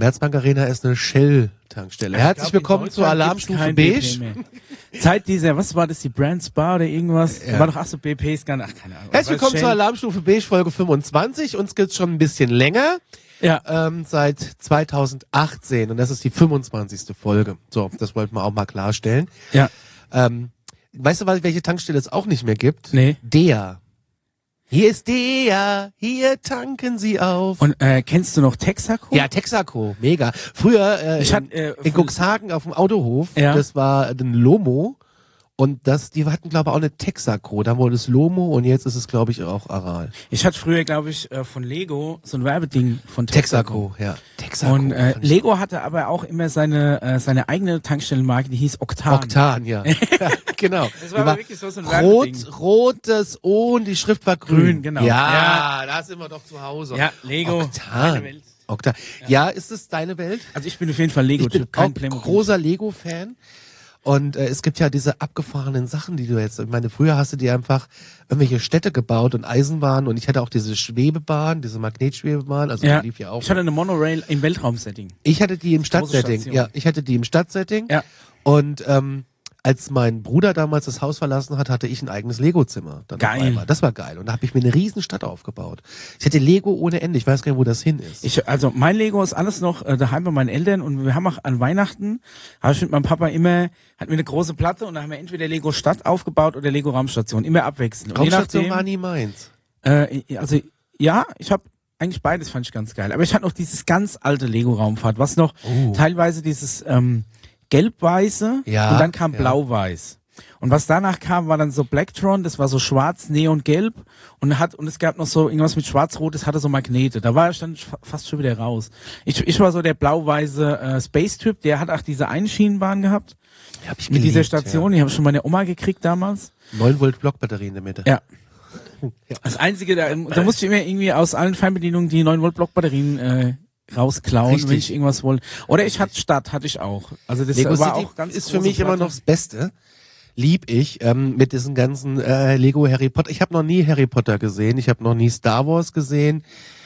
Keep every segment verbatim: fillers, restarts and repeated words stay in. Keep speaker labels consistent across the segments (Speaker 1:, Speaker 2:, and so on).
Speaker 1: Commerzbank Arena ist eine Shell-Tankstelle. Herzlich willkommen zur Alarmstufe Beige.
Speaker 2: Zeit dieser, was war das, die Brand Spa oder irgendwas?
Speaker 1: Ja.
Speaker 2: War doch, ach so, B P ist gar nicht, ach, keine Ahnung.
Speaker 1: Herzlich willkommen zur Alarmstufe Beige, Folge fünfundzwanzig. Uns gibt's schon ein bisschen länger.
Speaker 2: Ja.
Speaker 1: Ähm, seit zweitausendachtzehn. Und das ist die fünfundzwanzigste Folge. So, das wollten wir auch mal klarstellen.
Speaker 2: Ja.
Speaker 1: Ähm, weißt du, welche Tankstelle es auch nicht mehr gibt?
Speaker 2: Nee.
Speaker 1: D E A. Hier ist D E A, hier tanken sie auf.
Speaker 2: Und äh, kennst du noch Texaco?
Speaker 1: Ja, Texaco, mega. Früher äh,
Speaker 2: Ich
Speaker 1: in,
Speaker 2: hatte, äh,
Speaker 1: in Cuxhaven auf dem Autohof,
Speaker 2: Ja.
Speaker 1: das war ein Lomo. Und das, die hatten, glaube ich, auch eine Texaco. Da wurde es Lomo und jetzt ist es, glaube ich, auch Aral.
Speaker 2: Ich hatte früher, glaube ich, äh, von Lego so ein Werbeding von Texaco.
Speaker 1: Texaco, ja. Texaco.
Speaker 2: Und äh,
Speaker 1: fand ich
Speaker 2: Lego hatte aber auch immer seine äh, seine eigene Tankstellenmarke, die hieß Oktan.
Speaker 1: Oktan, ja. Ja, genau.
Speaker 2: Das
Speaker 1: Die
Speaker 2: war aber wirklich so, so ein
Speaker 1: rot,
Speaker 2: Werbeding.
Speaker 1: rotes O und die Schrift war grün.
Speaker 2: Grün, genau.
Speaker 1: Ja, da sind wir doch zu Hause.
Speaker 2: Ja, Lego.
Speaker 1: Oktan.
Speaker 2: Meine Welt.
Speaker 1: Oktan. Ja. ist es deine Welt?
Speaker 2: Also ich bin auf jeden Fall
Speaker 1: Ich bin
Speaker 2: Lego-Typ, kein
Speaker 1: auch
Speaker 2: Playmobil.
Speaker 1: großer Lego-Fan. Und äh, es gibt ja diese abgefahrenen Sachen, die du jetzt, ich meine, früher hast du dir einfach irgendwelche Städte gebaut und Eisenbahnen und ich hatte auch diese Schwebebahn, diese Magnetschwebebahn, also
Speaker 2: Ja.
Speaker 1: die lief ja auch.
Speaker 2: Ich hatte eine Monorail im Weltraumsetting.
Speaker 1: Ich hatte die im
Speaker 2: Große
Speaker 1: Stadtsetting.
Speaker 2: Station.
Speaker 1: Ja, ich hatte die im Stadtsetting.
Speaker 2: Ja.
Speaker 1: Und ähm, als mein Bruder damals das Haus verlassen hat, hatte ich ein eigenes Lego-Zimmer. dann
Speaker 2: Geil.
Speaker 1: auf einmal. Das war geil. Und da habe ich mir eine riesen Stadt aufgebaut. Ich hatte Lego ohne Ende. Ich weiß gar nicht, wo das hin ist.
Speaker 2: Ich, also mein Lego ist alles noch äh, daheim bei meinen Eltern und wir haben auch an Weihnachten, habe ich mit meinem Papa immer, hatten wir eine große Platte und da haben wir entweder Lego Stadt aufgebaut oder Lego Raumstation, immer abwechselnd. Und je
Speaker 1: Raumstation
Speaker 2: nachdem,
Speaker 1: war nie meins.
Speaker 2: Äh, also ja, ich habe eigentlich beides fand ich ganz geil. Aber ich hatte noch dieses ganz alte Lego Raumfahrt, was noch
Speaker 1: Oh.
Speaker 2: teilweise dieses ähm, gelb-weiße
Speaker 1: Ja,
Speaker 2: und dann kam
Speaker 1: ja.
Speaker 2: blau-weiß. Und was danach kam, war dann so Blacktron, das war so schwarz, neon-gelb und hat und es gab noch so irgendwas mit schwarz-rot, das hatte so Magnete. Da war ich dann fa- fast schon wieder raus. Ich, ich war so der blau-weiße äh, Space-Typ, der hat auch diese Einschienenbahn gehabt
Speaker 1: Die hab ich
Speaker 2: mit dieser
Speaker 1: geliebt,
Speaker 2: Station. Die habe ich schon meine Oma gekriegt damals.
Speaker 1: Ja. neun Volt Blockbatterie in der Mitte.
Speaker 2: Ja.
Speaker 1: Ja.
Speaker 2: Das Einzige, da, da musste ich immer irgendwie aus allen Fernbedienungen die neun Volt Blockbatterien äh, rausklauen,
Speaker 1: Richtig.
Speaker 2: wenn ich irgendwas wollte. Oder ich hatte Stadt, hatte ich auch. Also das
Speaker 1: Lego
Speaker 2: war
Speaker 1: City
Speaker 2: auch ganz
Speaker 1: ist für
Speaker 2: große
Speaker 1: mich immer
Speaker 2: Platte.
Speaker 1: noch das Beste. Lieb ich, ähm, mit diesen ganzen äh, Lego Harry Potter. Ich habe noch nie Harry Potter gesehen, ich habe noch nie Star Wars gesehen.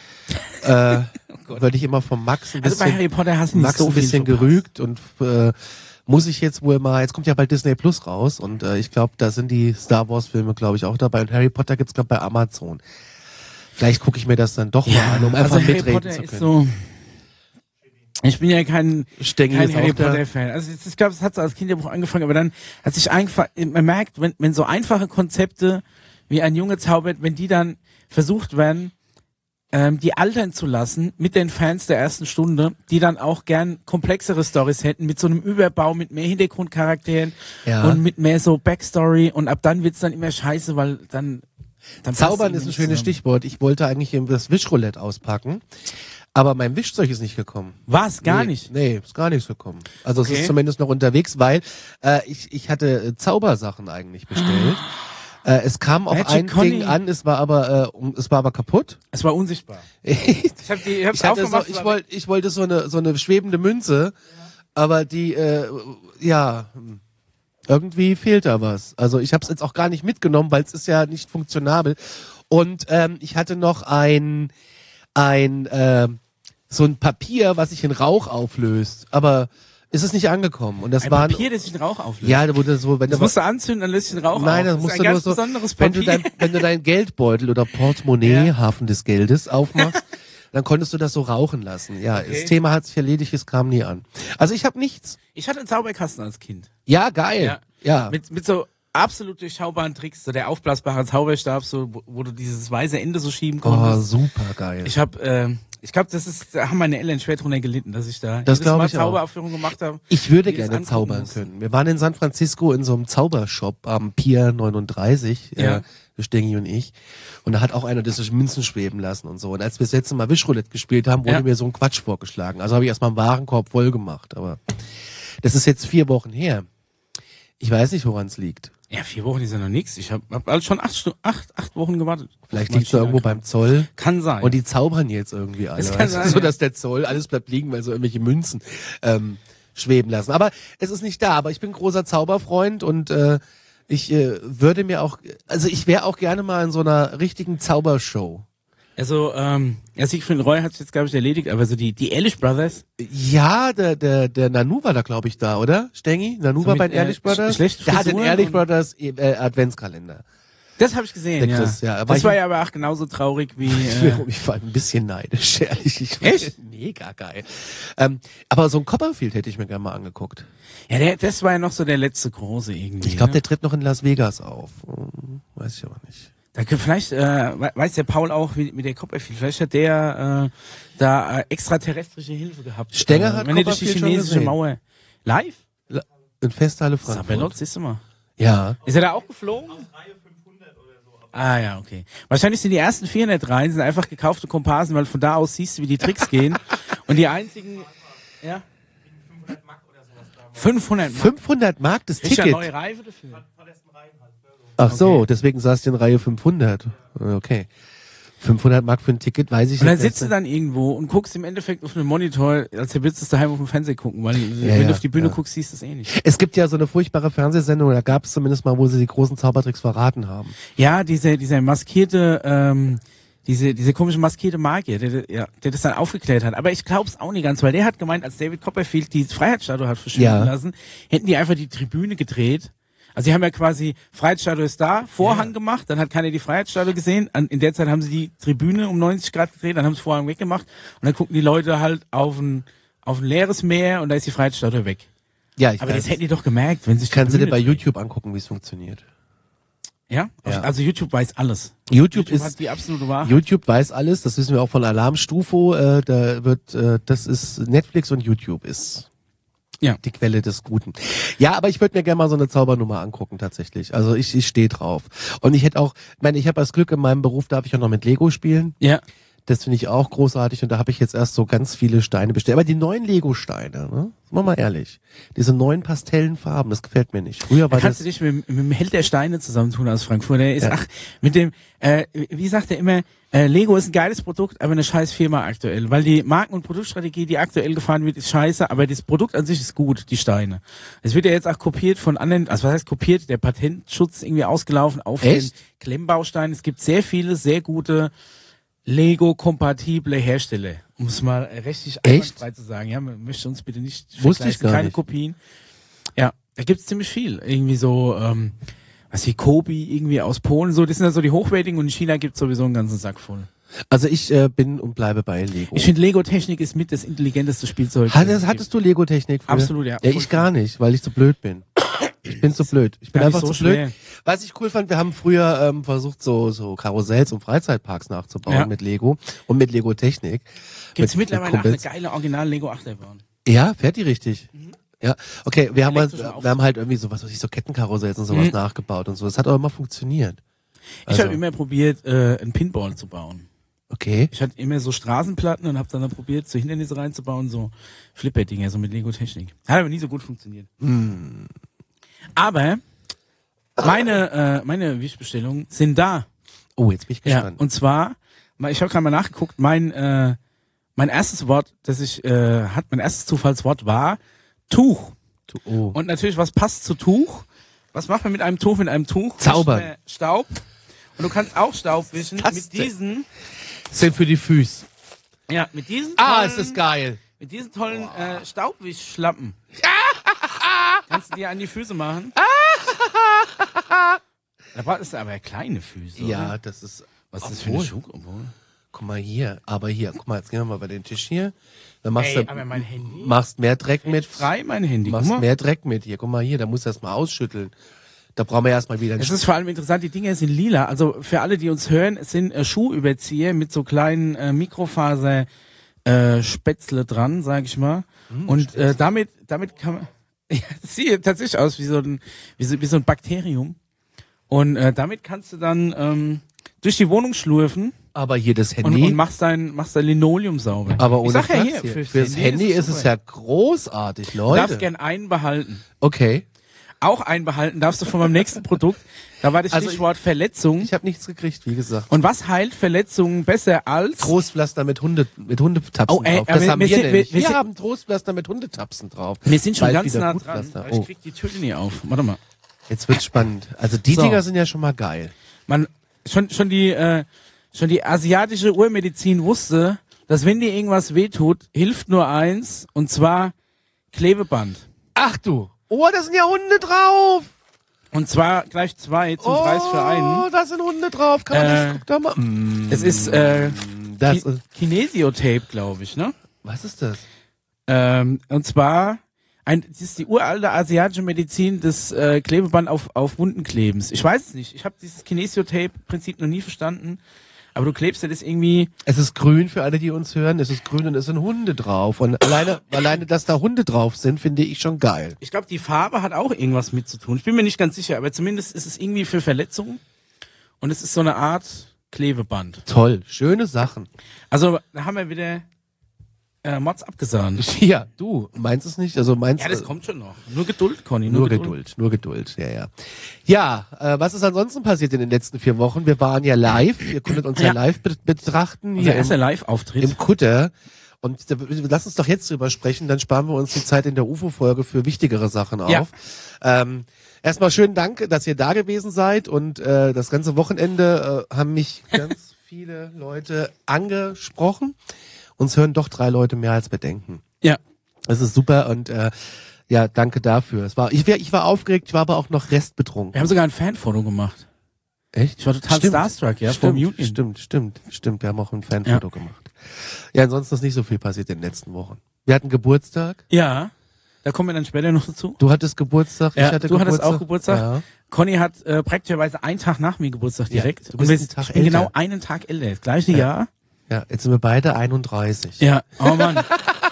Speaker 1: äh, Würde ich immer vom Max ein
Speaker 2: Also bei
Speaker 1: bisschen,
Speaker 2: Harry Potter hast du nicht
Speaker 1: Max
Speaker 2: so
Speaker 1: ein
Speaker 2: viel
Speaker 1: bisschen
Speaker 2: verpasst.
Speaker 1: gerügt und äh, muss ich jetzt wohl mal, jetzt kommt ja bald Disney Plus raus und äh, ich glaube, da sind die Star Wars Filme, glaube ich, auch dabei und Harry Potter gibt's glaube bei Amazon. Vielleicht gucke ich mir das dann doch mal an, um einfach
Speaker 2: also Harry
Speaker 1: mitreden
Speaker 2: Potter
Speaker 1: zu
Speaker 2: ist
Speaker 1: können.
Speaker 2: so. Ich bin ja kein,
Speaker 1: Stengi
Speaker 2: kein
Speaker 1: ist
Speaker 2: Harry
Speaker 1: auch da.
Speaker 2: Potter Fan. Also ich glaube, es hat so als Kinderbuch angefangen, aber dann hat sich einfach, man merkt, wenn, wenn so einfache Konzepte wie ein Junge zaubert, wenn die dann versucht werden, ähm, die altern zu lassen mit den Fans der ersten Stunde, die dann auch gern komplexere Stories hätten, mit so einem Überbau, mit mehr Hintergrundcharakteren
Speaker 1: Ja.
Speaker 2: und mit mehr so Backstory und ab dann wird's dann immer scheiße, weil dann, dann passt
Speaker 1: Zaubern
Speaker 2: irgendwie
Speaker 1: ist ein
Speaker 2: nicht
Speaker 1: schönes
Speaker 2: zusammen.
Speaker 1: Stichwort. Ich wollte eigentlich eben das Wischroulette auspacken, aber mein Wischzeug ist nicht gekommen.
Speaker 2: Was? Gar
Speaker 1: nee,
Speaker 2: nicht?
Speaker 1: Nee, ist gar nichts gekommen. Also es
Speaker 2: Okay.
Speaker 1: ist zumindest noch unterwegs, weil äh, ich, ich hatte äh, Zaubersachen eigentlich bestellt. äh, es kam auf
Speaker 2: Magic
Speaker 1: ein
Speaker 2: Conny.
Speaker 1: Ding an, es war aber äh, um, es war aber kaputt.
Speaker 2: Es war unsichtbar.
Speaker 1: ich
Speaker 2: Ich hab die, ich hab's
Speaker 1: hatte so,
Speaker 2: aufgemacht.
Speaker 1: ich
Speaker 2: war
Speaker 1: wollte ich wollte so eine so eine schwebende Münze, aber die äh, ja hm, irgendwie fehlt da was. Also ich habe es jetzt auch gar nicht mitgenommen, weil es ist ja nicht funktionabel. Und ähm, ich hatte noch ein ein äh, so ein Papier, was sich in Rauch auflöst, aber ist es nicht angekommen. Und das
Speaker 2: ein
Speaker 1: war
Speaker 2: Papier, das sich in Rauch auflöst.
Speaker 1: ja, da wurde so, wenn
Speaker 2: Das
Speaker 1: du
Speaker 2: musst du anzünden, dann löst sich den Rauch
Speaker 1: nein,
Speaker 2: auf.
Speaker 1: das musst
Speaker 2: ist
Speaker 1: du
Speaker 2: ein
Speaker 1: nur
Speaker 2: ganz
Speaker 1: so,
Speaker 2: besonderes
Speaker 1: wenn
Speaker 2: Papier.
Speaker 1: du dein wenn du dein Geldbeutel oder Portemonnaie,
Speaker 2: Ja.
Speaker 1: Hafen des Geldes aufmachst, dann konntest du das so rauchen lassen. Ja,
Speaker 2: Okay.
Speaker 1: das Thema hat sich erledigt, es kam nie an. Also ich habe nichts.
Speaker 2: Ich hatte einen Zauberkasten als Kind.
Speaker 1: Ja, geil. Ja.
Speaker 2: Ja. Mit, mit so absolut durchschaubaren Tricks, so der aufblasbare Zauberstab, so, wo, wo du dieses weiße Ende so schieben
Speaker 1: Oh,
Speaker 2: konntest.
Speaker 1: super geil.
Speaker 2: Ich habe, äh, ich glaube, das ist, da haben meine Eltern schwer drunter gelitten, dass ich da
Speaker 1: Das
Speaker 2: jedes
Speaker 1: glaub
Speaker 2: Mal
Speaker 1: ich auch.
Speaker 2: Zauberaufführungen gemacht habe.
Speaker 1: Ich würde
Speaker 2: die das
Speaker 1: gerne
Speaker 2: angucken
Speaker 1: zaubern
Speaker 2: mussten.
Speaker 1: können. Wir waren in San Francisco in so einem Zaubershop am Pier neununddreißig,
Speaker 2: Ja.
Speaker 1: äh, der Stengi und ich. Und da hat auch einer das durch Münzen schweben lassen und so. Und als wir das letzte Mal Wischroulette gespielt haben, wurde
Speaker 2: Ja.
Speaker 1: mir so ein Quatsch vorgeschlagen. Also habe ich erstmal einen Warenkorb voll gemacht. Aber das ist jetzt vier Wochen her. Ich weiß nicht, woran es liegt.
Speaker 2: Ja, vier Wochen ist ja noch nichts. Ich habe hab also schon acht, Stu- acht, acht Wochen gewartet.
Speaker 1: Vielleicht
Speaker 2: auf meinen
Speaker 1: liegt es irgendwo
Speaker 2: China-Kram.
Speaker 1: beim Zoll.
Speaker 2: Kann sein.
Speaker 1: Und die zaubern jetzt irgendwie alle.
Speaker 2: Es kann
Speaker 1: weißt du?
Speaker 2: sein,
Speaker 1: So,
Speaker 2: ja.
Speaker 1: dass der Zoll, alles bleibt liegen, weil so irgendwelche Münzen ähm, schweben lassen. Aber es ist nicht da. Aber ich bin großer Zauberfreund und äh, ich äh, würde mir auch, also ich wäre auch gerne mal in so einer richtigen Zaubershow.
Speaker 2: Also, ähm, ja, Siegfried Roy hat sich jetzt, glaube ich, erledigt, aber so die, die Ehrlich Brothers.
Speaker 1: Ja, der, der, der Nanu war da, glaube ich, da, oder? Stengi? Nanu
Speaker 2: So
Speaker 1: war
Speaker 2: mit,
Speaker 1: bei den
Speaker 2: äh,
Speaker 1: Ehrlich Brothers?
Speaker 2: schlechten
Speaker 1: Der hat den
Speaker 2: Frisuren
Speaker 1: Ehrlich
Speaker 2: und-
Speaker 1: Brothers äh, Adventskalender.
Speaker 2: Das habe ich gesehen,
Speaker 1: Der
Speaker 2: ja.
Speaker 1: Chris, ja, aber
Speaker 2: das
Speaker 1: ich-
Speaker 2: war ja aber auch genauso traurig wie,
Speaker 1: Ich,
Speaker 2: äh,
Speaker 1: ich war ein bisschen neidisch, ehrlich. Ich
Speaker 2: Echt?
Speaker 1: Mega geil. Ähm, aber so ein Copperfield hätte ich mir gerne mal angeguckt.
Speaker 2: ja, der, das war ja noch so der letzte große irgendwie.
Speaker 1: Ich glaube,
Speaker 2: ne?
Speaker 1: der tritt noch in Las Vegas auf. Hm, weiß ich aber nicht.
Speaker 2: Da kann, vielleicht, äh, we- weiß der Paul auch, wie, wie der Copperfield, vielleicht hat der, äh, da äh, extraterrestrische Hilfe gehabt.
Speaker 1: Stenger
Speaker 2: äh,
Speaker 1: hat
Speaker 2: wenn er durch die
Speaker 1: Copperfield schon
Speaker 2: chinesische
Speaker 1: gesehen.
Speaker 2: Mauer. Live?
Speaker 1: In Festhalle
Speaker 2: Sabellot,
Speaker 1: Frankfurt.
Speaker 2: siehst du mal.
Speaker 1: Ja.
Speaker 2: Ist er da auch geflogen? Ah ja, okay. Wahrscheinlich sind die ersten vierhundert Reihen sind einfach gekaufte Komparsen, weil von da aus siehst du, wie die Tricks gehen. Und die einzigen, ja? fünfhundert Mark.
Speaker 1: fünfhundert Mark das
Speaker 2: Ist ja
Speaker 1: Ticket.
Speaker 2: neue Reife dafür.
Speaker 1: Ach so,
Speaker 2: Okay.
Speaker 1: deswegen saß du in Reihe fünfhundert. Okay. fünfhundert Mark für ein Ticket, weiß ich
Speaker 2: Und dann
Speaker 1: nicht.
Speaker 2: sitzt du dann irgendwo und guckst im Endeffekt auf einem Monitor, als würdest du es daheim auf dem Fernseher gucken, weil wenn
Speaker 1: ja,
Speaker 2: du auf die Bühne
Speaker 1: ja.
Speaker 2: guckst, siehst du es eh nicht.
Speaker 1: Es gibt ja so eine furchtbare Fernsehsendung, da gab es zumindest mal, wo sie die großen Zaubertricks verraten haben.
Speaker 2: Ja, diese, dieser maskierte, ähm, diese, diese komische maskierte Magier, der, der, ja, der das dann aufgeklärt hat. Aber ich glaube es auch nicht ganz, weil der hat gemeint, als David Copperfield die Freiheitsstatue hat verschwinden
Speaker 1: Ja.
Speaker 2: lassen, hätten die einfach die Tribüne gedreht. Also die haben ja quasi, Freiheitsstatue ist da, Vorhang
Speaker 1: Ja.
Speaker 2: gemacht, dann hat keiner die Freiheitsstatue gesehen. An, in der Zeit haben sie die Tribüne um neunzig Grad gedreht, dann haben sie Vorhang weggemacht und dann gucken die Leute halt auf ein, auf ein leeres Meer und da ist die Freiheitsstatue weg.
Speaker 1: Ja, ich
Speaker 2: Aber
Speaker 1: weiß.
Speaker 2: das hätten die doch gemerkt, wenn sich die
Speaker 1: Kannst du dir
Speaker 2: Bühne
Speaker 1: bei
Speaker 2: dreht.
Speaker 1: YouTube angucken, wie es funktioniert.
Speaker 2: Ja?
Speaker 1: Ja.
Speaker 2: Also YouTube weiß alles.
Speaker 1: YouTube,
Speaker 2: YouTube
Speaker 1: ist
Speaker 2: hat die absolute Wahrheit.
Speaker 1: YouTube weiß alles, das wissen wir auch von Alarmstufo, äh, da wird äh, das ist Netflix und YouTube ist
Speaker 2: Ja.
Speaker 1: die Quelle des Guten. Ja, aber ich würde mir gerne mal so eine Zaubernummer angucken tatsächlich. Also ich ich stehe drauf. Und ich hätte auch, ich meine, ich habe das Glück in meinem Beruf, darf ich auch noch mit Lego spielen.
Speaker 2: Ja.
Speaker 1: Das finde ich auch großartig und da habe ich jetzt erst so ganz viele Steine bestellt. Aber die neuen Lego-Steine, ne? Sagen wir mal ehrlich. Diese neuen Pastellenfarben, das gefällt mir nicht. Früher
Speaker 2: Da
Speaker 1: war
Speaker 2: kannst
Speaker 1: das...
Speaker 2: du dich mit, mit dem Held der Steine zusammentun aus Frankfurt. Der ist,
Speaker 1: Ja.
Speaker 2: ach, mit dem, äh, wie sagt er immer, äh, Lego ist ein geiles Produkt, aber eine scheiß Firma aktuell. Weil die Marken- und Produktstrategie, die aktuell gefahren wird, ist scheiße, aber das Produkt an sich ist gut, die Steine. Es wird ja jetzt auch kopiert von anderen, also was heißt kopiert? Der Patentschutz irgendwie ausgelaufen auf
Speaker 1: Echt?
Speaker 2: den Klemmbausteinen. Es gibt sehr viele, sehr gute Lego-kompatible Hersteller, um es mal rechtlich
Speaker 1: Echt?
Speaker 2: einwandfrei zu sagen. Ja, man möchte uns bitte nicht
Speaker 1: Wusste ich
Speaker 2: vergleichen,
Speaker 1: gar
Speaker 2: keine
Speaker 1: nicht.
Speaker 2: Kopien. Ja, da gibt's ziemlich viel. Irgendwie so, ähm, was wie Kobi irgendwie aus Polen, so, das sind ja so die hochwertigen und in China gibt's sowieso einen ganzen Sack voll.
Speaker 1: Also ich äh, bin und bleibe bei Lego.
Speaker 2: Ich finde Lego-Technik ist mit das intelligenteste Spielzeug.
Speaker 1: Hat,
Speaker 2: das es
Speaker 1: hattest du Lego-Technik früher?
Speaker 2: Absolut, ja.
Speaker 1: Ja,
Speaker 2: Voll
Speaker 1: ich gar nicht, weil ich zu blöd bin. Ich bin zu blöd. Ich bin
Speaker 2: Gar nicht
Speaker 1: einfach
Speaker 2: so
Speaker 1: zu blöd.
Speaker 2: schwer.
Speaker 1: Was ich cool fand, wir haben früher ähm, versucht, so so Karussells und Freizeitparks nachzubauen
Speaker 2: Ja.
Speaker 1: mit Lego und mit Lego-Technik.
Speaker 2: Gibt's
Speaker 1: Mit-
Speaker 2: mittlerweile
Speaker 1: mit
Speaker 2: auch eine
Speaker 1: Kumpels.
Speaker 2: geile Original-Lego-Achterbahn.
Speaker 1: Ja, fährt die richtig. Ja, okay, wir haben, halt,
Speaker 2: Elektrischen Aufzug.
Speaker 1: wir haben halt irgendwie so was weiß ich, so Kettenkarussells und sowas
Speaker 2: Mhm.
Speaker 1: nachgebaut und so. Das hat auch immer funktioniert.
Speaker 2: Ich
Speaker 1: Also,
Speaker 2: habe immer probiert, äh, ein Pinball zu bauen.
Speaker 1: okay.
Speaker 2: Ich hatte immer so Straßenplatten und habe dann, dann probiert, so Hindernisse reinzubauen, so Flipper-Dinger, so mit Lego-Technik. Hat aber nie so gut funktioniert.
Speaker 1: Hm.
Speaker 2: Aber meine, äh, meine Wischbestellungen sind da.
Speaker 1: Oh, jetzt bin ich
Speaker 2: Ja,
Speaker 1: gespannt.
Speaker 2: und zwar, mal- ich habe gerade mal nachgeguckt, mein, äh, mein erstes Wort, das ich, äh, hat, mein erstes Zufallswort war Tuch.
Speaker 1: Du, oh.
Speaker 2: Und natürlich, was passt zu Tuch? Was macht man mit einem Tuch? Mit einem Tuch?
Speaker 1: Zaubern.
Speaker 2: Wischt man Staub. Und du kannst auch Staub wischen
Speaker 1: Was
Speaker 2: mit
Speaker 1: denn?
Speaker 2: diesen,
Speaker 1: Sind für die Füße.
Speaker 2: ja, mit diesen
Speaker 1: Ah,
Speaker 2: tollen,
Speaker 1: ist das geil.
Speaker 2: mit diesen tollen äh, Staubwischschlappen. Kannst du dir an die Füße machen? Da brauchst du aber kleine Füße.
Speaker 1: Ja,
Speaker 2: Oder?
Speaker 1: das ist.
Speaker 2: Was ist das für eine
Speaker 1: Obwohl.
Speaker 2: Schuh? Obwohl.
Speaker 1: Guck mal hier, aber hier, guck mal, jetzt gehen wir mal bei den Tisch hier. Dann machst
Speaker 2: Ey,
Speaker 1: du,
Speaker 2: aber mein Handy.
Speaker 1: machst mehr Dreck mit.
Speaker 2: Frei mein Handy. Guck
Speaker 1: Machst
Speaker 2: mal.
Speaker 1: mehr Dreck mit hier. Guck mal hier, da musst du erst mal ausschütteln. Da brauchen wir erstmal wieder einen
Speaker 2: Es ist vor allem interessant, die Dinger sind lila. Also für alle, die uns hören, es sind äh, Schuhüberzieher mit so kleinen äh, Mikrofaser äh, Spätzle dran, sag ich mal. Und äh, damit, damit kann man, ja, das sieht tatsächlich aus wie so ein, wie so, wie so ein Bakterium. Und äh, damit kannst du dann ähm, durch die Wohnung schlurfen
Speaker 1: Aber hier das
Speaker 2: und,
Speaker 1: Handy.
Speaker 2: und machst dein, machst dein Linoleum sauber.
Speaker 1: aber
Speaker 2: ich
Speaker 1: ohne
Speaker 2: sag ja
Speaker 1: Flachs
Speaker 2: hier,
Speaker 1: hier.
Speaker 2: fürs,
Speaker 1: Fürs Handy ist es
Speaker 2: super.
Speaker 1: ja großartig,
Speaker 2: Du
Speaker 1: Leute.
Speaker 2: darfst gern einen behalten.
Speaker 1: Okay.
Speaker 2: Auch einen behalten darfst du von meinem nächsten Produkt. Da war das
Speaker 1: Also
Speaker 2: Stichwort Verletzung.
Speaker 1: Ich habe nichts gekriegt, wie gesagt.
Speaker 2: Und was heilt Verletzungen besser als?
Speaker 1: Trostpflaster mit Hunde, mit Hundetapsen
Speaker 2: Oh, ey,
Speaker 1: drauf.
Speaker 2: aber
Speaker 1: Das
Speaker 2: wir-
Speaker 1: haben
Speaker 2: wir
Speaker 1: wir,
Speaker 2: sind-
Speaker 1: nämlich.
Speaker 2: wir- wir
Speaker 1: Wir
Speaker 2: sind-
Speaker 1: haben Trostpflaster mit Hundetapsen drauf.
Speaker 2: Wir sind schon
Speaker 1: Bald
Speaker 2: ganz
Speaker 1: wieder
Speaker 2: nah
Speaker 1: Blutpflaster.
Speaker 2: dran. Aber ich
Speaker 1: Oh,
Speaker 2: krieg die Tüte nie auf. Warte mal.
Speaker 1: jetzt wird's spannend. Also die
Speaker 2: So.
Speaker 1: Dinger sind ja schon mal geil.
Speaker 2: Man, schon, schon die, äh, schon die asiatische Urmedizin wusste, dass wenn dir irgendwas wehtut, hilft nur eins, und zwar Klebeband.
Speaker 1: Ach du. Oh, da sind ja Hunde drauf.
Speaker 2: Und zwar gleich zwei zum
Speaker 1: Oh,
Speaker 2: Preis für einen.
Speaker 1: da sind Hunde drauf. Kann man
Speaker 2: Äh,
Speaker 1: das, guck da mal. Mm,
Speaker 2: Es ist äh,
Speaker 1: das,
Speaker 2: Ki- Kinesiotape, glaube ich, ne?
Speaker 1: was ist das?
Speaker 2: Ähm, und zwar, ein, das ist die uralte asiatische Medizin des äh, Klebeband auf, auf Wunden klebens. Ich weiß es nicht. Ich habe dieses Kinesiotape-Prinzip noch nie verstanden. Aber du klebst ja das irgendwie.
Speaker 1: Es ist grün für alle, die uns hören. Es ist grün und es sind Hunde drauf. Und alleine, alleine, dass da Hunde drauf sind, finde ich schon geil.
Speaker 2: Ich glaube, die Farbe hat auch irgendwas mit zu tun. Ich bin mir nicht ganz sicher, aber zumindest ist es irgendwie für Verletzungen. Und es ist so eine Art Klebeband.
Speaker 1: Toll. Schöne Sachen.
Speaker 2: Also, da haben wir wieder äh, Mods abgesahnt.
Speaker 1: Ja, du meinst es nicht? Also meinst
Speaker 2: Ja, das
Speaker 1: äh,
Speaker 2: kommt schon noch. Nur Geduld, Conny.
Speaker 1: Nur Geduld. nur Geduld, ja, ja. Ja, äh, was ist ansonsten passiert in den letzten vier Wochen? Wir waren ja live, ihr konntet uns ja,
Speaker 2: Ja.
Speaker 1: live be betrachten.
Speaker 2: Unser
Speaker 1: Hier
Speaker 2: erster
Speaker 1: im,
Speaker 2: Live-Auftritt.
Speaker 1: im Kutter. Und da, lass uns doch jetzt drüber sprechen, dann sparen wir uns die Zeit in der U F O-Folge für wichtigere Sachen auf.
Speaker 2: Ja.
Speaker 1: Ähm, erstmal schönen Dank, dass ihr da gewesen seid, und äh, das ganze Wochenende äh, haben mich ganz viele Leute angesprochen. Uns hören doch drei Leute mehr, als wir denken.
Speaker 2: Ja.
Speaker 1: Das ist super, und äh, ja, danke dafür. Es war, ich, war, ich war aufgeregt, ich war aber auch noch restbetrunken.
Speaker 2: Wir haben sogar ein Fanfoto gemacht.
Speaker 1: Echt?
Speaker 2: Ich war total
Speaker 1: Stimmt.
Speaker 2: starstruck, ja,
Speaker 1: Stimmt,
Speaker 2: vom Union.
Speaker 1: stimmt, stimmt, stimmt. Wir haben auch ein Fanfoto gemacht. Ja, ansonsten ist nicht so viel passiert in den letzten Wochen. Wir hatten Geburtstag.
Speaker 2: Ja. Da kommen wir dann später noch dazu.
Speaker 1: Du hattest Geburtstag,
Speaker 2: Ja,
Speaker 1: ich hatte
Speaker 2: du
Speaker 1: Geburtstag.
Speaker 2: hattest auch Geburtstag.
Speaker 1: Ja.
Speaker 2: Conny hat äh, praktischerweise einen Tag nach mir Geburtstag
Speaker 1: Ja,
Speaker 2: direkt.
Speaker 1: du
Speaker 2: Und
Speaker 1: bist
Speaker 2: wir-
Speaker 1: einen Tag
Speaker 2: ich bin
Speaker 1: älter.
Speaker 2: genau einen Tag älter. Das gleiche
Speaker 1: Ja.
Speaker 2: Jahr.
Speaker 1: Ja, jetzt sind wir beide einunddreißig.
Speaker 2: Ja. Oh Mann.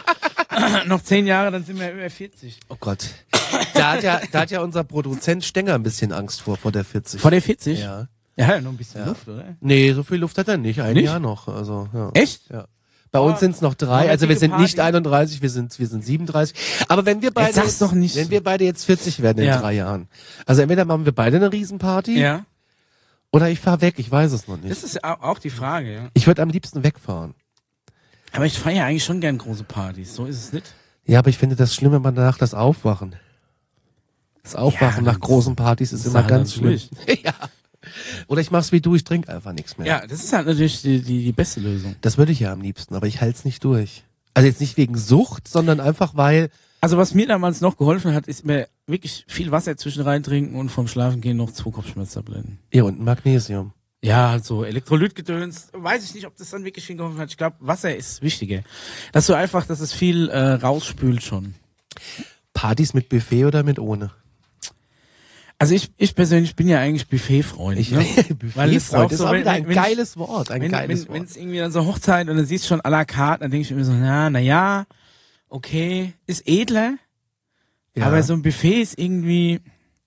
Speaker 2: Noch zehn Jahre, dann sind wir über vierzig.
Speaker 1: Oh Gott. Da hat ja, da hat ja unser Produzent Stenger ein bisschen Angst vor, vor der vierzig.
Speaker 2: Vor der vierzig?
Speaker 1: Ja.
Speaker 2: Ja, noch ein bisschen
Speaker 1: Ja.
Speaker 2: Luft, oder?
Speaker 1: Nee, so viel Luft hat er nicht. Ein
Speaker 2: Nicht?
Speaker 1: Jahr noch. Also, ja.
Speaker 2: Echt?
Speaker 1: Ja. Bei uns
Speaker 2: Oh,
Speaker 1: sind es noch drei,
Speaker 2: noch
Speaker 1: also wir
Speaker 2: richtige
Speaker 1: sind nicht
Speaker 2: Party.
Speaker 1: einunddreißig, wir sind, wir sind siebenunddreißig. Aber wenn wir beide,
Speaker 2: sag's doch nicht
Speaker 1: wenn
Speaker 2: so.
Speaker 1: wir beide jetzt vierzig werden in
Speaker 2: Ja.
Speaker 1: drei Jahren, also entweder machen wir beide eine Riesenparty,
Speaker 2: Ja.
Speaker 1: oder ich fahr weg, ich weiß es noch nicht.
Speaker 2: Das ist au- auch die Frage, ja.
Speaker 1: Ich würde am liebsten wegfahren.
Speaker 2: Aber ich feiere eigentlich schon gern große Partys. So ist es nicht.
Speaker 1: Ja, aber ich finde das schlimm, wenn man danach das Aufwachen. Das Aufwachen
Speaker 2: Ja,
Speaker 1: nach großen Partys ist
Speaker 2: ist
Speaker 1: immer
Speaker 2: halt
Speaker 1: ganz
Speaker 2: dann
Speaker 1: schlimm. ja. Oder ich mach's wie du, ich trinke einfach nichts mehr.
Speaker 2: Ja, das ist halt natürlich die, die, die beste Lösung.
Speaker 1: Das würde ich ja am liebsten, aber ich halte es nicht durch. Also jetzt nicht wegen Sucht, sondern einfach weil,
Speaker 2: Also was mir damals noch geholfen hat, ist mir wirklich viel Wasser zwischen rein trinken und vom Schlafengehen noch zwei Kopfschmerztabletten.
Speaker 1: hier unten Magnesium.
Speaker 2: Ja, halt so Elektrolytgedöns. Weiß ich nicht, ob das dann wirklich viel geholfen hat. Ich glaube, Wasser ist wichtiger. Dass du einfach, dass es viel äh, rausspült schon.
Speaker 1: Partys mit Buffet oder mit ohne?
Speaker 2: Also ich, ich persönlich bin ja eigentlich Buffet-Freund.
Speaker 1: Ich,
Speaker 2: ne? Weil es
Speaker 1: Buffet-Freund
Speaker 2: auch
Speaker 1: ist
Speaker 2: so,
Speaker 1: auch
Speaker 2: wenn-
Speaker 1: wieder ein
Speaker 2: wenn ich-
Speaker 1: geiles Wort, ein
Speaker 2: Wenn
Speaker 1: geiles
Speaker 2: wenn wenn
Speaker 1: Wort.
Speaker 2: es irgendwie dann so Hochzeit und dann siehst du schon à la carte, dann denke ich mir so, na, na ja, okay, ist edler,
Speaker 1: Ja.
Speaker 2: aber so ein Buffet ist irgendwie.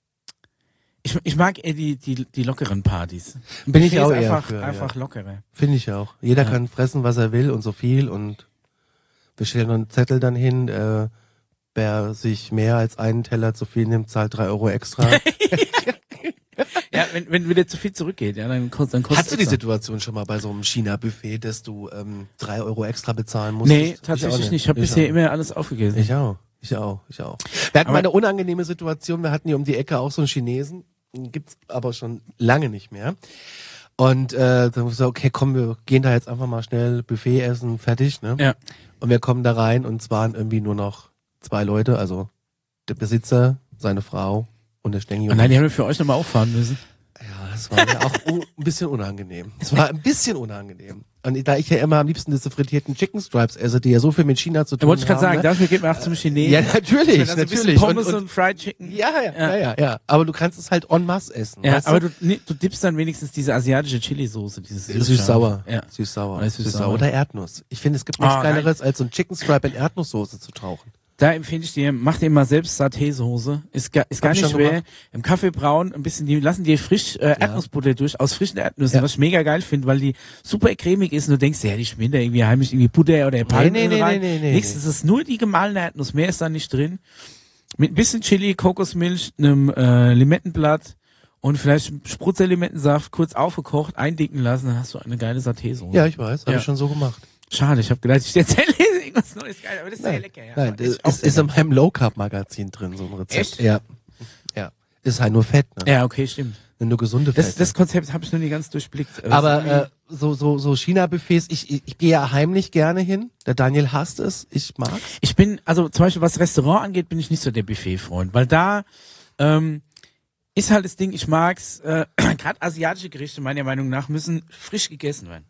Speaker 2: Ich, ich mag eher die, die, die lockeren Partys. Ein
Speaker 1: Bin ich
Speaker 2: Buffet
Speaker 1: auch
Speaker 2: ist
Speaker 1: eher
Speaker 2: einfach,
Speaker 1: für, ja.
Speaker 2: einfach lockerer.
Speaker 1: Finde ich auch. Jeder
Speaker 2: Ja.
Speaker 1: kann fressen, was er will und so viel, und wir stellen einen Zettel dann hin, äh, wer sich mehr als einen Teller zu viel nimmt, zahlt drei Euro extra.
Speaker 2: Ja, wenn, wenn wieder zu viel zurückgeht, ja, dann kostet, dann kostet
Speaker 1: Hast du die
Speaker 2: extra.
Speaker 1: Situation schon mal bei so einem China-Buffet, dass du ähm, drei Euro extra bezahlen musst?
Speaker 2: Nee, tatsächlich nicht. Ich habe bisher immer alles aufgegessen.
Speaker 1: Ich auch, ich auch, ich auch. Wir hatten
Speaker 2: Aber-
Speaker 1: mal eine unangenehme Situation, wir hatten hier um die Ecke auch so einen Chinesen, den gibt's aber schon lange nicht mehr. Und äh, dann haben wir so, okay, komm, wir gehen da jetzt einfach mal schnell Buffet essen, fertig, ne?
Speaker 2: Ja.
Speaker 1: Und wir kommen da rein und es waren irgendwie nur noch zwei Leute, also der Besitzer, seine Frau und der Stengi.
Speaker 2: Oh nein, die haben wir für euch nochmal auffahren müssen.
Speaker 1: Ja, das war mir auch un- ein bisschen unangenehm. Es war ein bisschen unangenehm. Und da ich ja immer am liebsten diese frittierten Chicken Stripes esse, die ja so viel mit China zu
Speaker 2: Da
Speaker 1: tun
Speaker 2: wollte ich gerade
Speaker 1: haben.
Speaker 2: sagen,
Speaker 1: ne?
Speaker 2: dafür geht man auch zum Chinesen.
Speaker 1: Ja, natürlich,
Speaker 2: Wenn da so ein bisschen
Speaker 1: natürlich.
Speaker 2: Pommes
Speaker 1: Und-
Speaker 2: und,
Speaker 1: und-
Speaker 2: Fried Chicken.
Speaker 1: Ja, ja, ja,
Speaker 2: Ja.
Speaker 1: ja, ja. Aber du kannst es halt en masse essen.
Speaker 2: Ja,
Speaker 1: weißt
Speaker 2: aber
Speaker 1: du?
Speaker 2: du, nee, du dippst dann wenigstens diese asiatische Chili-Soße, dieses
Speaker 1: Süß-sauer.
Speaker 2: Ja.
Speaker 1: Süß-sauer.
Speaker 2: Oder süß-sauer.
Speaker 1: Süß-sauer. Oder Erdnuss. Ich finde, es gibt nichts
Speaker 2: Ah,
Speaker 1: Geileres, als so ein Chicken Stripe in Erdnusssoße zu tauchen.
Speaker 2: Da empfehle ich dir, mach dir mal selbst Saté-Soße. Ist, ga, ist gar
Speaker 1: Hab ich
Speaker 2: nicht
Speaker 1: schon
Speaker 2: schwer.
Speaker 1: gemacht.
Speaker 2: Im Kaffee braun, ein bisschen, die lassen dir frisch äh, Erdnussbutter durch, aus frischen Erdnüssen,
Speaker 1: Ja.
Speaker 2: was ich mega geil finde, weil die super cremig ist und du denkst, ja, die schmieren da irgendwie heimlich irgendwie Butter oder Palmöl
Speaker 1: nee, nee,
Speaker 2: rein.
Speaker 1: nee, nee, nee,
Speaker 2: Nichts,
Speaker 1: nee.
Speaker 2: es ist nur die gemahlene Erdnuss, mehr ist da nicht drin. Mit ein bisschen Chili, Kokosmilch, einem äh, Limettenblatt und vielleicht Sprutzer-Limettensaft kurz aufgekocht, eindicken lassen, dann hast du eine geile Saté-Soße.
Speaker 1: Ja, ich weiß. Habe
Speaker 2: Ja.
Speaker 1: ich schon so gemacht.
Speaker 2: Schade, ich habe gedacht, ich erzähle irgendwas Neues geil, aber das ist sehr lecker. Ja.
Speaker 1: Nein, das
Speaker 2: Ist auch
Speaker 1: ist,
Speaker 2: sehr
Speaker 1: ist in
Speaker 2: lecker.
Speaker 1: meinem Low-Carb-Magazin drin, so ein Rezept.
Speaker 2: Echt?
Speaker 1: Ja. Ja. Ist halt nur Fett, ne?
Speaker 2: Ja, okay, stimmt.
Speaker 1: Nur gesunde Fette.
Speaker 2: Das, das Konzept habe ich noch nie ganz durchblickt.
Speaker 1: Aber äh, so so so China-Buffets, ich, ich ich gehe ja heimlich gerne hin. Der Daniel hasst es, ich mag's.
Speaker 2: Ich bin, also zum Beispiel was Restaurant angeht, bin ich nicht so der Buffet-Freund, weil da ähm, ist halt das Ding, ich mag's, äh, gerade asiatische Gerichte meiner Meinung nach müssen frisch gegessen werden.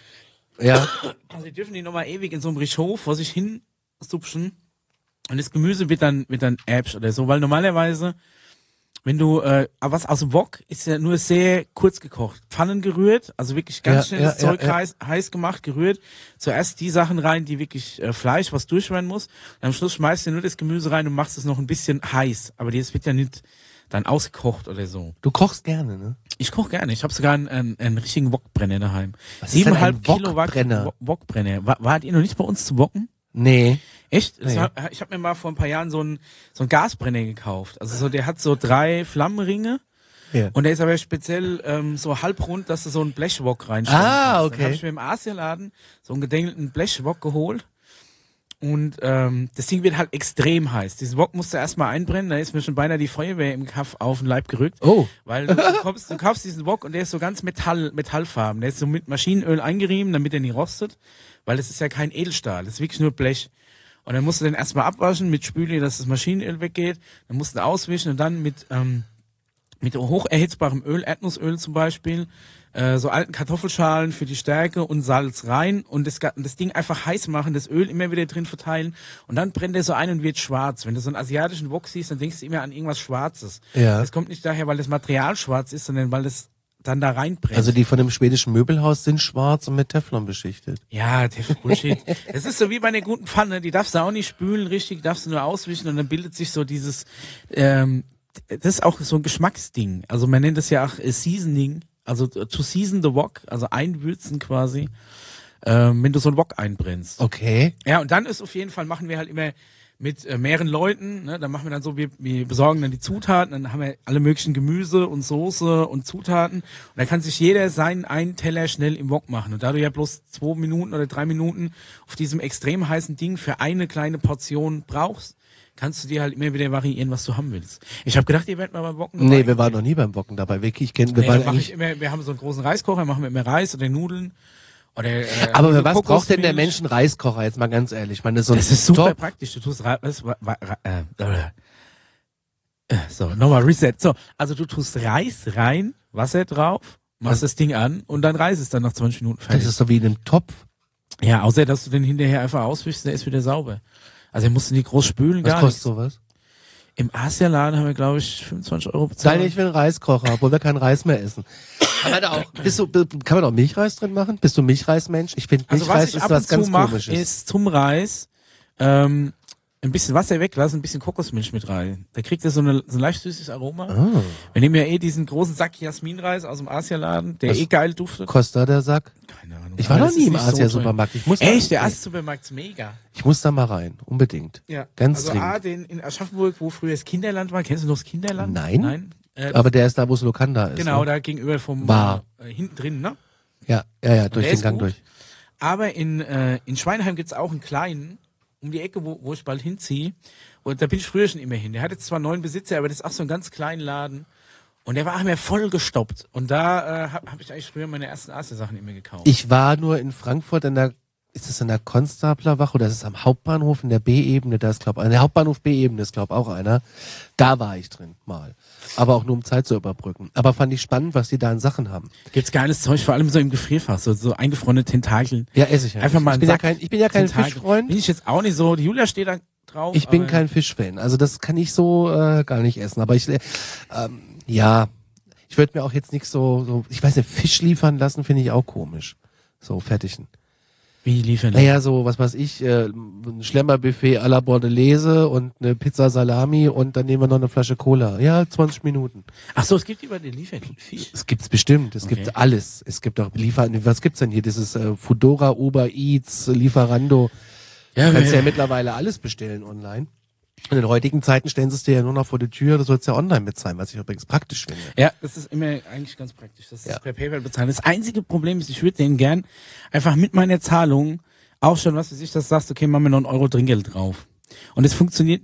Speaker 1: Ja.
Speaker 2: Also die dürfen die nochmal ewig in so einem Richot vor sich hin supschen und das Gemüse wird dann wird dann äpsch oder so, weil normalerweise wenn du, äh, aber was aus dem Wok ist ja nur sehr kurz gekocht. Pfannen gerührt, also wirklich ganz
Speaker 1: Ja,
Speaker 2: schnell
Speaker 1: ja,
Speaker 2: das Zeug
Speaker 1: ja, ja.
Speaker 2: heiß, heiß gemacht, gerührt. Zuerst die Sachen rein, die wirklich äh, Fleisch, was durch werden muss. Und am Schluss schmeißt du nur das Gemüse rein und machst es noch ein bisschen heiß. Aber das wird ja nicht dann ausgekocht oder so.
Speaker 1: Du kochst gerne, ne?
Speaker 2: Ich koche gerne. Ich habe sogar einen, einen, einen richtigen Wokbrenner daheim.
Speaker 1: Was ist denn ein
Speaker 2: Siebeneinhalb Kilowatt
Speaker 1: Wokbrenner?
Speaker 2: Wo- Wokbrenner. War, wart ihr noch nicht bei uns zu woken?
Speaker 1: Nee.
Speaker 2: Echt? Das
Speaker 1: Nee.
Speaker 2: war, ich habe mir mal vor ein paar Jahren so einen so einen Gasbrenner gekauft. Also so, der hat so drei Flammenringe
Speaker 1: Ja.
Speaker 2: und der ist aber speziell ähm, so halbrund, dass du so einen Blechwok reinstellen
Speaker 1: Ah,
Speaker 2: kannst.
Speaker 1: okay.
Speaker 2: Dann habe ich mir im Asialaden so einen gedengelten Blechwok geholt und ähm, das Ding wird halt extrem heiß. Diesen Wok musst du erstmal einbrennen, da ist mir schon beinahe die Feuerwehr im Kaff auf den Leib gerückt.
Speaker 1: Oh.
Speaker 2: Weil du, du, kommst, du kaufst diesen Wok und der ist so ganz Metall, Metallfarben. Der ist so mit Maschinenöl eingerieben, damit er nicht rostet. Weil das ist ja kein Edelstahl, das ist wirklich nur Blech. Und dann musst du den erstmal abwaschen mit Spüli, dass das Maschinenöl weggeht. Dann musst du auswischen und dann mit, ähm, mit hocherhitzbarem Öl, Erdnussöl zum Beispiel, äh, so alten Kartoffelschalen für die Stärke und Salz rein und das, Ga- das Ding einfach heiß machen, das Öl immer wieder drin verteilen und dann brennt der so ein und wird schwarz. Wenn du so einen asiatischen Wok siehst, dann denkst du immer an irgendwas Schwarzes.
Speaker 1: Ja.
Speaker 2: Das kommt nicht daher, weil das Material schwarz ist, sondern weil das dann da reinbrennt.
Speaker 1: Also die von dem schwedischen Möbelhaus sind schwarz und mit Teflon beschichtet.
Speaker 2: Ja, der Bullshit. Das ist so wie bei einer guten Pfanne, die darfst du auch nicht spülen, richtig, darfst du nur auswischen und dann bildet sich so dieses, ähm, das ist auch so ein Geschmacksding. Also man nennt das ja auch äh, Seasoning, also to season the wok, also einwürzen quasi, ähm, wenn du so einen Wok einbrennst.
Speaker 1: Okay.
Speaker 2: Ja, und dann ist auf jeden Fall, machen wir halt immer mit äh, mehreren Leuten, ne, dann machen wir dann so, wir, wir besorgen dann die Zutaten, dann haben wir alle möglichen Gemüse und Soße und Zutaten und dann kann sich jeder seinen einen Teller schnell im Wok machen und da du ja bloß zwei Minuten oder drei Minuten auf diesem extrem heißen Ding für eine kleine Portion brauchst, kannst du dir halt immer wieder variieren, was du haben willst. Ich habe gedacht, ihr werdet mal beim Woken
Speaker 1: Nee, wir waren noch nie beim Woken dabei. Wirklich, ich kenn, wir
Speaker 2: Nee,
Speaker 1: waren
Speaker 2: dann mach
Speaker 1: eigentlich,
Speaker 2: ich immer, wir haben so einen großen Reiskocher, machen wir immer Reis oder Nudeln oder äh,
Speaker 1: aber für
Speaker 2: so
Speaker 1: was braucht denn der
Speaker 2: Kokosmilch.
Speaker 1: Mensch einen Reiskocher? Jetzt mal ganz ehrlich. Ich meine, das ist so ein
Speaker 2: Das ist super
Speaker 1: Top.
Speaker 2: praktisch. Du tust Reis, was, wa- wa- äh, äh, so, nochmal Reset. So, also du tust Reis rein, Wasser drauf, machst das Ding an und dann Reis ist dann nach zwanzig Minuten
Speaker 1: Das
Speaker 2: fertig.
Speaker 1: ist so wie in einem Topf.
Speaker 2: Ja, außer dass du den hinterher einfach auswischst, der ist wieder sauber. Also er musst du nicht groß spülen,
Speaker 1: Was
Speaker 2: gar
Speaker 1: kostet
Speaker 2: nichts.
Speaker 1: sowas?
Speaker 2: Im Asialaden haben wir, glaube ich, fünfundzwanzig Euro bezahlt.
Speaker 1: Nein, ich will einen Reiskocher, obwohl wir keinen Reis mehr essen. Kann man da auch, bist du, kann man auch Milchreis drin machen? Bist du Milchreismensch? Ich finde,
Speaker 2: Also
Speaker 1: Milchreis
Speaker 2: was ich
Speaker 1: ist
Speaker 2: ab
Speaker 1: was
Speaker 2: und zu
Speaker 1: ganz
Speaker 2: mache,
Speaker 1: Komisches.
Speaker 2: ist zum Reis ähm, ein bisschen Wasser weglassen, ein bisschen Kokosmilch mit rein. Da kriegt er so, eine, so ein leicht süßes Aroma.
Speaker 1: Ah.
Speaker 2: Wir nehmen ja eh diesen großen Sack Jasminreis aus dem Asialaden, der
Speaker 1: Was
Speaker 2: eh geil duftet.
Speaker 1: Kostet der Sack?
Speaker 2: Keine Ahnung.
Speaker 1: Ich war
Speaker 2: Aber
Speaker 1: noch
Speaker 2: das
Speaker 1: nie
Speaker 2: ist
Speaker 1: im
Speaker 2: nicht so
Speaker 1: Asia-Supermarkt. Ich muss
Speaker 2: teuer.
Speaker 1: da-
Speaker 2: Echt? Der Asi-Supermarkt ist mega.
Speaker 1: Ich muss da mal rein, unbedingt.
Speaker 2: Ja.
Speaker 1: Ganz
Speaker 2: also
Speaker 1: dringend.
Speaker 2: A, den in Aschaffenburg, wo früher das Kinderland war. Kennst du noch das Kinderland?
Speaker 1: Nein.
Speaker 2: Nein. Äh,
Speaker 1: Aber der ist da, wo es Lokanda ist.
Speaker 2: genau,
Speaker 1: Ne?
Speaker 2: da gegenüber vom
Speaker 1: War.
Speaker 2: äh, hinten drin, ne?
Speaker 1: Ja, ja, ja, durch
Speaker 2: der
Speaker 1: den
Speaker 2: ist
Speaker 1: Gang
Speaker 2: gut.
Speaker 1: durch.
Speaker 2: Aber in, äh, in Schweinheim gibt's auch einen kleinen, um die Ecke, wo, wo ich bald hinziehe. Und da bin ich früher schon immer hin. Der hatte zwar neun Besitzer, aber das ist auch so ein ganz kleinen Laden. Und der war auch immer voll gestoppt. Und da äh, habe hab ich eigentlich früher meine ersten Asia-Sachen immer gekauft.
Speaker 1: Ich war nur in Frankfurt in der, ist das in der Konstablerwache oder ist es am Hauptbahnhof in der B-Ebene? Da ist, glaube ich, der Hauptbahnhof B-Ebene ist, glaube ich, auch einer. Da war ich drin, mal. Aber auch nur um Zeit zu überbrücken. Aber fand ich spannend, was die da an Sachen haben.
Speaker 2: Gibt's geiles Zeug, vor allem so im Gefrierfach, so, so eingefrorene Tentakeln.
Speaker 1: Ja, esse ich ja.
Speaker 2: Einfach
Speaker 1: nicht.
Speaker 2: mal
Speaker 1: ich
Speaker 2: einen
Speaker 1: bin ja
Speaker 2: Sack
Speaker 1: kein, ich bin ja kein
Speaker 2: Tentakel.
Speaker 1: Fischfreund.
Speaker 2: Bin ich jetzt auch nicht so. Die Julia steht da drauf.
Speaker 1: Ich bin
Speaker 2: aber-
Speaker 1: kein Fischfan. Also das kann ich so äh, gar nicht essen. Aber ich, äh, ähm, ja, ich würde mir auch jetzt nicht so, so, ich weiß nicht, Fisch liefern lassen, finde ich auch komisch. So, fertigen.
Speaker 2: Wie liefern?
Speaker 1: Naja, so, was weiß ich, äh, ein Schlemmerbuffet à la Bordelaise und eine Pizza Salami und dann nehmen wir noch eine Flasche Cola. Ja, zwanzig Minuten.
Speaker 2: Ach so, es gibt über den Lieferfisch.
Speaker 1: Es gibt's bestimmt. Es
Speaker 2: Okay.
Speaker 1: gibt alles. Es gibt auch Liefer, was gibt's denn hier? Dieses äh, Foodora, Uber Eats, Lieferando.
Speaker 2: Ja,
Speaker 1: Du kannst ja
Speaker 2: ja.
Speaker 1: mittlerweile alles bestellen online. Und in heutigen Zeiten stellen sie es dir ja nur noch vor die Tür, du sollst ja online mitzahlen, was ich übrigens praktisch finde.
Speaker 2: Ja, das ist immer eigentlich ganz praktisch. Das ist
Speaker 1: Ja.
Speaker 2: per PayPal bezahlen. Das einzige Problem ist, ich würde denen gern einfach mit meiner Zahlung auch schon, was weiß ich, das sagst, okay, machen wir noch einen Euro Trinkgeld drauf. Und es funktioniert nicht.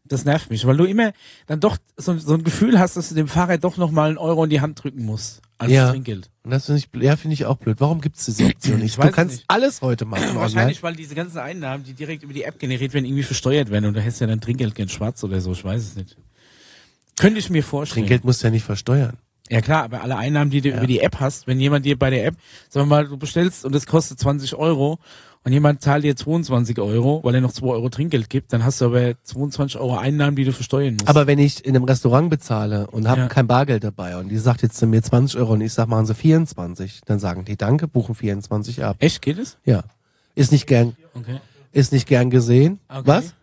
Speaker 2: Das nervt mich, weil du immer dann doch so, so ein Gefühl hast, dass du dem Fahrer doch nochmal einen Euro in die Hand drücken musst als
Speaker 1: Ja.
Speaker 2: Trinkgeld.
Speaker 1: Und das finde ich, ja, finde ich auch blöd. Warum gibt es diese Option nicht?
Speaker 2: Ich
Speaker 1: Du
Speaker 2: weiß es
Speaker 1: kannst
Speaker 2: nicht.
Speaker 1: alles heute machen online.
Speaker 2: Wahrscheinlich, weil diese ganzen Einnahmen, die direkt über die App generiert werden, irgendwie versteuert werden und da hättest du ja dann Trinkgeld schwarz oder so, ich weiß es nicht. Könnte ich mir vorstellen.
Speaker 1: Trinkgeld musst du ja nicht versteuern.
Speaker 2: Ja klar, aber alle Einnahmen, die du
Speaker 1: Ja.
Speaker 2: über die App hast, wenn jemand dir bei der App, sagen wir mal, du bestellst und es kostet zwanzig Euro und jemand zahlt dir zweiundzwanzig Euro, weil er noch zwei Euro Trinkgeld gibt, dann hast du aber zweiundzwanzig Euro Einnahmen, die du versteuern musst.
Speaker 1: Aber wenn ich in einem Restaurant bezahle und habe
Speaker 2: Ja.
Speaker 1: kein Bargeld dabei und die sagt jetzt zu mir zwanzig Euro und ich sag, machen Sie vierundzwanzig, dann sagen die Danke, buchen vierundzwanzig ab.
Speaker 2: Echt, geht es?
Speaker 1: Ja. Ist nicht gern,
Speaker 2: Okay.
Speaker 1: ist nicht gern gesehen.
Speaker 2: Okay.
Speaker 1: Was?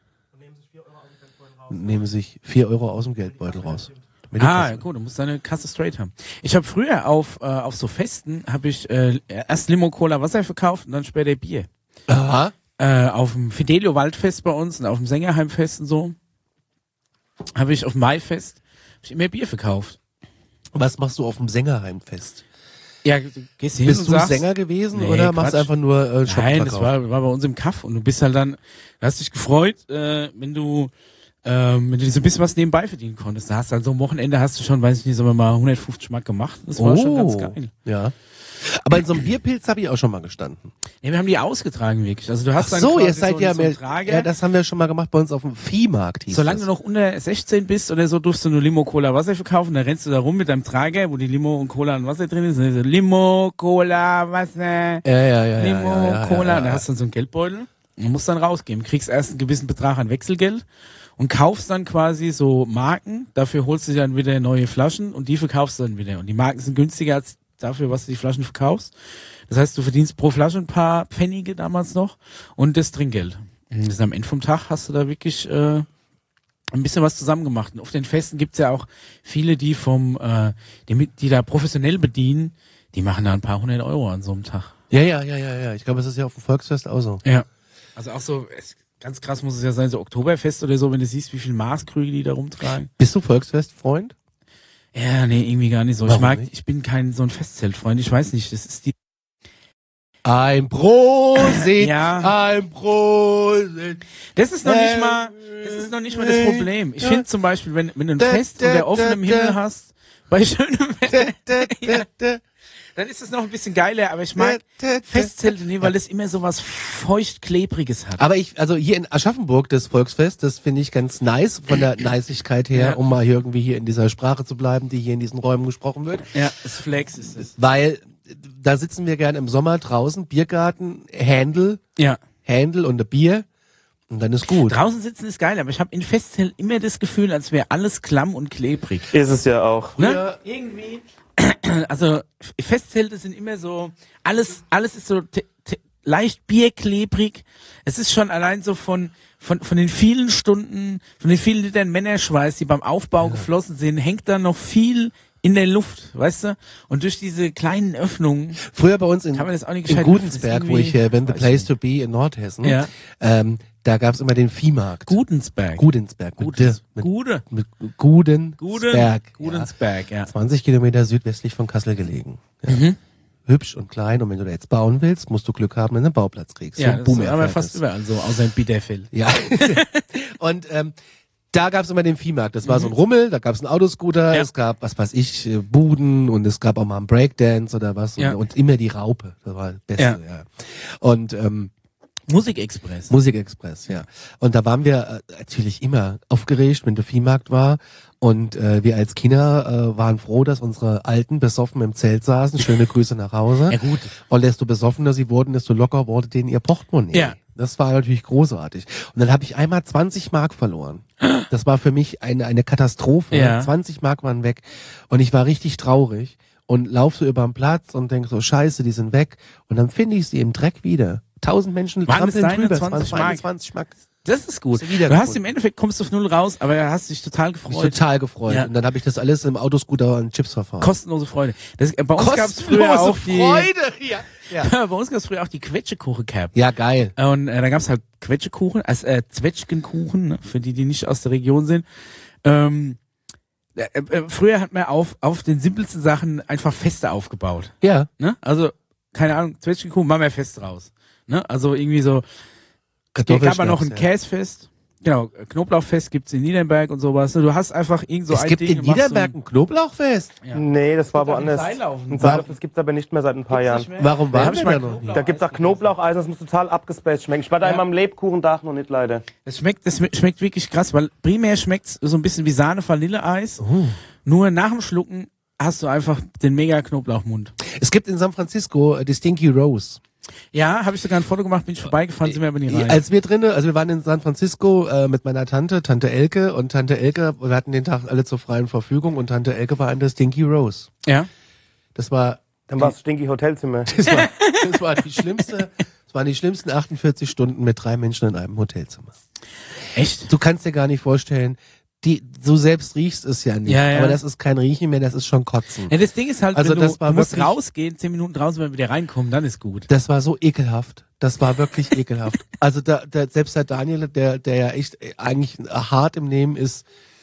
Speaker 1: Nehmen sich vier Euro aus dem Geldbeutel raus. Mit der
Speaker 2: Ah,
Speaker 1: Kasse.
Speaker 2: gut, du musst deine Kasse straight haben. Ich habe früher auf äh, auf so Festen, habe ich äh, erst Limo, Cola, Wasser verkauft und dann später Bier.
Speaker 1: Aha.
Speaker 2: Äh, auf dem Fidelio Waldfest bei uns und auf dem Sängerheimfest und so, habe ich auf dem Maifest hab ich immer Bier verkauft.
Speaker 1: Was machst du auf dem Sängerheimfest?
Speaker 2: Ja, du gehst hin
Speaker 1: Bist
Speaker 2: und
Speaker 1: du
Speaker 2: sagst,
Speaker 1: Sänger gewesen
Speaker 2: Nee,
Speaker 1: oder machst du
Speaker 2: Quatsch.
Speaker 1: einfach nur äh, Shopverkauf?
Speaker 2: Nein, das war, war bei uns im Kaff und du bist halt dann, du hast dich gefreut, äh, wenn du ähm, wenn du so ein bisschen was nebenbei verdienen konntest. Da hast du dann so am Wochenende hast du schon, weiß ich nicht, sagen wir mal hundertfünfzig Mark gemacht. Das war schon ganz geil.
Speaker 1: Ja. Aber in so einem Bierpilz habe ich auch schon mal gestanden.
Speaker 2: Ja, wir haben die ausgetragen wirklich. Also du hast
Speaker 1: Ach
Speaker 2: dann
Speaker 1: so,
Speaker 2: quasi
Speaker 1: ihr seid
Speaker 2: so,
Speaker 1: ja
Speaker 2: so einen
Speaker 1: mehr.
Speaker 2: Trager.
Speaker 1: Ja, das haben wir schon mal gemacht bei uns auf dem Viehmarkt. Hieß
Speaker 2: Solange
Speaker 1: das.
Speaker 2: du noch unter sechzehn bist oder so, durfst du nur Limo, Cola, Wasser verkaufen. Dann rennst du da rum mit deinem Trager, wo die Limo und Cola und Wasser drin ist. Und dann so Limo, Cola, Wasser,
Speaker 1: Ja, ja, ja.
Speaker 2: Limo,
Speaker 1: ja, ja, ja,
Speaker 2: Cola.
Speaker 1: Ja,
Speaker 2: Und da
Speaker 1: ja.
Speaker 2: hast du dann so einen Geldbeutel und musst dann rausgeben. Kriegst erst einen gewissen Betrag an Wechselgeld und kaufst dann quasi so Marken. Dafür holst du dir dann wieder neue Flaschen und die verkaufst du dann wieder. Und die Marken sind günstiger als dafür, was du die Flaschen verkaufst. Das heißt, du verdienst pro Flasche ein paar Pfennige damals noch und das Trinkgeld. Und das am Ende vom Tag hast du da wirklich äh, ein bisschen was zusammen gemacht. Und auf den Festen gibt's ja auch viele, die vom, äh, die, mit, die da professionell bedienen, die machen da ein paar hundert Euro an so einem Tag.
Speaker 1: Ja, ja, ja, ja, ja. Ich glaube, es ist ja auf dem Volksfest auch so.
Speaker 2: Ja. Also auch so, es, ganz krass muss es ja sein, so Oktoberfest oder so, wenn du siehst, wie viel Maßkrüge die da rumtragen.
Speaker 1: Bist du Volksfest-Freund?
Speaker 2: Ja, nee, irgendwie gar nicht so.
Speaker 1: Warum
Speaker 2: ich mag,
Speaker 1: nicht?
Speaker 2: ich bin kein so ein Festzeltfreund. Ich weiß nicht, das ist die.
Speaker 1: Ein Prosit,
Speaker 2: Ja.
Speaker 1: ein Prosit.
Speaker 2: Das ist noch nicht mal, das ist noch nicht mal das Problem. Ich finde zum Beispiel, wenn, wenn du ein Fest unter offenem Himmel hast, bei schönem Wetter,
Speaker 1: Da, da, da,
Speaker 2: dann ist es noch ein bisschen geiler, aber ich mag
Speaker 1: da, da, da.
Speaker 2: Festzelte nicht, weil das immer so was feucht-klebriges hat.
Speaker 1: Aber ich, also hier in Aschaffenburg, das Volksfest, das finde ich ganz nice, von der Niceigkeit her,
Speaker 2: Ja.
Speaker 1: um mal hier irgendwie hier in dieser Sprache zu bleiben, die hier in diesen Räumen gesprochen wird.
Speaker 2: Ja, das Flex ist es.
Speaker 1: Weil da sitzen wir gern im Sommer draußen, Biergarten, Händel,
Speaker 2: Ja.
Speaker 1: Händel und ein Bier und dann ist gut.
Speaker 2: Draußen sitzen ist geil, aber ich habe in Festzelten immer das Gefühl, als wäre alles klamm und klebrig.
Speaker 3: Ist es ja auch.
Speaker 2: Ne?
Speaker 1: Ja.
Speaker 2: Irgendwie. Also Festzelte sind immer so, alles, alles ist so te- te- leicht bierklebrig. Es ist schon allein so von, von, von den vielen Stunden, von den vielen Litern Männerschweiß, die beim Aufbau geflossen sind, hängt da noch viel in der Luft, weißt du? Und durch diese kleinen Öffnungen
Speaker 1: Früher bei uns in,
Speaker 2: kann man das auch nicht
Speaker 1: in
Speaker 2: gescheit
Speaker 1: Gudensberg,
Speaker 2: lüften.
Speaker 1: wo
Speaker 2: Das ist
Speaker 1: ich her bin, the
Speaker 2: irgendwie-
Speaker 1: place to be in Nordhessen,
Speaker 2: Ja.
Speaker 1: ähm, da gab's immer den Viehmarkt.
Speaker 2: Gudensberg.
Speaker 1: Gudensberg. Mit
Speaker 2: Gudens,
Speaker 1: D, mit,
Speaker 2: Gude.
Speaker 1: mit Gudensberg.
Speaker 2: Guden,
Speaker 1: Ja.
Speaker 2: Gudensberg, ja.
Speaker 1: zwanzig Kilometer südwestlich von Kassel gelegen. Ja.
Speaker 2: Mhm.
Speaker 1: Hübsch und klein, und wenn du da jetzt bauen willst, musst du Glück haben, wenn du einen Bauplatz kriegst.
Speaker 2: Ja,
Speaker 1: So
Speaker 2: das
Speaker 1: Boom
Speaker 2: ist aber
Speaker 1: erfährt
Speaker 2: fast
Speaker 1: es.
Speaker 2: überall so, außer in Biederfeld.
Speaker 1: Ja. Und ähm, da gab's immer den Viehmarkt. Das war so ein Rummel, da gab's einen Autoscooter,
Speaker 2: Mhm. Ja.
Speaker 1: es gab, was weiß ich, äh, Buden, und es gab auch mal einen Breakdance oder was.
Speaker 2: Ja.
Speaker 1: Und, und immer die Raupe. Das war das Beste,
Speaker 2: Ja.
Speaker 1: ja. Und ähm,
Speaker 2: Musikexpress.
Speaker 1: Musikexpress, ja. Und da waren wir äh, natürlich immer aufgeregt, wenn der Viehmarkt war. Und äh, wir als Kinder äh, waren froh, dass unsere Alten besoffen im Zelt saßen. Schöne Grüße nach Hause.
Speaker 2: Ja, gut.
Speaker 1: Und desto besoffener sie wurden, desto locker wurde denen ihr Portemonnaie.
Speaker 2: Ja.
Speaker 1: Das war natürlich großartig. Und dann habe ich einmal zwanzig Mark verloren. Das war für mich eine, eine Katastrophe.
Speaker 2: Ja.
Speaker 1: zwanzig Mark waren weg. Und ich war richtig traurig. Und lauf so über den Platz und denk so, scheiße, die sind weg. Und dann finde ich sie im Dreck wieder. Tausend Menschen
Speaker 2: Waren es
Speaker 1: trampeln
Speaker 2: deine
Speaker 1: drüber.
Speaker 2: zwanzig
Speaker 1: Es waren meine
Speaker 2: Mark?
Speaker 1: zwanzig Mark.
Speaker 2: Das ist gut.
Speaker 1: Hast du wiedergefunden.
Speaker 2: Du hast im Endeffekt, kommst du auf null raus, aber du hast dich total
Speaker 1: Mich
Speaker 2: gefreut.
Speaker 1: total gefreut.
Speaker 2: Ja.
Speaker 1: Und dann habe ich das alles im Autoscooter an Chips verfahren.
Speaker 2: Kostenlose Freude. Das, äh, bei uns gab es früher auch die,
Speaker 1: Ja. Ja.
Speaker 2: bei uns gab es früher auch die Quetschekuchen-Cap.
Speaker 1: Ja, geil.
Speaker 2: Und äh, da gab es halt Quetschekuchen, also äh, Zwetschgenkuchen, ne, für die, die nicht aus der Region sind. Ähm, äh, äh, früher hat man auf, auf den simpelsten Sachen einfach Feste aufgebaut.
Speaker 1: Ja.
Speaker 2: Ne? Also, keine Ahnung, Zwetschgenkuchen, machen wir Fest raus. Ne? Also irgendwie so, gab man noch ein
Speaker 1: ja.
Speaker 2: Käsefest, Genau, Knoblauchfest gibt's in Niedernberg und sowas. Du hast einfach irgend so
Speaker 1: es
Speaker 2: ein
Speaker 1: gibt
Speaker 2: Ding.
Speaker 1: in Niedernberg ein Knoblauchfest.
Speaker 2: Ja.
Speaker 3: Nee, das war
Speaker 2: Gibt auch
Speaker 3: woanders.
Speaker 2: ein Seillaufen.
Speaker 3: Ein Seillaufen, das gibt's aber nicht mehr seit ein paar Jahren.
Speaker 1: Warum
Speaker 2: Da
Speaker 1: waren
Speaker 2: hab ich
Speaker 1: wir
Speaker 2: mal
Speaker 1: da noch
Speaker 2: Knoblauch-
Speaker 1: nie?
Speaker 3: Da gibt's auch Knoblaucheisen, das muss total abgespaced schmecken. Ich war da
Speaker 2: Ja.
Speaker 3: in meinem Lebkuchendach noch nicht, leider.
Speaker 2: Das schmeckt, das schmeckt wirklich krass, weil primär schmeckt's so ein bisschen wie Sahne-Vanilleeis.
Speaker 1: Oh.
Speaker 2: Nur nach dem Schlucken hast du einfach den mega Knoblauchmund.
Speaker 1: Es gibt in San Francisco äh, die Stinky Rose.
Speaker 2: Ja, habe ich sogar ein Foto gemacht, bin ich vorbeigefahren, sind wir aber nie rein.
Speaker 1: Als wir drinnen, also wir waren in San Francisco äh, mit meiner Tante, Tante Elke, und Tante Elke, wir hatten den Tag alle zur freien Verfügung, und Tante Elke war in der Stinky Rose.
Speaker 2: Ja.
Speaker 1: Das war,
Speaker 3: Dann war's Stinky Hotelzimmer.
Speaker 1: das war, das war die schlimmste, das waren die schlimmsten achtundvierzig Stunden mit drei Menschen in einem Hotelzimmer.
Speaker 2: Echt?
Speaker 1: Du kannst dir gar nicht vorstellen, die, du selbst riechst es ja nicht,
Speaker 2: Ja, ja.
Speaker 1: aber das ist kein Riechen mehr, das ist schon Kotzen.
Speaker 2: Ja, das Ding ist halt,
Speaker 1: Also
Speaker 2: wenn du,
Speaker 1: das war
Speaker 2: du musst
Speaker 1: wirklich-
Speaker 2: rausgehen, zehn Minuten draußen, wenn wir wieder reinkommen, dann ist gut.
Speaker 1: Das war so ekelhaft. Das war wirklich ekelhaft. Also da, da, selbst der Daniel, der, der ja echt eigentlich hart im Nehmen ist,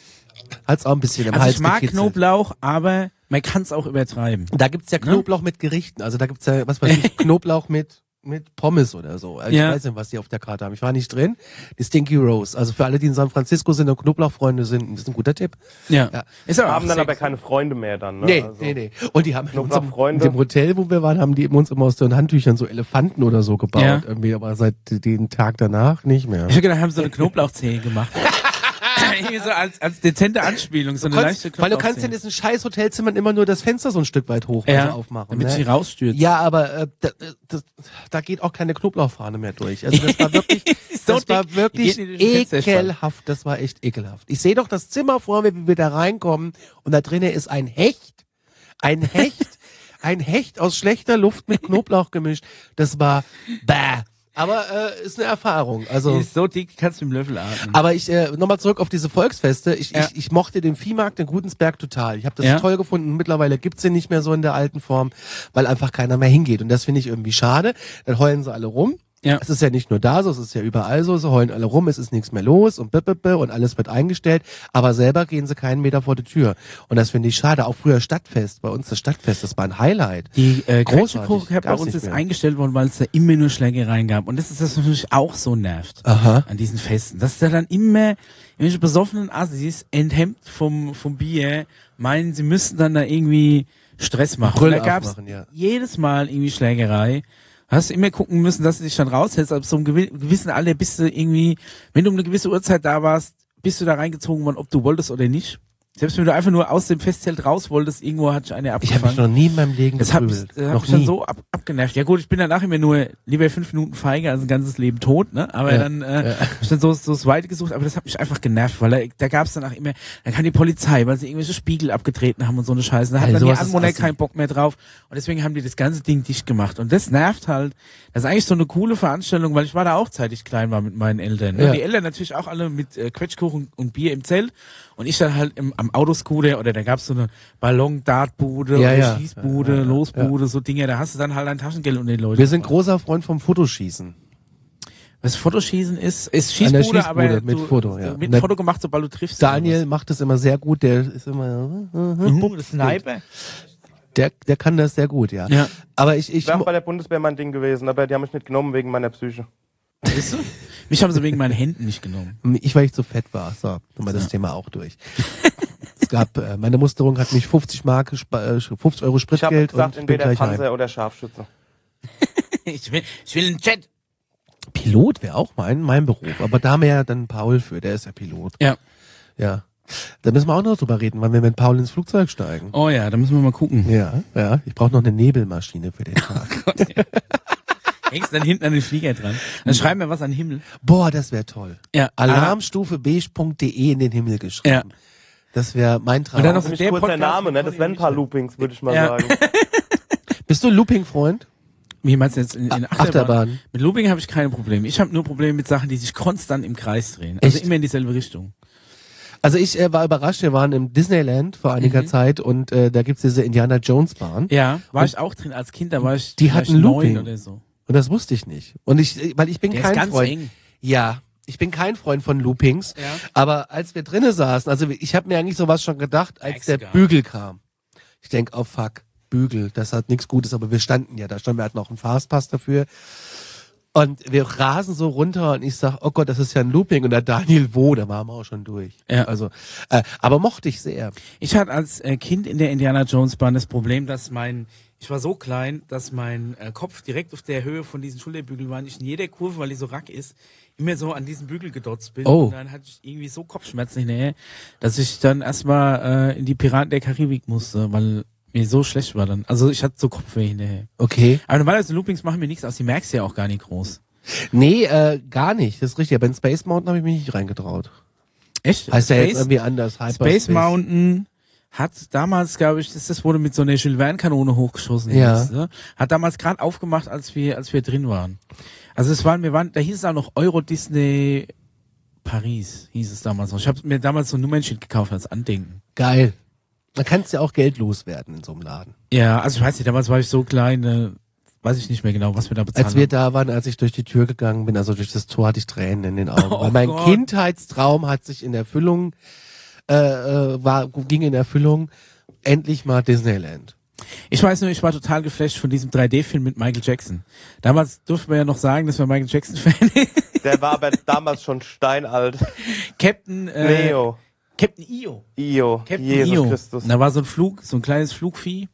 Speaker 1: hat's auch ein bisschen im
Speaker 2: Also
Speaker 1: Hals
Speaker 2: ich mag
Speaker 1: gekitzelt.
Speaker 2: Knoblauch, aber man kann es auch übertreiben.
Speaker 1: Da gibt's ja Knoblauch mit Gerichten. Also da gibt's ja, was weiß ich, Knoblauch mit mit Pommes oder so. Also
Speaker 2: Ja.
Speaker 1: Ich weiß nicht, was die auf der Karte haben. Ich war nicht drin. Die Stinky Rose. Also für alle, die in San Francisco sind und Knoblauchfreunde sind, das ist ein guter Tipp.
Speaker 2: Ja.
Speaker 1: Ja.
Speaker 2: Ist aber
Speaker 3: Haben
Speaker 2: auch
Speaker 3: dann aber
Speaker 2: sexy.
Speaker 3: keine Freunde mehr dann, ne?
Speaker 1: Nee,
Speaker 3: Also,
Speaker 1: nee, nee. Und die haben in, unserem, in
Speaker 3: Knoblauchfreunde.
Speaker 1: dem Hotel, wo wir waren, haben die uns immer aus den Handtüchern so Elefanten oder so gebaut.
Speaker 2: Ja.
Speaker 1: Irgendwie, aber seit den Tag danach nicht mehr.
Speaker 2: Ich hab gedacht, haben so eine Knoblauchzehe gemacht. Irgendwie so als, als dezente Anspielung, so eine leichte
Speaker 1: Weil du kannst ja
Speaker 2: Knoblauchzehe.
Speaker 1: in diesen scheiß Hotelzimmern immer nur das Fenster so ein Stück weit hoch
Speaker 2: Ja,
Speaker 1: also aufmachen.
Speaker 2: damit
Speaker 1: ne?
Speaker 2: sie rausstürzt.
Speaker 1: Ja, aber äh, da, das, da geht auch keine Knoblauchfahne mehr durch. Also das war wirklich,
Speaker 2: So
Speaker 1: das war
Speaker 2: dick.
Speaker 1: wirklich
Speaker 2: Die geht nicht durch den Fensterspann.
Speaker 1: ekelhaft. Das war echt ekelhaft. Ich sehe doch das Zimmer vor mir, wie wir da reinkommen, und da drinnen ist ein Hecht, ein Hecht, ein Hecht aus schlechter Luft mit Knoblauch gemischt. Das war bäh. Aber äh, ist eine Erfahrung.
Speaker 2: Die
Speaker 1: Also.
Speaker 2: ist so dick, kannst du mit dem Löffel atmen.
Speaker 1: Aber ich äh, nochmal zurück auf diese Volksfeste. Ich,
Speaker 2: Ja.
Speaker 1: ich, ich mochte den Viehmarkt in Gudensberg total. Ich habe das
Speaker 2: Ja.
Speaker 1: toll gefunden. Mittlerweile gibt's den nicht mehr so in der alten Form, weil einfach keiner mehr hingeht. Und das finde ich irgendwie schade. Dann heulen sie alle rum.
Speaker 2: Ja.
Speaker 1: Es ist ja nicht nur da so, es ist ja überall so. Sie heulen alle rum, es ist nichts mehr los und bippe und alles wird eingestellt. Aber selber gehen sie keinen Meter vor die Tür. Und das finde ich schade. Auch früher Stadtfest. Bei uns das Stadtfest, das war ein Highlight.
Speaker 2: Die äh,
Speaker 1: Großartig.
Speaker 2: Quetschekuchen bei
Speaker 1: Gab's
Speaker 2: uns
Speaker 1: nicht
Speaker 2: ist
Speaker 1: mehr.
Speaker 2: eingestellt worden, weil es da immer nur Schlägereien gab. Und das ist das, was mich auch so nervt
Speaker 1: Aha.
Speaker 2: an diesen Festen. Dass da dann immer irgendwelche besoffenen Assis, enthemmt vom, vom Bier, meinen, sie müssten dann da irgendwie Stress machen.
Speaker 1: Brüll
Speaker 2: Und da gab's
Speaker 1: aufmachen, ja.
Speaker 2: jedes Mal irgendwie Schlägerei. Hast du immer gucken müssen, dass du dich dann raushältst. Ab so einem gewi- gewissen Alter bist du irgendwie, wenn du um eine gewisse Uhrzeit da warst, bist du da reingezogen worden, ob du wolltest oder nicht. Selbst wenn du einfach nur aus dem Festzelt raus wolltest, irgendwo hat sich eine
Speaker 1: Ich habe
Speaker 2: abgefangen.
Speaker 1: mich noch nie in meinem Leben
Speaker 2: Das hat mich,
Speaker 1: geprügelt.
Speaker 2: das hat
Speaker 1: Noch
Speaker 2: mich dann
Speaker 1: nie.
Speaker 2: so ab, abgenervt. Ja gut, ich bin danach immer nur lieber fünf Minuten feiger als ein ganzes Leben tot, ne? Aber
Speaker 1: Ja,
Speaker 2: dann äh, hab ich dann so, so das Weite gesucht, aber das hat mich einfach genervt, weil da, da gab es danach immer, dann kam die Polizei, weil sie irgendwelche Spiegel abgetreten haben und so eine Scheiße. Da hat
Speaker 1: Ey,
Speaker 2: dann die
Speaker 1: sowas ist
Speaker 2: Anwohner
Speaker 1: assi.
Speaker 2: keinen Bock mehr drauf und deswegen haben die das ganze Ding dicht gemacht. Und das nervt halt. Das ist eigentlich so eine coole Veranstaltung, weil ich war da auch zeitig klein war mit meinen Eltern. Ne?
Speaker 1: Ja.
Speaker 2: Die Eltern natürlich auch alle mit äh, Quetschkuchen und Bier im Zelt. Und ich dann halt im, am Autoscooter oder da gab's so eine Ballon-Dartbude
Speaker 1: Ja,
Speaker 2: oder
Speaker 1: ja.
Speaker 2: Schießbude,
Speaker 1: Ja, ja,
Speaker 2: Losbude, so Dinge, da hast du dann halt ein Taschengeld und den Leuten.
Speaker 1: Wir sind großer Freund vom Fotoschießen.
Speaker 2: Was Fotoschießen ist, ist
Speaker 1: An der
Speaker 2: Schießbude,
Speaker 1: Schießbude
Speaker 2: aber
Speaker 1: mit
Speaker 2: du,
Speaker 1: Foto, ja.
Speaker 2: mit
Speaker 1: Und
Speaker 2: Foto gemacht, sobald du triffst.
Speaker 1: Daniel macht es immer sehr gut. Der ist immer,
Speaker 2: mhm, das Sniper.
Speaker 1: der, der kann das sehr gut, ja.
Speaker 2: Ja.
Speaker 1: Aber ich, ich,
Speaker 3: Wäre auch bei der Bundeswehr mein Ding gewesen, aber die haben mich nicht genommen wegen meiner Psyche.
Speaker 2: Weißt du? Mich haben sie wegen meinen Händen nicht genommen.
Speaker 1: ich, weil ich zu fett war. So, haben wir das
Speaker 2: Ja.
Speaker 1: Thema auch durch. Es gab, äh, meine Musterung hat mich fünfzig Mark, äh, fünfzig Euro
Speaker 3: Ich habe
Speaker 1: Spritgeld
Speaker 3: gesagt,
Speaker 1: und ich bin
Speaker 3: entweder
Speaker 1: gleich
Speaker 3: Panzer
Speaker 1: heim.
Speaker 3: oder Scharfschütze.
Speaker 2: Ich will, ich will einen Jet.
Speaker 1: Pilot wäre auch mein, mein Beruf. Aber da haben wir ja dann Paul für, der ist ja Pilot.
Speaker 2: Ja.
Speaker 1: Ja. Da müssen wir auch noch drüber reden, wann wir mit Paul ins Flugzeug steigen.
Speaker 2: Oh ja, da müssen wir mal gucken.
Speaker 1: Ja, ja. Ich brauche noch eine Nebelmaschine für den Tag.
Speaker 2: Hängst dann hinten an den Flieger dran. Dann schreiben wir was an den Himmel.
Speaker 1: Boah, das wäre toll.
Speaker 2: Ja.
Speaker 1: Alarmstufe beige punkt de in den Himmel geschrieben. Das wäre mein Traum.
Speaker 2: Und dann noch
Speaker 3: Ziemlich
Speaker 2: der
Speaker 3: kurzer
Speaker 2: Podcast
Speaker 3: Name, ne?
Speaker 2: mit
Speaker 3: Das wären ein paar
Speaker 2: Conny
Speaker 3: Loopings, würde ich mal
Speaker 2: Ja.
Speaker 3: sagen.
Speaker 1: Bist du ein Looping-Freund?
Speaker 2: Wie meinst du jetzt in, in Achterbahn?
Speaker 1: Achterbahn.
Speaker 2: Mit Looping habe ich keine Probleme. Ich habe nur Probleme mit Sachen, die sich konstant im Kreis drehen. Also
Speaker 1: Echt?
Speaker 2: immer in dieselbe Richtung.
Speaker 1: Also ich äh, war überrascht, wir waren im Disneyland vor einiger
Speaker 2: Mhm.
Speaker 1: Zeit und äh, da gibt's diese Indiana Jones Bahn.
Speaker 2: Ja, war
Speaker 1: Und
Speaker 2: ich auch drin als Kind, da war ich
Speaker 1: die
Speaker 2: vielleicht
Speaker 1: hatten
Speaker 2: neun
Speaker 1: Looping.
Speaker 2: oder so.
Speaker 1: Und das wusste ich nicht. Und ich, äh, weil ich bin
Speaker 2: Der
Speaker 1: kein
Speaker 2: ist ganz
Speaker 1: Freund.
Speaker 2: eng.
Speaker 1: Ja, ich bin kein Freund von Loopings.
Speaker 2: Ja.
Speaker 1: Aber als wir drinnen saßen, also ich habe mir eigentlich sowas schon gedacht, als der
Speaker 2: Ex-Gar.
Speaker 1: Bügel kam. Ich denk, oh fuck, Bügel, das hat nichts Gutes, aber wir standen ja da, standen wir hatten auch einen Fastpass dafür. Und wir rasen so runter und ich sag, oh Gott, das ist ja ein Looping. Und der Daniel, wo? Da waren wir auch schon durch.
Speaker 2: Ja.
Speaker 1: Also, äh, aber mochte ich sehr.
Speaker 2: Ich hatte als äh, Kind in der Indiana Jones Bahn das Problem, dass mein, ich war so klein, dass mein äh, Kopf direkt auf der Höhe von diesen Schulterbügeln war. Und ich in jeder Kurve, weil die so rack ist, immer so an diesen Bügel gedotzt bin.
Speaker 1: Oh.
Speaker 2: Und dann hatte ich irgendwie so Kopfschmerzen hinterher, dass ich dann erstmal äh, in die Piraten der Karibik musste, weil mir so schlecht war dann. Also ich hatte so Kopfweh hinterher.
Speaker 1: Okay.
Speaker 2: Aber normalerweise Loopings machen mir nichts aus, die merkst du ja auch gar nicht groß.
Speaker 1: Nee, äh, gar nicht. Das ist richtig. Aber in Space Mountain habe ich mich nicht reingetraut.
Speaker 2: Echt?
Speaker 1: Heißt ja
Speaker 2: Space,
Speaker 1: jetzt irgendwie anders.
Speaker 2: Space Mountain hat damals, glaube ich, das, das wurde mit so einer Jules Verne Kanone hochgeschossen.
Speaker 1: Ja.
Speaker 2: Hieß, ne? Hat damals gerade aufgemacht, als wir, als wir drin waren. Also es waren, wir waren, da hieß es auch noch Euro Disney Paris, hieß es damals noch. Ich habe mir damals so ein Nummernschild gekauft als Andenken.
Speaker 1: Geil. Da kannst du ja auch Geld loswerden in so einem Laden.
Speaker 2: Ja, also ich weiß nicht, damals war ich so klein, äh, weiß ich nicht mehr genau, was wir da bezahlt
Speaker 1: Als wir
Speaker 2: haben.
Speaker 1: da waren, als ich durch die Tür gegangen bin, also durch das Tor, hatte ich Tränen in den Augen.
Speaker 2: Oh
Speaker 1: weil mein
Speaker 2: Gott.
Speaker 1: Kindheitstraum hat sich in Erfüllung, äh, äh, war, ging in Erfüllung, endlich mal Disneyland.
Speaker 2: Ich weiß nur, ich war total geflasht von diesem drei D-Film mit Michael Jackson. Damals durften wir ja noch sagen, dass wir Michael Jackson-Fan
Speaker 3: Der war aber damals schon steinalt.
Speaker 2: Captain, äh,
Speaker 3: Neo.
Speaker 2: Captain Io.
Speaker 3: Io.
Speaker 2: Captain
Speaker 3: Jesus
Speaker 2: Io.
Speaker 3: Christus.
Speaker 2: Und da war so ein Flug, so ein kleines Flugvieh.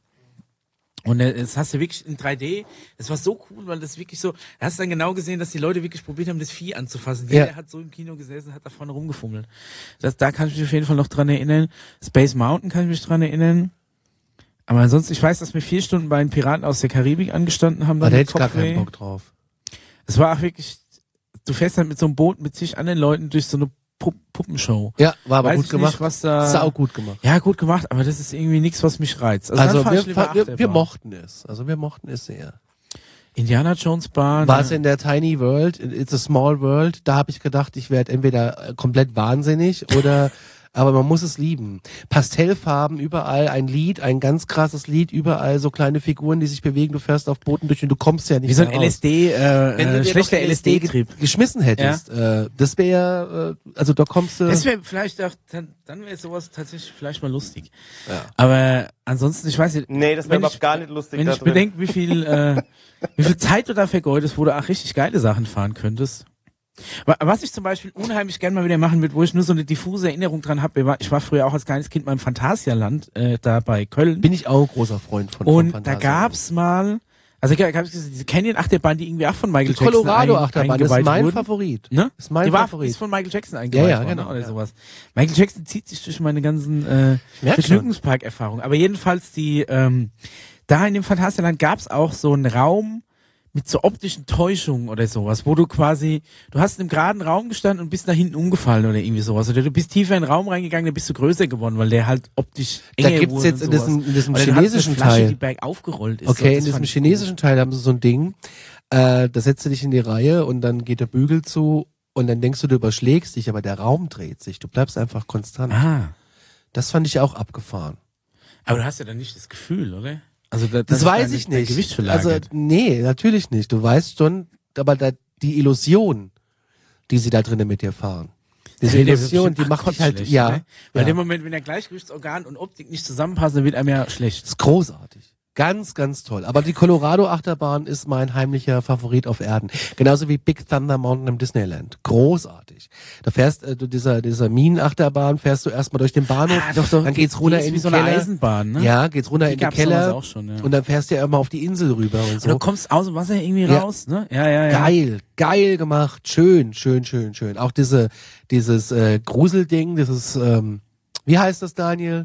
Speaker 2: Und äh, das hast du wirklich in drei D. Das war so cool, weil das wirklich so, da hast du dann genau gesehen, dass die Leute wirklich probiert haben, das Vieh anzufassen. Jeder
Speaker 1: Ja.
Speaker 2: hat so im Kino gesessen, hat da vorne rumgefummelt. Das, da kann ich mich auf jeden Fall noch dran erinnern. Space Mountain kann ich mich dran erinnern. Aber ansonsten, ich weiß, dass wir vier Stunden bei den Piraten aus der Karibik angestanden haben.
Speaker 1: Aber
Speaker 2: Dann
Speaker 1: da
Speaker 2: mit
Speaker 1: hätte ich gar
Speaker 2: Kopfweh.
Speaker 1: keinen Bock drauf.
Speaker 2: Es war auch wirklich, du fährst dann mit so einem Boot mit zig anderen Leuten durch so eine Pupp Puppenshow.
Speaker 1: Ja, war aber
Speaker 2: Weiß
Speaker 1: gut
Speaker 2: ich
Speaker 1: gemacht.
Speaker 2: nicht, was da...
Speaker 1: Sau gut gemacht.
Speaker 2: Ja, gut gemacht, aber das ist irgendwie nichts, was mich reizt. Also,
Speaker 1: Also,
Speaker 2: dann fahr ich
Speaker 1: wir,
Speaker 2: lieber
Speaker 1: wir, wir
Speaker 2: Achterbahn.
Speaker 1: mochten es. Also wir mochten es sehr.
Speaker 2: Indiana Jones Bahn.
Speaker 1: War es in der Tiny World, It's a Small World, da habe ich gedacht, ich werde entweder äh, komplett wahnsinnig oder aber man muss es lieben. Pastellfarben überall, ein Lied, ein ganz krasses Lied, überall so kleine Figuren, die sich bewegen, du fährst auf Booten durch und du kommst ja nicht
Speaker 2: Wie so ein
Speaker 1: mehr raus.
Speaker 2: L S D, äh,
Speaker 1: Wenn du
Speaker 2: äh,
Speaker 1: dir
Speaker 2: schlechter
Speaker 1: noch
Speaker 2: L S D-Trip.
Speaker 1: ge- geschmissen hättest, äh, das wäre, äh, also da kommst du...
Speaker 2: Das wäre vielleicht auch, dann, dann wäre sowas tatsächlich vielleicht mal lustig.
Speaker 1: Ja.
Speaker 2: Aber ansonsten, ich weiß nicht.
Speaker 3: Nee, das wäre
Speaker 2: wenn
Speaker 3: überhaupt
Speaker 2: ich-
Speaker 3: gar nicht lustig
Speaker 2: Wenn
Speaker 3: da
Speaker 2: ich
Speaker 3: drin.
Speaker 2: bedenke, wie viel, äh, wie viel Zeit du da vergeudest, wo du auch richtig geile Sachen fahren könntest. Wa- Was ich zum Beispiel unheimlich gern mal wieder machen würde, wo ich nur so eine diffuse Erinnerung dran habe, ich war früher auch als kleines Kind mal im Phantasialand, äh, da bei Köln.
Speaker 1: Bin ich auch ein großer Freund von.
Speaker 2: Und
Speaker 1: von
Speaker 2: da
Speaker 1: Phantasialand.
Speaker 2: gab's mal, also da gab's diese Canyon-Achterbahn, die irgendwie auch von Michael
Speaker 1: Die
Speaker 2: Jackson
Speaker 1: Colorado-Achterbahn
Speaker 2: ein,
Speaker 1: ist
Speaker 2: eingeweiht
Speaker 1: mein
Speaker 2: wurden.
Speaker 1: Favorit.
Speaker 2: Ne?
Speaker 1: Ist mein
Speaker 2: die war,
Speaker 1: Favorit.
Speaker 2: ist von Michael Jackson eingeweiht
Speaker 1: Ja, ja,
Speaker 2: worden,
Speaker 1: genau,
Speaker 2: ne? oder
Speaker 1: ja.
Speaker 2: sowas. Michael Jackson zieht sich durch meine ganzen äh,
Speaker 1: merk schon.
Speaker 2: Vergnügungspark-Erfahrungen. Aber jedenfalls die, ähm, da in dem Phantasialand gab's auch so einen Raum mit so optischen Täuschungen oder sowas, wo du quasi, du hast in einem geraden Raum gestanden und bist nach hinten umgefallen oder irgendwie sowas. Oder du bist tiefer in den Raum reingegangen, dann bist du größer geworden, weil der halt optisch
Speaker 1: Da
Speaker 2: enger
Speaker 1: gibt's
Speaker 2: wurde
Speaker 1: jetzt
Speaker 2: und
Speaker 1: in
Speaker 2: sowas.
Speaker 1: diesem, in diesem
Speaker 2: Oder du hattest
Speaker 1: chinesischen
Speaker 2: eine Flasche,
Speaker 1: Teil.
Speaker 2: die bergauf gerollt ist.
Speaker 1: Okay,
Speaker 2: So,
Speaker 1: in
Speaker 2: das
Speaker 1: diesem
Speaker 2: fand ich
Speaker 1: chinesischen Teil haben sie so ein Ding, äh, da setzt du dich in die Reihe und dann geht der Bügel zu und dann denkst du, du überschlägst dich, aber der Raum dreht sich. Du bleibst einfach konstant.
Speaker 2: cool. Ah.
Speaker 1: Das fand ich auch abgefahren.
Speaker 2: Aber du hast ja dann nicht das Gefühl, oder? Also da,
Speaker 1: Das
Speaker 2: dass
Speaker 1: weiß
Speaker 2: dein-
Speaker 1: ich
Speaker 2: dein
Speaker 1: nicht.
Speaker 2: Gewicht
Speaker 1: Also,
Speaker 2: verlagert.
Speaker 1: nee, natürlich nicht. Du weißt schon, aber da, die Illusion, die sie da drinnen mit dir fahren. Diese
Speaker 2: Ja, der
Speaker 1: Illusion,
Speaker 2: wird
Speaker 1: die
Speaker 2: bestimmt
Speaker 1: macht dich halt,
Speaker 2: schlecht,
Speaker 1: ja,
Speaker 2: ne? Weil
Speaker 1: ja.
Speaker 2: in dem Moment, wenn der Gleichgewichtsorgan und Optik nicht zusammenpassen, dann wird einem ja schlecht.
Speaker 1: Das ist großartig. Ganz, ganz toll. Aber die Colorado-Achterbahn ist mein heimlicher Favorit auf Erden. Genauso wie Big Thunder Mountain im Disneyland. Großartig. Da fährst äh, du dieser, dieser Minenachterbahn, fährst du erstmal durch den Bahnhof,
Speaker 2: Ah, doch, doch.
Speaker 1: dann geht's runter
Speaker 2: Die ist
Speaker 1: in
Speaker 2: wie
Speaker 1: den
Speaker 2: so eine
Speaker 1: Keller.
Speaker 2: Eisenbahn, ne?
Speaker 1: Ja, geht's runter
Speaker 2: Die
Speaker 1: in den
Speaker 2: gab's damals
Speaker 1: Keller
Speaker 2: auch schon, ja.
Speaker 1: und dann fährst du ja immer auf die Insel rüber und
Speaker 2: Und du
Speaker 1: so.
Speaker 2: kommst aus dem Wasser irgendwie
Speaker 1: Ja.
Speaker 2: raus, ne? Ja, ja, ja.
Speaker 1: Geil, geil gemacht, schön, schön, schön, schön. Auch diese, dieses äh, Gruselding, dieses, ähm, wie heißt das, Daniel?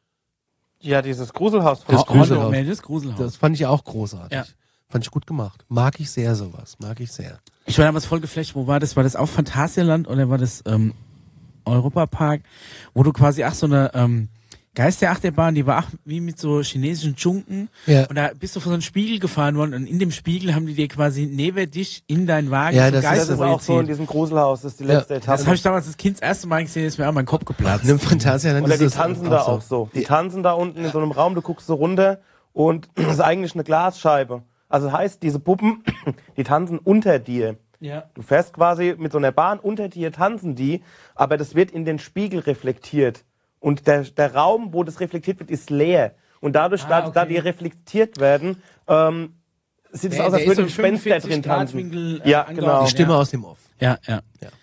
Speaker 3: Ja, dieses Gruselhaus von
Speaker 1: Das
Speaker 2: Das
Speaker 1: Gruselhaus.
Speaker 2: Gruselhaus. Nee, das Gruselhaus.
Speaker 1: Das fand ich auch großartig.
Speaker 2: Ja.
Speaker 1: Fand ich gut gemacht. Mag ich sehr sowas, mag ich sehr.
Speaker 2: Ich war damals voll geflasht. Wo war das? War das auch Phantasialand oder war das ähm, Europapark? Wo du quasi, ach, so eine ähm, Geisterachterbahn, die war auch wie mit so chinesischen Dschunken.
Speaker 1: Ja.
Speaker 2: Und da bist du vor so einen Spiegel gefahren worden und in dem Spiegel haben die dir quasi neben dich in deinen Wagen
Speaker 1: Ja,
Speaker 2: so
Speaker 1: das ist-
Speaker 3: Das
Speaker 2: Geister
Speaker 3: ist auch so in
Speaker 2: projiziert.
Speaker 3: diesem Gruselhaus, das ist die
Speaker 1: Ja.
Speaker 3: letzte Etappe.
Speaker 2: Das habe ich damals als Kind das erste Mal gesehen, ist mir auch mein Kopf geplatzt.
Speaker 1: In einem Phantasialand
Speaker 3: Oder
Speaker 1: ist
Speaker 3: die
Speaker 1: es
Speaker 3: tanzen da auch so. Die tanzen da unten in so einem Raum, du guckst so runter und das ist eigentlich eine Glasscheibe. Also das heißt, diese Puppen, die tanzen unter dir.
Speaker 2: Ja.
Speaker 3: Du fährst quasi mit so einer Bahn, unter dir tanzen die, aber das wird in den Spiegel reflektiert. Und der, der Raum, wo das reflektiert wird, ist leer. Und dadurch,
Speaker 2: Ah,
Speaker 3: da, da
Speaker 2: okay.
Speaker 3: die reflektiert werden, ähm, sieht es
Speaker 2: Der-
Speaker 3: aus, als
Speaker 2: der ist
Speaker 3: würde
Speaker 2: so
Speaker 3: ein Gespenst da drin
Speaker 2: fünfundvierzig Grad
Speaker 3: tanzen.
Speaker 2: Winkel, äh,
Speaker 3: Ja,
Speaker 2: angeordnet.
Speaker 3: genau.
Speaker 1: Die Stimme
Speaker 2: ja.
Speaker 1: aus dem Off.
Speaker 2: Ja, ja.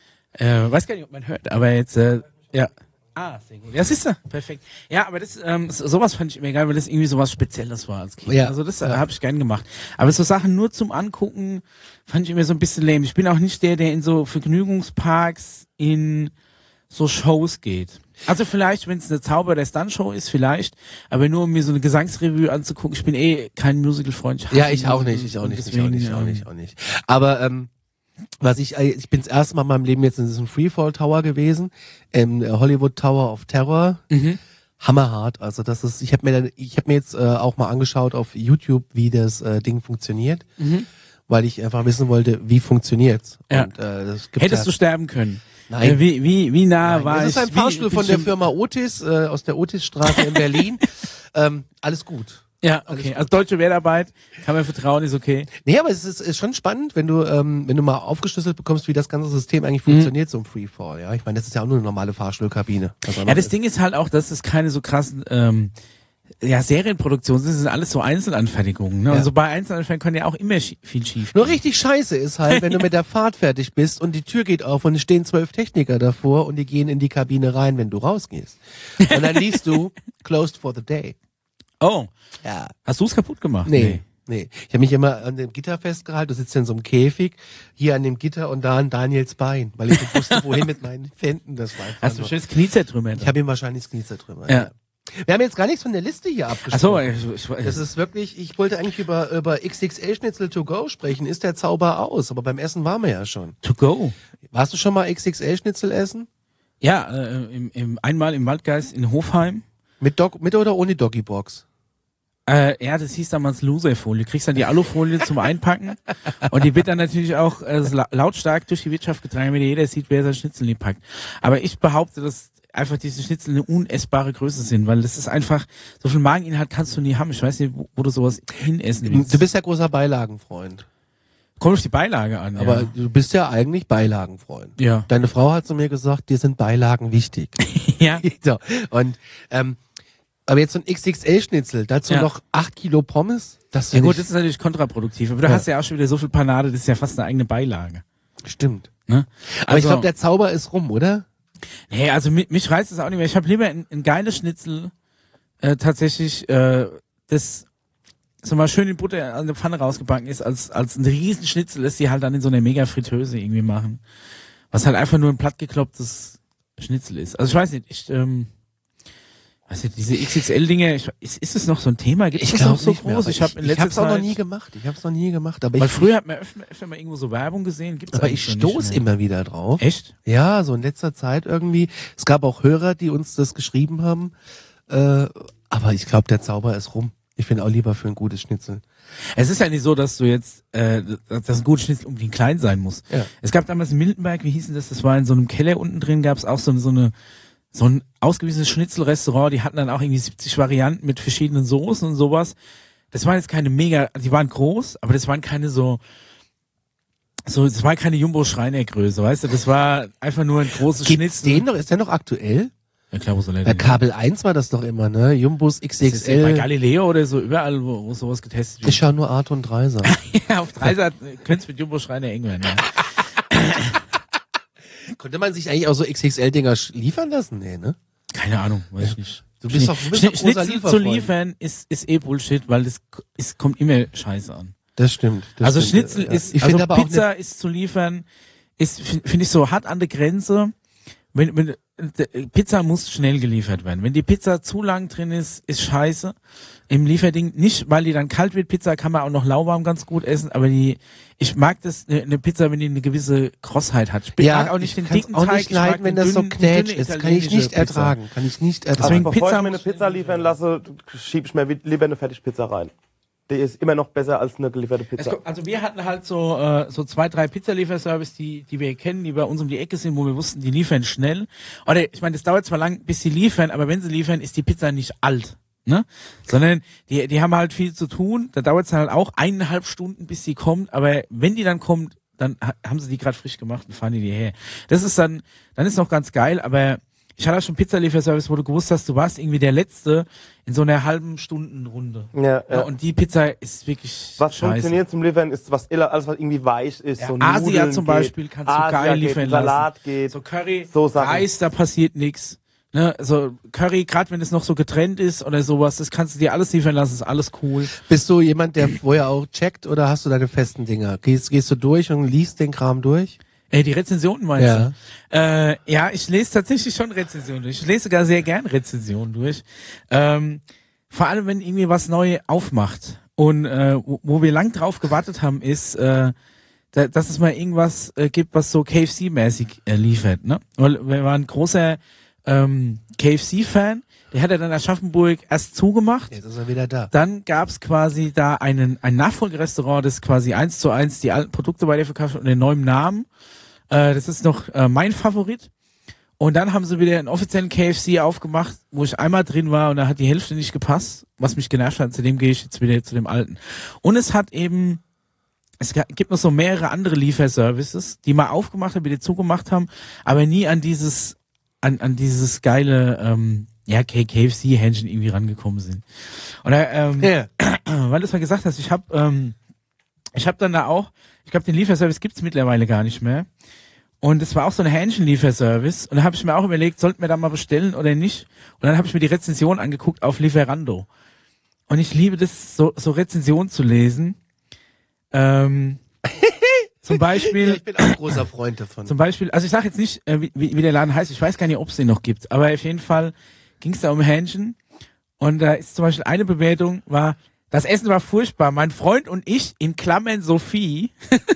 Speaker 2: Äh, weiß gar nicht, ob man hört, aber jetzt, äh, ja. Ah, sehr gut. Ja, siehst du, perfekt. Ja, aber das, ähm, so- sowas fand ich immer geil, weil das irgendwie sowas Spezielles war als Kind.
Speaker 1: Ja.
Speaker 2: Also das äh,
Speaker 1: Ja.
Speaker 2: habe ich gern gemacht. Aber so Sachen nur zum Angucken fand ich immer so ein bisschen lame. Ich bin auch nicht der, der in so Vergnügungsparks in so Shows geht. Also vielleicht, wenn es eine Zauber- oder Stunt-Show ist, vielleicht, aber nur um mir so eine Gesangsrevue anzugucken. Ich bin eh kein Musical-Freund. hasse
Speaker 1: Ja, ich auch
Speaker 2: Musical
Speaker 1: nicht, ich auch
Speaker 2: und
Speaker 1: nicht, ich auch
Speaker 2: deswegen,
Speaker 1: nicht, ich auch
Speaker 2: ähm,
Speaker 1: nicht, auch nicht. Aber ähm, was ich, äh, ich bin das erste Mal in meinem Leben jetzt in diesem Freefall Tower gewesen, im äh, Hollywood Tower of Terror.
Speaker 2: Mhm.
Speaker 1: Hammerhart. Also das ist, ich habe mir, dann- ich habe mir jetzt äh, auch mal angeschaut auf YouTube, wie das äh, Ding funktioniert,
Speaker 2: Mhm.
Speaker 1: weil ich einfach wissen wollte, wie funktioniert's.
Speaker 2: Ja.
Speaker 1: Und, äh, das gibt
Speaker 2: Hättest
Speaker 1: ja,
Speaker 2: du sterben können?
Speaker 1: Nein.
Speaker 2: Äh, wie, wie, wie nah
Speaker 1: Nein,
Speaker 2: war
Speaker 1: das
Speaker 2: ich?
Speaker 1: ist ein
Speaker 2: wie,
Speaker 1: Fahrstuhl von der
Speaker 2: bestimmt-
Speaker 1: Firma Otis äh, aus der Otisstraße in Berlin. ähm, alles gut.
Speaker 2: Ja, okay. Also deutsche Wertarbeit, kann man vertrauen, ist okay.
Speaker 1: Nee, aber es ist, ist schon spannend, wenn du, ähm, wenn du mal aufgeschlüsselt bekommst, wie das ganze System eigentlich funktioniert, so ein Freefall. Ja, ich meine, das ist ja auch nur eine normale Fahrstuhlkabine. was auch
Speaker 2: Ja,
Speaker 1: noch
Speaker 2: das
Speaker 1: ist.
Speaker 2: Ding ist halt auch, dass es keine so krassen ähm, ja, Serienproduktionen sind, das sind alles so Einzelanfertigungen. Ne?
Speaker 1: Ja.
Speaker 2: Und so bei Einzelanfertigungen kann ja auch immer schie viel schief
Speaker 1: Nur
Speaker 2: gehen.
Speaker 1: richtig scheiße ist halt, wenn du mit der Fahrt fertig bist und die Tür geht auf und es stehen zwölf Techniker davor und die gehen in die Kabine rein, wenn du rausgehst. Und dann liest du, closed for the day.
Speaker 2: Oh,
Speaker 1: Ja.
Speaker 2: hast du es kaputt gemacht?
Speaker 1: Nee. Nee. Ich habe mich immer an dem Gitter festgehalten, du sitzt in so einem Käfig, hier an dem Gitter und da an Daniels Bein, weil ich nicht wusste, wohin mit meinen Händen. Das war einfach
Speaker 2: Hast du ein
Speaker 1: nur.
Speaker 2: schönes Knie zertrümmert?
Speaker 1: Ich habe ihm wahrscheinlich das Knie zertrümmert.
Speaker 2: Ja.
Speaker 1: Wir haben jetzt gar nichts von der Liste hier
Speaker 2: Ach
Speaker 1: abgesprochen.
Speaker 2: so, ich, ich,
Speaker 1: Das ist wirklich, ich wollte eigentlich über, über X X L-Schnitzel to go sprechen. Ist der Zauber aus? Aber beim Essen waren wir ja schon.
Speaker 2: to go.
Speaker 1: Warst du schon mal X X L-Schnitzel essen?
Speaker 2: Ja, äh, im, im, einmal im Waldgeist in Hofheim.
Speaker 1: Mit, Dog, mit oder ohne Doggybox?
Speaker 2: Äh, ja, das hieß damals Loserfolie. Du kriegst dann die Alufolie zum Einpacken und die wird dann natürlich auch äh, la- lautstark durch die Wirtschaft getragen, damit jeder sieht, wer sein Schnitzel nie packt. Aber ich behaupte, dass einfach diese Schnitzel eine unessbare Größe sind, weil das ist einfach, so viel Mageninhalt kannst du nie haben. Ich weiß nicht, wo, wo du sowas hinessen willst.
Speaker 1: Du bist ja großer Beilagenfreund.
Speaker 2: Kommt auf die Beilage an.
Speaker 1: Aber
Speaker 2: ja.
Speaker 1: du bist ja eigentlich Beilagenfreund.
Speaker 2: Ja.
Speaker 1: Deine Frau hat zu mir gesagt, dir sind Beilagen wichtig.
Speaker 2: ja.
Speaker 1: so. Und, ähm, aber jetzt so ein X X L-Schnitzel, dazu
Speaker 2: Ja.
Speaker 1: noch acht Kilo Pommes? Das
Speaker 2: Ja
Speaker 1: find
Speaker 2: gut,
Speaker 1: ich-
Speaker 2: das ist natürlich kontraproduktiv. Aber du
Speaker 1: Ja.
Speaker 2: hast ja auch schon wieder so viel Panade, das ist ja fast eine eigene Beilage.
Speaker 1: Stimmt.
Speaker 2: Ne?
Speaker 1: Aber ich
Speaker 2: Also-
Speaker 1: glaube, der Zauber ist rum, oder?
Speaker 2: Nee, also mich, mich reizt es auch nicht mehr. Ich habe lieber ein, ein geiles Schnitzel, äh, tatsächlich, äh, das so mal schön in Butter an der Pfanne rausgebacken ist, als als ein riesen Schnitzel ist, die halt dann in so einer mega Fritteuse irgendwie machen. Was halt einfach nur ein plattgeklopptes Schnitzel ist. Also ich weiß nicht, ich, ähm, weiß nicht, diese X X L-Dinge, ich- ist, ist es noch so ein Thema? Gibt es das
Speaker 1: glaub
Speaker 2: noch so
Speaker 1: nicht mehr,
Speaker 2: groß?
Speaker 1: aber
Speaker 2: Ich habe in
Speaker 1: ich
Speaker 2: letzter
Speaker 1: hab's auch
Speaker 2: Zeit,
Speaker 1: noch nie gemacht. Ich habe es noch nie gemacht. Aber
Speaker 2: weil
Speaker 1: ich,
Speaker 2: früher hat man öfter, öfter mal irgendwo so Werbung gesehen, gibt's
Speaker 1: aber
Speaker 2: eigentlich
Speaker 1: ich
Speaker 2: so nicht
Speaker 1: stoß
Speaker 2: mehr.
Speaker 1: immer wieder drauf.
Speaker 2: Echt?
Speaker 1: Ja, so in letzter Zeit irgendwie. Es gab auch Hörer, die uns das geschrieben haben. Äh, aber ich glaube, der Zauber ist rum. Ich bin auch lieber für ein gutes Schnitzel.
Speaker 2: Es ist ja nicht so, dass du jetzt, äh, dass ein gutes Schnitzel unbedingt klein sein muss.
Speaker 1: Ja.
Speaker 2: Es gab damals in Miltenberg, wie hieß denn das? Das war in so einem Keller unten drin, gab es auch so, so eine so ein ausgewiesenes Schnitzelrestaurant. Die hatten dann auch irgendwie siebzig Varianten mit verschiedenen Soßen und sowas. Das waren jetzt keine mega, die waren groß, aber das waren keine so, so, das war keine Jumbo-Schreiner-Größe, weißt du? Das war einfach nur ein großes
Speaker 1: Gibt's
Speaker 2: Schnitzel.
Speaker 1: den noch? Ist der noch aktuell?
Speaker 2: Ja klar, wo soll er
Speaker 1: Bei
Speaker 2: denn?
Speaker 1: Kabel eins war das doch immer, ne? Jumbos X
Speaker 2: Das
Speaker 1: X
Speaker 2: ist ja bei
Speaker 1: L.
Speaker 2: Galileo oder so, überall, wo, wo sowas getestet
Speaker 1: Ich
Speaker 2: wird.
Speaker 1: schaue nur Art und Dreiser.
Speaker 2: Ja, auf Dreiser könnte es mit Jumbo-Schreiner eng werden. Ja.
Speaker 1: Konnte man sich eigentlich auch so X X L-Dinger sch- liefern lassen? Nee, ne?
Speaker 2: Keine Ahnung, weiß ich nicht.
Speaker 1: Du bist doch, du bist
Speaker 2: Schni-
Speaker 1: doch großer
Speaker 2: Schnitzel zu
Speaker 1: Lieferfreund.
Speaker 2: liefern ist, ist eh Bullshit, weil das k- ist, kommt immer scheiße an.
Speaker 1: Das stimmt. Das
Speaker 2: also
Speaker 1: stimmt.
Speaker 2: Schnitzel
Speaker 1: Ja.
Speaker 2: ist,
Speaker 1: ich
Speaker 2: also
Speaker 1: finde aber auch
Speaker 2: Pizza
Speaker 1: eine,
Speaker 2: ist zu liefern, ist, finde find ich so hart an der Grenze. Wenn, wenn, äh, Pizza muss schnell geliefert werden. Wenn die Pizza zu lang drin ist, ist scheiße. Im Lieferding nicht, weil die dann kalt wird. Pizza kann man auch noch lauwarm ganz gut essen, aber die, ich mag das, eine ne Pizza, wenn die eine gewisse Krossheit hat. Ich bin- mag
Speaker 1: ja,
Speaker 2: auch nicht
Speaker 1: ich
Speaker 2: den
Speaker 1: kann's
Speaker 2: dicken
Speaker 1: auch
Speaker 2: Teig,
Speaker 1: nicht
Speaker 2: ich mag
Speaker 1: leiden, wenn
Speaker 2: den
Speaker 1: das so
Speaker 2: dünnen-
Speaker 1: knätsch
Speaker 2: dünne
Speaker 1: ist. Kann ich
Speaker 2: italienische
Speaker 1: nicht
Speaker 2: Pizza.
Speaker 1: ertragen. Kann ich nicht ertragen.
Speaker 2: Deswegen
Speaker 3: Aber bevor
Speaker 2: Pizza
Speaker 3: ich mir eine
Speaker 2: muss
Speaker 3: Pizza liefern lasse, schieb ich mir wi- lieber eine Fertigpizza rein. Die ist immer noch besser als eine gelieferte
Speaker 2: Es
Speaker 3: Pizza.
Speaker 2: kommt- Also wir hatten halt so äh, so zwei, drei Pizzalieferservice, die die wir kennen, die bei uns um die Ecke sind, wo wir wussten, die liefern schnell. Oder ich meine, das dauert zwar lang, bis sie liefern, aber wenn sie liefern, ist die Pizza nicht alt, ne? Sondern die die haben halt viel zu tun. Da dauert es halt auch eineinhalb Stunden, bis sie kommt. Aber wenn die dann kommt, dann ha- haben sie die gerade frisch gemacht und fahren die die her. Das ist dann dann ist noch ganz geil, aber ich hatte auch schon Pizzalieferservice, wo du gewusst hast, du warst irgendwie der Letzte in so einer halben Stundenrunde.
Speaker 3: Ja, ja.
Speaker 2: Ja, und die Pizza ist wirklich
Speaker 3: Was
Speaker 2: scheiße.
Speaker 3: funktioniert zum Liefern, ist was alles, was irgendwie weich ist.
Speaker 2: Ja,
Speaker 3: so
Speaker 2: Asia
Speaker 3: Nudeln
Speaker 2: zum
Speaker 3: geht,
Speaker 2: Beispiel kannst du
Speaker 3: Asia
Speaker 2: geil
Speaker 3: geht,
Speaker 2: liefern
Speaker 3: Salat
Speaker 2: lassen.
Speaker 3: geht.
Speaker 2: So Curry,
Speaker 3: so Sachen.
Speaker 2: Reis, da passiert nichts. Ne, also Curry, gerade wenn es noch so getrennt ist oder sowas, das kannst du dir alles liefern lassen, ist alles cool.
Speaker 1: Bist du jemand, der vorher auch checkt oder hast du deine festen Dinger? Gehst, gehst du durch und liest den Kram durch?
Speaker 2: Ey, die Rezensionen meinst
Speaker 1: Ja.
Speaker 2: du? Äh, ja, ich lese tatsächlich schon Rezensionen durch. Ich lese sogar sehr gern Rezensionen durch. Ähm, vor allem, wenn irgendwie was neu aufmacht. Und äh, wo, wo wir lang drauf gewartet haben, ist, äh, da, dass es mal irgendwas äh, gibt, was so K F C-mäßig äh, liefert. Ne? Weil wir waren ein großer ähm, K F C-Fan. Der hat ja dann Aschaffenburg erst zugemacht.
Speaker 1: Jetzt ist er wieder da.
Speaker 2: Dann gab's quasi da einen ein Nachfolgerestaurant, das quasi eins zu eins die alten Produkte weiterverkauft und den neuen Namen. Äh, das ist noch äh, mein Favorit. Und dann haben sie wieder einen offiziellen K F C aufgemacht, wo ich einmal drin war und da hat die Hälfte nicht gepasst, was mich genervt hat. Zudem gehe ich jetzt wieder zu dem alten. Und es hat eben, es gibt noch so mehrere andere Lieferservices, die mal aufgemacht haben, wieder zugemacht haben, aber nie an dieses, an, an dieses geile, ähm, ja, K F C-Hähnchen irgendwie rangekommen sind. Und da, ähm,
Speaker 1: Ja.
Speaker 2: weil du es mal gesagt hast, ich habe ähm, ich habe dann da auch, ich glaube, den Lieferservice gibt's mittlerweile gar nicht mehr. Und es war auch so ein Hähnchen-Lieferservice. Und da habe ich mir auch überlegt, sollten wir da mal bestellen oder nicht? Und dann habe ich mir die Rezension angeguckt auf Lieferando. Und ich liebe das, so, so Rezensionen zu lesen. Ähm, zum Beispiel...
Speaker 1: Ja, ich bin auch großer Freund davon.
Speaker 2: Zum Beispiel, also ich sage jetzt nicht, äh, wie, wie der Laden heißt, ich weiß gar nicht, ob es den noch gibt, aber auf jeden Fall ging es da um Hähnchen und da ist zum Beispiel eine Bewertung, war, das Essen war furchtbar, mein Freund und ich, in Klammern Sophie,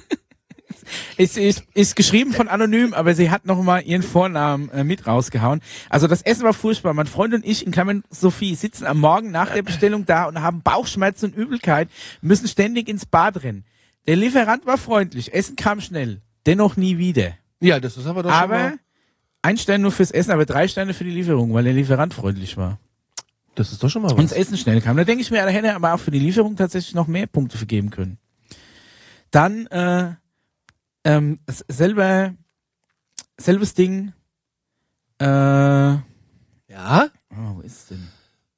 Speaker 2: ist, ist, ist geschrieben von anonym, aber sie hat nochmal ihren Vornamen äh, mit rausgehauen. Also das Essen war furchtbar, mein Freund und ich, in Klammern Sophie, sitzen am Morgen nach der Bestellung da und haben Bauchschmerzen und Übelkeit, müssen ständig ins Bad rennen. Der Lieferant war freundlich, Essen kam schnell, dennoch nie wieder.
Speaker 1: Ja, das ist aber doch schon
Speaker 2: Aber
Speaker 1: mal,
Speaker 2: ein Stern nur fürs Essen, aber drei Sterne für die Lieferung, weil der Lieferant freundlich war.
Speaker 1: das ist doch schon mal
Speaker 2: Und das
Speaker 1: was.
Speaker 2: Essen schnell kam. Da denke ich mir, da hätte er aber auch für die Lieferung tatsächlich noch mehr Punkte vergeben können. Dann äh, ähm, s- selber selbes Ding. Äh, oh,
Speaker 1: Ja?
Speaker 2: wo ist es denn?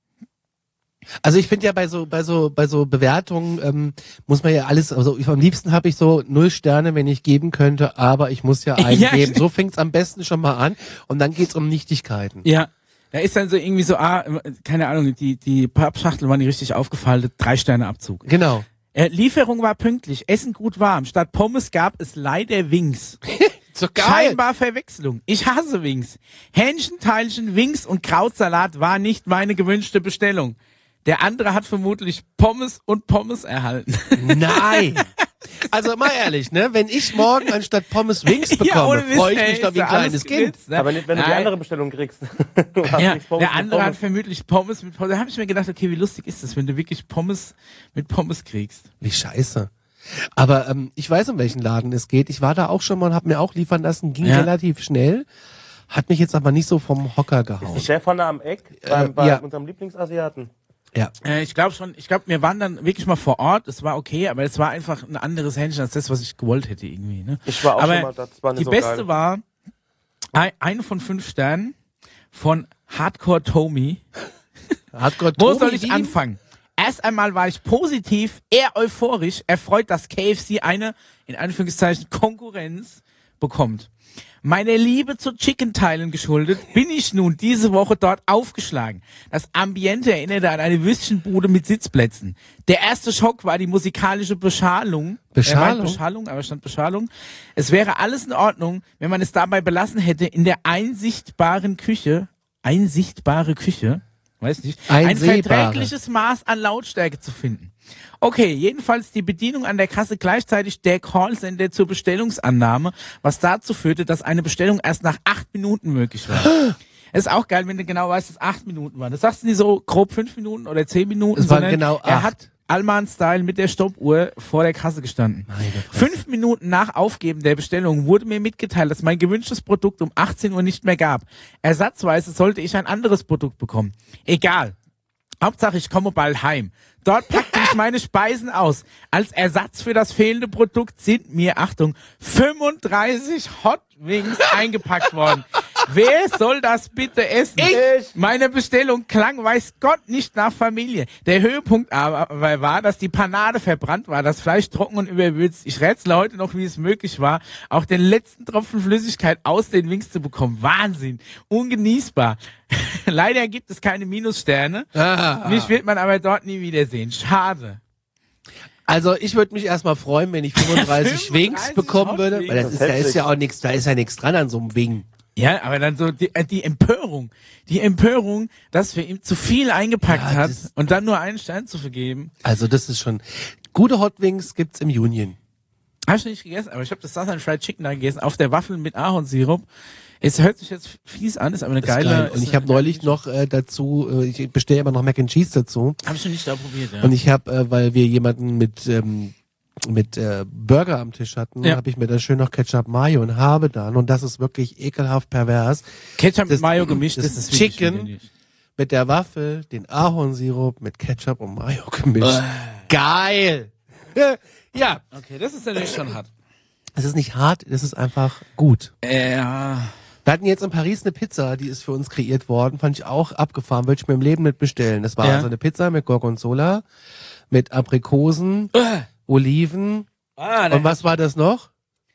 Speaker 1: Also ich finde ja bei so bei so bei so Bewertungen ähm, muss man ja alles, also ich, am liebsten habe ich so null Sterne, wenn ich geben könnte, aber ich muss ja
Speaker 2: Ja,
Speaker 1: eingeben.
Speaker 2: stimmt.
Speaker 1: So fängt's am besten schon mal an und dann geht's um Nichtigkeiten.
Speaker 2: Ja, da ist dann so irgendwie so, ah, keine Ahnung, die die Pappschachtel waren nicht richtig aufgefaltet, drei Sterne Abzug.
Speaker 1: Genau.
Speaker 2: Äh, Lieferung war pünktlich, Essen gut warm. Statt Pommes gab es leider Wings.
Speaker 1: So
Speaker 2: Scheinbar Verwechslung. Ich hasse Wings. Hähnchen, Teilchen, Wings und Krautsalat war nicht meine gewünschte Bestellung. Der andere hat vermutlich Pommes und Pommes erhalten.
Speaker 1: Nein. Also mal ehrlich, ne? Wenn ich morgen anstatt Pommes Wings bekomme,
Speaker 2: ohne Witz,
Speaker 1: freue ich
Speaker 2: ey,
Speaker 1: mich doch
Speaker 2: ist
Speaker 1: wie ein
Speaker 2: ja alles
Speaker 1: kleines Kind.
Speaker 2: gewitzt, ne?
Speaker 3: Aber nicht, wenn du die
Speaker 2: Nein.
Speaker 3: andere Bestellung kriegst. Du hast
Speaker 2: Ja,
Speaker 3: nichts Pommes
Speaker 2: der
Speaker 3: mit
Speaker 2: andere hat
Speaker 3: Pommes.
Speaker 2: vermutlich Pommes mit Pommes. Da habe ich mir gedacht, okay, wie lustig ist das, wenn du wirklich Pommes mit Pommes kriegst.
Speaker 1: Wie scheiße. Aber ähm, ich weiß, um welchen Laden es geht. Ich war da auch schon mal und habe mir auch liefern lassen, ging
Speaker 2: Ja.
Speaker 1: relativ schnell, hat mich jetzt aber nicht so vom Hocker gehauen.
Speaker 3: Ist der vorne am Eck beim, bei
Speaker 1: ja.
Speaker 3: unserem Lieblingsasiaten?
Speaker 1: Ja.
Speaker 2: Äh, ich glaube schon, ich glaube, wir waren dann wirklich mal vor Ort. Es war okay, aber es war einfach ein anderes Hähnchen als das, was ich gewollt hätte irgendwie. Ne?
Speaker 3: Ich war auch
Speaker 2: aber
Speaker 3: schon mal, das war nicht
Speaker 2: die
Speaker 3: so
Speaker 2: beste
Speaker 3: geil.
Speaker 2: war ein, eine von fünf Sternen von Hardcore Tommy.
Speaker 1: Hardcore
Speaker 2: Wo
Speaker 1: Tobi
Speaker 2: soll ich
Speaker 1: Wien?
Speaker 2: anfangen? Erst einmal war ich positiv, eher euphorisch, erfreut, dass K F C eine, in Anführungszeichen, Konkurrenz bekommt. Meine Liebe zu Chicken-Teilen geschuldet, bin ich nun diese Woche dort aufgeschlagen. Das Ambiente erinnerte an eine Würstchenbude mit Sitzplätzen. Der erste Schock war die musikalische Beschallung.
Speaker 1: Beschallung?
Speaker 2: Er meint Beschallung, aber stand Beschallung. Es wäre alles in Ordnung, wenn man es dabei belassen hätte, in der einsichtbaren Küche, einsichtbare Küche, weiß nicht, ein
Speaker 1: Einsehbare.
Speaker 2: verträgliches Maß an Lautstärke zu finden. Okay, jedenfalls die Bedienung an der Kasse gleichzeitig der Callcenter zur Bestellungsannahme, was dazu führte, dass eine Bestellung erst nach acht Minuten möglich war. Es ist auch geil, wenn du genau weißt, dass acht Minuten waren. Das sagst du nicht so grob fünf Minuten oder zehn Minuten,
Speaker 1: Es waren
Speaker 2: sondern
Speaker 1: genau
Speaker 2: er
Speaker 1: acht.
Speaker 2: hat Allman-Style mit der Stoppuhr vor der Kasse gestanden.
Speaker 1: Meine Fresse.
Speaker 2: Fünf Minuten nach Aufgeben der Bestellung wurde mir mitgeteilt, dass mein gewünschtes Produkt um achtzehn Uhr nicht mehr gab. Ersatzweise sollte ich ein anderes Produkt bekommen. Egal. Hauptsache, ich komme bald heim. Dort packte ich meine Speisen aus. Als Ersatz für das fehlende Produkt sind mir, Achtung, fünfunddreißig Hot Wings eingepackt worden. Wer soll das bitte essen?
Speaker 3: Ich.
Speaker 2: Meine Bestellung klang, weiß Gott, nicht nach Familie. Der Höhepunkt aber war, dass die Panade verbrannt war, das Fleisch trocken und überwürzt. Ich rätsle heute noch, wie es möglich war, auch den letzten Tropfen Flüssigkeit aus den Wings zu bekommen. Wahnsinn. Ungenießbar. Leider gibt es keine Minussterne.
Speaker 1: Ah.
Speaker 2: Mich wird man aber dort nie wiedersehen. Schade.
Speaker 1: Also ich würde mich erstmal freuen, wenn ich fünfunddreißig Wings
Speaker 2: fünfunddreißig
Speaker 1: bekommen würde.
Speaker 2: Hot
Speaker 1: Weil das
Speaker 3: Wings.
Speaker 1: ist, da
Speaker 3: Das
Speaker 1: ist ja auch nichts, da ist ja nichts dran an so einem Wing.
Speaker 2: Ja, aber dann so die, äh, die Empörung. Die Empörung, dass wir ihm zu viel eingepackt
Speaker 1: Ja,
Speaker 2: hat
Speaker 1: das-
Speaker 2: und dann nur einen Stern zu vergeben.
Speaker 1: Also das ist schon, gute Hot Wings gibt's im Union.
Speaker 2: Hab ich nicht gegessen, aber ich habe das Southern Fried Chicken da gegessen, auf der Waffel mit Ahornsirup. Es hört sich jetzt fies an, ist aber eine
Speaker 1: Das ist
Speaker 2: geile...
Speaker 1: geil. Und
Speaker 2: ist
Speaker 1: ich
Speaker 2: eine
Speaker 1: habe neulich noch äh, dazu, äh, ich bestelle immer noch Mac and Cheese dazu.
Speaker 2: Hab ich noch nicht da probiert, ja.
Speaker 1: Und ich habe, äh, weil wir jemanden mit ähm, mit äh, Burger am Tisch hatten,
Speaker 2: Ja.
Speaker 1: habe ich mir da schön noch Ketchup Mayo und habe dann, und das ist wirklich ekelhaft pervers,
Speaker 2: Ketchup
Speaker 1: das-
Speaker 2: mit Mayo gemischt,
Speaker 1: das
Speaker 2: das, ist wirklich
Speaker 1: Chicken
Speaker 2: widerlich.
Speaker 1: mit der Waffel den Ahornsirup mit Ketchup und Mayo gemischt. Geil! Ja,
Speaker 2: Okay, das ist natürlich schon hart.
Speaker 1: es ist nicht hart, es ist einfach gut.
Speaker 2: Äh, ja.
Speaker 1: Wir hatten jetzt in Paris eine Pizza, die ist für uns kreiert worden, fand ich auch abgefahren, würde ich mir im Leben nicht bestellen. Das war
Speaker 2: Ja.
Speaker 1: also eine Pizza mit Gorgonzola, mit Aprikosen, Oliven,
Speaker 2: Ah,
Speaker 1: und was war das noch?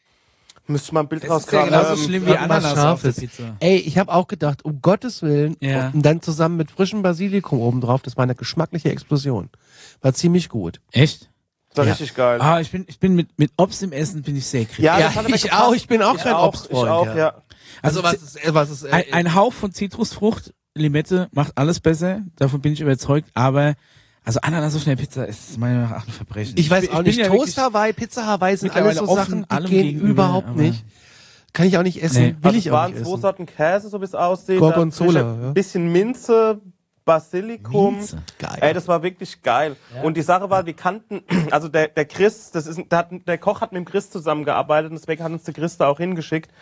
Speaker 3: Müsste ich mal ein Bild
Speaker 2: das ist ja
Speaker 3: rauskramen.
Speaker 2: genauso
Speaker 3: Ähm,
Speaker 2: schlimm wie
Speaker 1: irgendwas
Speaker 2: Ananas auf der
Speaker 1: Scharfes.
Speaker 2: Pizza.
Speaker 1: Ey, ich habe auch gedacht, um Gottes Willen,
Speaker 2: Ja.
Speaker 1: und dann zusammen mit frischem Basilikum obendrauf, das war eine geschmackliche Explosion. War ziemlich gut.
Speaker 2: Echt?
Speaker 3: Das war
Speaker 1: Ja.
Speaker 3: richtig geil.
Speaker 2: Ah, ich bin, ich bin mit, mit Obst im Essen bin ich sehr kritisch.
Speaker 3: Ja,
Speaker 1: Ja,
Speaker 3: das hat aber
Speaker 1: ich
Speaker 3: gepasst.
Speaker 1: auch, ich bin auch
Speaker 3: ich
Speaker 1: kein
Speaker 3: auch,
Speaker 1: Obstfreund,
Speaker 3: Ich auch,
Speaker 1: ja.
Speaker 3: ja.
Speaker 1: Also was ist, äh, was ist, äh,
Speaker 2: Ein, ein Hauch von Zitrusfrucht, Limette macht alles besser, davon bin ich überzeugt, aber also Ananas auf einer Pizza ist meiner Meinung nach ein Verbrechen.
Speaker 1: ich weiß
Speaker 2: bin-
Speaker 1: auch
Speaker 2: bin
Speaker 1: nicht,
Speaker 2: ja
Speaker 1: Toast
Speaker 2: wirklich-
Speaker 1: Hawaii, Pizza Hawaii sind alles so
Speaker 2: mittlerweile
Speaker 1: Sachen,
Speaker 2: offen
Speaker 1: die
Speaker 2: allem
Speaker 1: gehen
Speaker 2: gegenüber,
Speaker 1: überhaupt
Speaker 2: aber-
Speaker 1: nicht. Kann ich auch nicht essen,
Speaker 2: Nee.
Speaker 1: will
Speaker 3: Also
Speaker 1: ich
Speaker 3: es
Speaker 1: auch
Speaker 3: waren
Speaker 1: nicht
Speaker 3: zwei
Speaker 1: essen.
Speaker 3: Sorten Käse, so wie es aussieht.
Speaker 1: Gorgonzola,
Speaker 3: Dazwischen
Speaker 1: ja.
Speaker 3: Ein bisschen Minze, Basilikum.
Speaker 2: Minze.
Speaker 1: Geil.
Speaker 3: Ey, das war wirklich geil. Und die Sache war, wir kannten, also der, der Chris, das ist, der, hat, der Koch hat mit dem Chris zusammengearbeitet und deswegen hat uns der Chris da auch hingeschickt.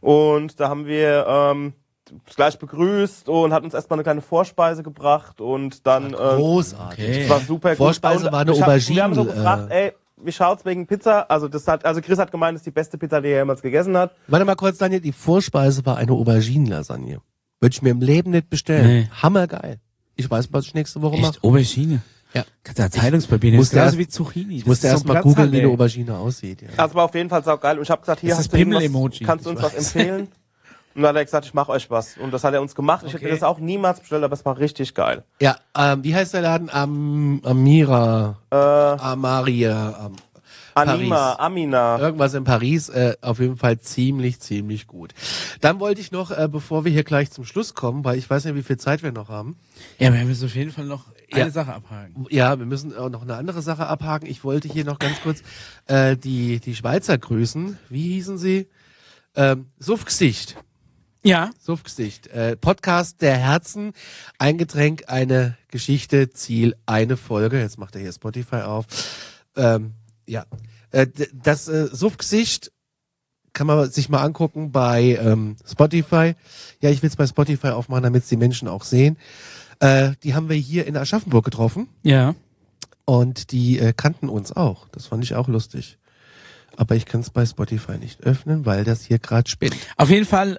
Speaker 3: Und da haben wir ähm, gleich begrüßt und hat uns erstmal eine kleine Vorspeise gebracht und dann ähm,
Speaker 1: Großartig.
Speaker 2: Okay.
Speaker 3: das war super
Speaker 1: Vorspeise
Speaker 3: gut. Und
Speaker 1: war eine
Speaker 3: ich hab,
Speaker 1: Aubergine,
Speaker 3: Wir haben so
Speaker 1: äh,
Speaker 3: gefragt, ey, wie schaut's wegen Pizza? Also das hat, also Chris hat gemeint, das ist die beste Pizza, die er jemals gegessen hat.
Speaker 1: Warte mal kurz, Daniel, die Vorspeise war eine Auberginen-Lasagne. Würde ich mir im Leben nicht bestellen.
Speaker 2: Nee.
Speaker 1: Hammergeil. Ich weiß, was ich nächste Woche mache.
Speaker 2: Echt? Aubergine?
Speaker 1: Ja.
Speaker 2: Kannst du da Zeitungspapier nehmen? Das ist
Speaker 1: musste
Speaker 2: genauso
Speaker 1: erst-
Speaker 2: wie Zucchini.
Speaker 1: Ich musste erst mal googeln, wie eine Aubergine aussieht. Ja.
Speaker 3: Das war auf jeden Fall saugeil. Und ich habe gesagt, hier
Speaker 2: Das
Speaker 3: hast
Speaker 2: ist
Speaker 3: du irgendwas,
Speaker 2: Pimmel-Emoji.
Speaker 3: kannst du uns
Speaker 1: Ich
Speaker 3: was
Speaker 1: weiß.
Speaker 3: empfehlen? Und dann hat er gesagt, ich mache euch was. Und das hat er uns gemacht. Ich
Speaker 2: Okay.
Speaker 3: hätte das auch niemals bestellt, aber es war richtig geil.
Speaker 1: Ja, ähm, wie heißt der Laden? Am, Amira,
Speaker 3: Äh,
Speaker 1: Amaria, am,
Speaker 3: Anima,
Speaker 1: Paris.
Speaker 3: Amina.
Speaker 1: Irgendwas in Paris, äh, auf jeden Fall ziemlich, ziemlich gut. Dann wollte ich noch, äh, bevor wir hier gleich zum Schluss kommen, weil ich weiß nicht, wie viel Zeit wir noch haben.
Speaker 2: Ja, wir müssen auf jeden Fall noch eine
Speaker 1: Ja.
Speaker 2: Sache abhaken.
Speaker 1: Ja, wir müssen auch noch eine andere Sache abhaken. Ich wollte hier noch ganz kurz äh, die, die Schweizer grüßen. Wie hießen sie? Ähm, Suffgesicht.
Speaker 2: Ja.
Speaker 1: Suffgesicht. Äh, Podcast der Herzen. Ein Getränk, eine Geschichte, Ziel, eine Folge. Jetzt macht er hier Spotify auf. Ähm, ja. Äh, d- das äh, Suffgesicht kann man sich mal angucken bei ähm, Spotify. Ja, ich will es bei Spotify aufmachen, damit es die Menschen auch sehen. Äh, die haben wir hier in Aschaffenburg getroffen.
Speaker 2: Ja.
Speaker 1: Und die äh, kannten uns auch. Das fand ich auch lustig. Aber ich kann es bei Spotify nicht öffnen, weil das hier gerade spinnt.
Speaker 2: Auf jeden Fall,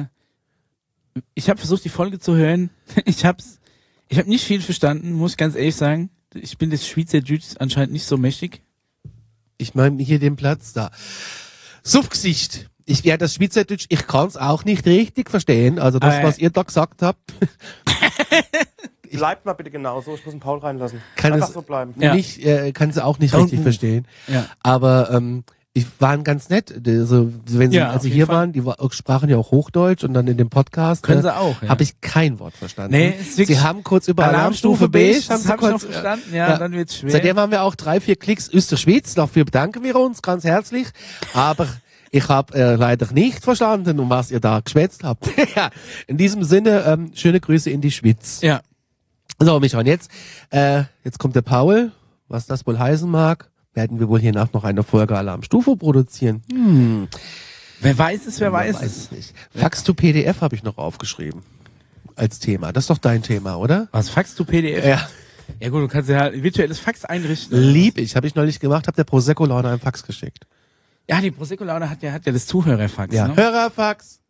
Speaker 2: äh, ich habe versucht, die Folge zu hören. Ich hab's, ich habe nicht viel verstanden, muss ich ganz ehrlich sagen. Ich bin des Schweizerdeutsch anscheinend nicht so mächtig.
Speaker 1: Ich meine hier den Platz da. Suffgesicht. Ich ja das Schweizerdeutsch, ich kann es auch nicht richtig verstehen. Also das,
Speaker 2: Äh.
Speaker 1: was ihr da gesagt habt,
Speaker 3: Bleibt mal bitte genauso. Ich muss den Paul reinlassen.
Speaker 1: kann
Speaker 3: Einfach
Speaker 1: es
Speaker 3: so bleiben.
Speaker 2: Ja.
Speaker 1: nicht, äh, kann sie auch nicht
Speaker 2: Don't
Speaker 1: richtig
Speaker 2: move.
Speaker 1: verstehen.
Speaker 2: Ja.
Speaker 1: Aber ähm, ich waren ganz nett. Also wenn sie,
Speaker 2: Ja,
Speaker 1: als
Speaker 2: auf
Speaker 1: sie
Speaker 2: jeden
Speaker 1: hier
Speaker 2: Fall.
Speaker 1: waren, die war, sprachen ja auch Hochdeutsch und dann in dem Podcast
Speaker 2: Können
Speaker 1: äh,
Speaker 2: sie auch, ja.
Speaker 1: habe ich kein Wort verstanden.
Speaker 2: Nee, ist wirklich-
Speaker 1: sie haben kurz über Alarmstufe B, haben
Speaker 2: das
Speaker 1: sie
Speaker 2: habe ich noch
Speaker 1: kurz,
Speaker 2: verstanden. Ja,
Speaker 1: ja.
Speaker 2: dann wird's schwer.
Speaker 1: Seitdem haben wir auch drei, vier Klicks Österschweiz. Dafür bedanken wir uns ganz herzlich. Aber ich habe äh, leider nicht verstanden, um was ihr da geschwätzt habt. Ja, in diesem Sinne, ähm, schöne Grüße in die Schweiz.
Speaker 2: Ja.
Speaker 1: So, Micha, und jetzt, äh, jetzt kommt der Paul. Was das wohl heißen mag, werden wir wohl hiernach noch eine Folge Alarmstufe produzieren. Hm,
Speaker 2: Wer weiß es, wer weiß,
Speaker 1: weiß
Speaker 2: es.
Speaker 1: es nicht. Fax to P D F habe ich noch aufgeschrieben. Als Thema. Das ist doch dein Thema, oder?
Speaker 2: Was, Fax du P D F?
Speaker 1: Ja.
Speaker 2: Ja gut, du kannst ja halt ein virtuelles Fax einrichten.
Speaker 1: Lieb ich. Habe ich neulich gemacht, habe der Prosecco-Laune einen Fax geschickt.
Speaker 2: Ja, die Prosecco-Laune hat ja, hat ja das Zuhörerfax,
Speaker 1: Ja.
Speaker 2: ne?
Speaker 1: Hörerfax.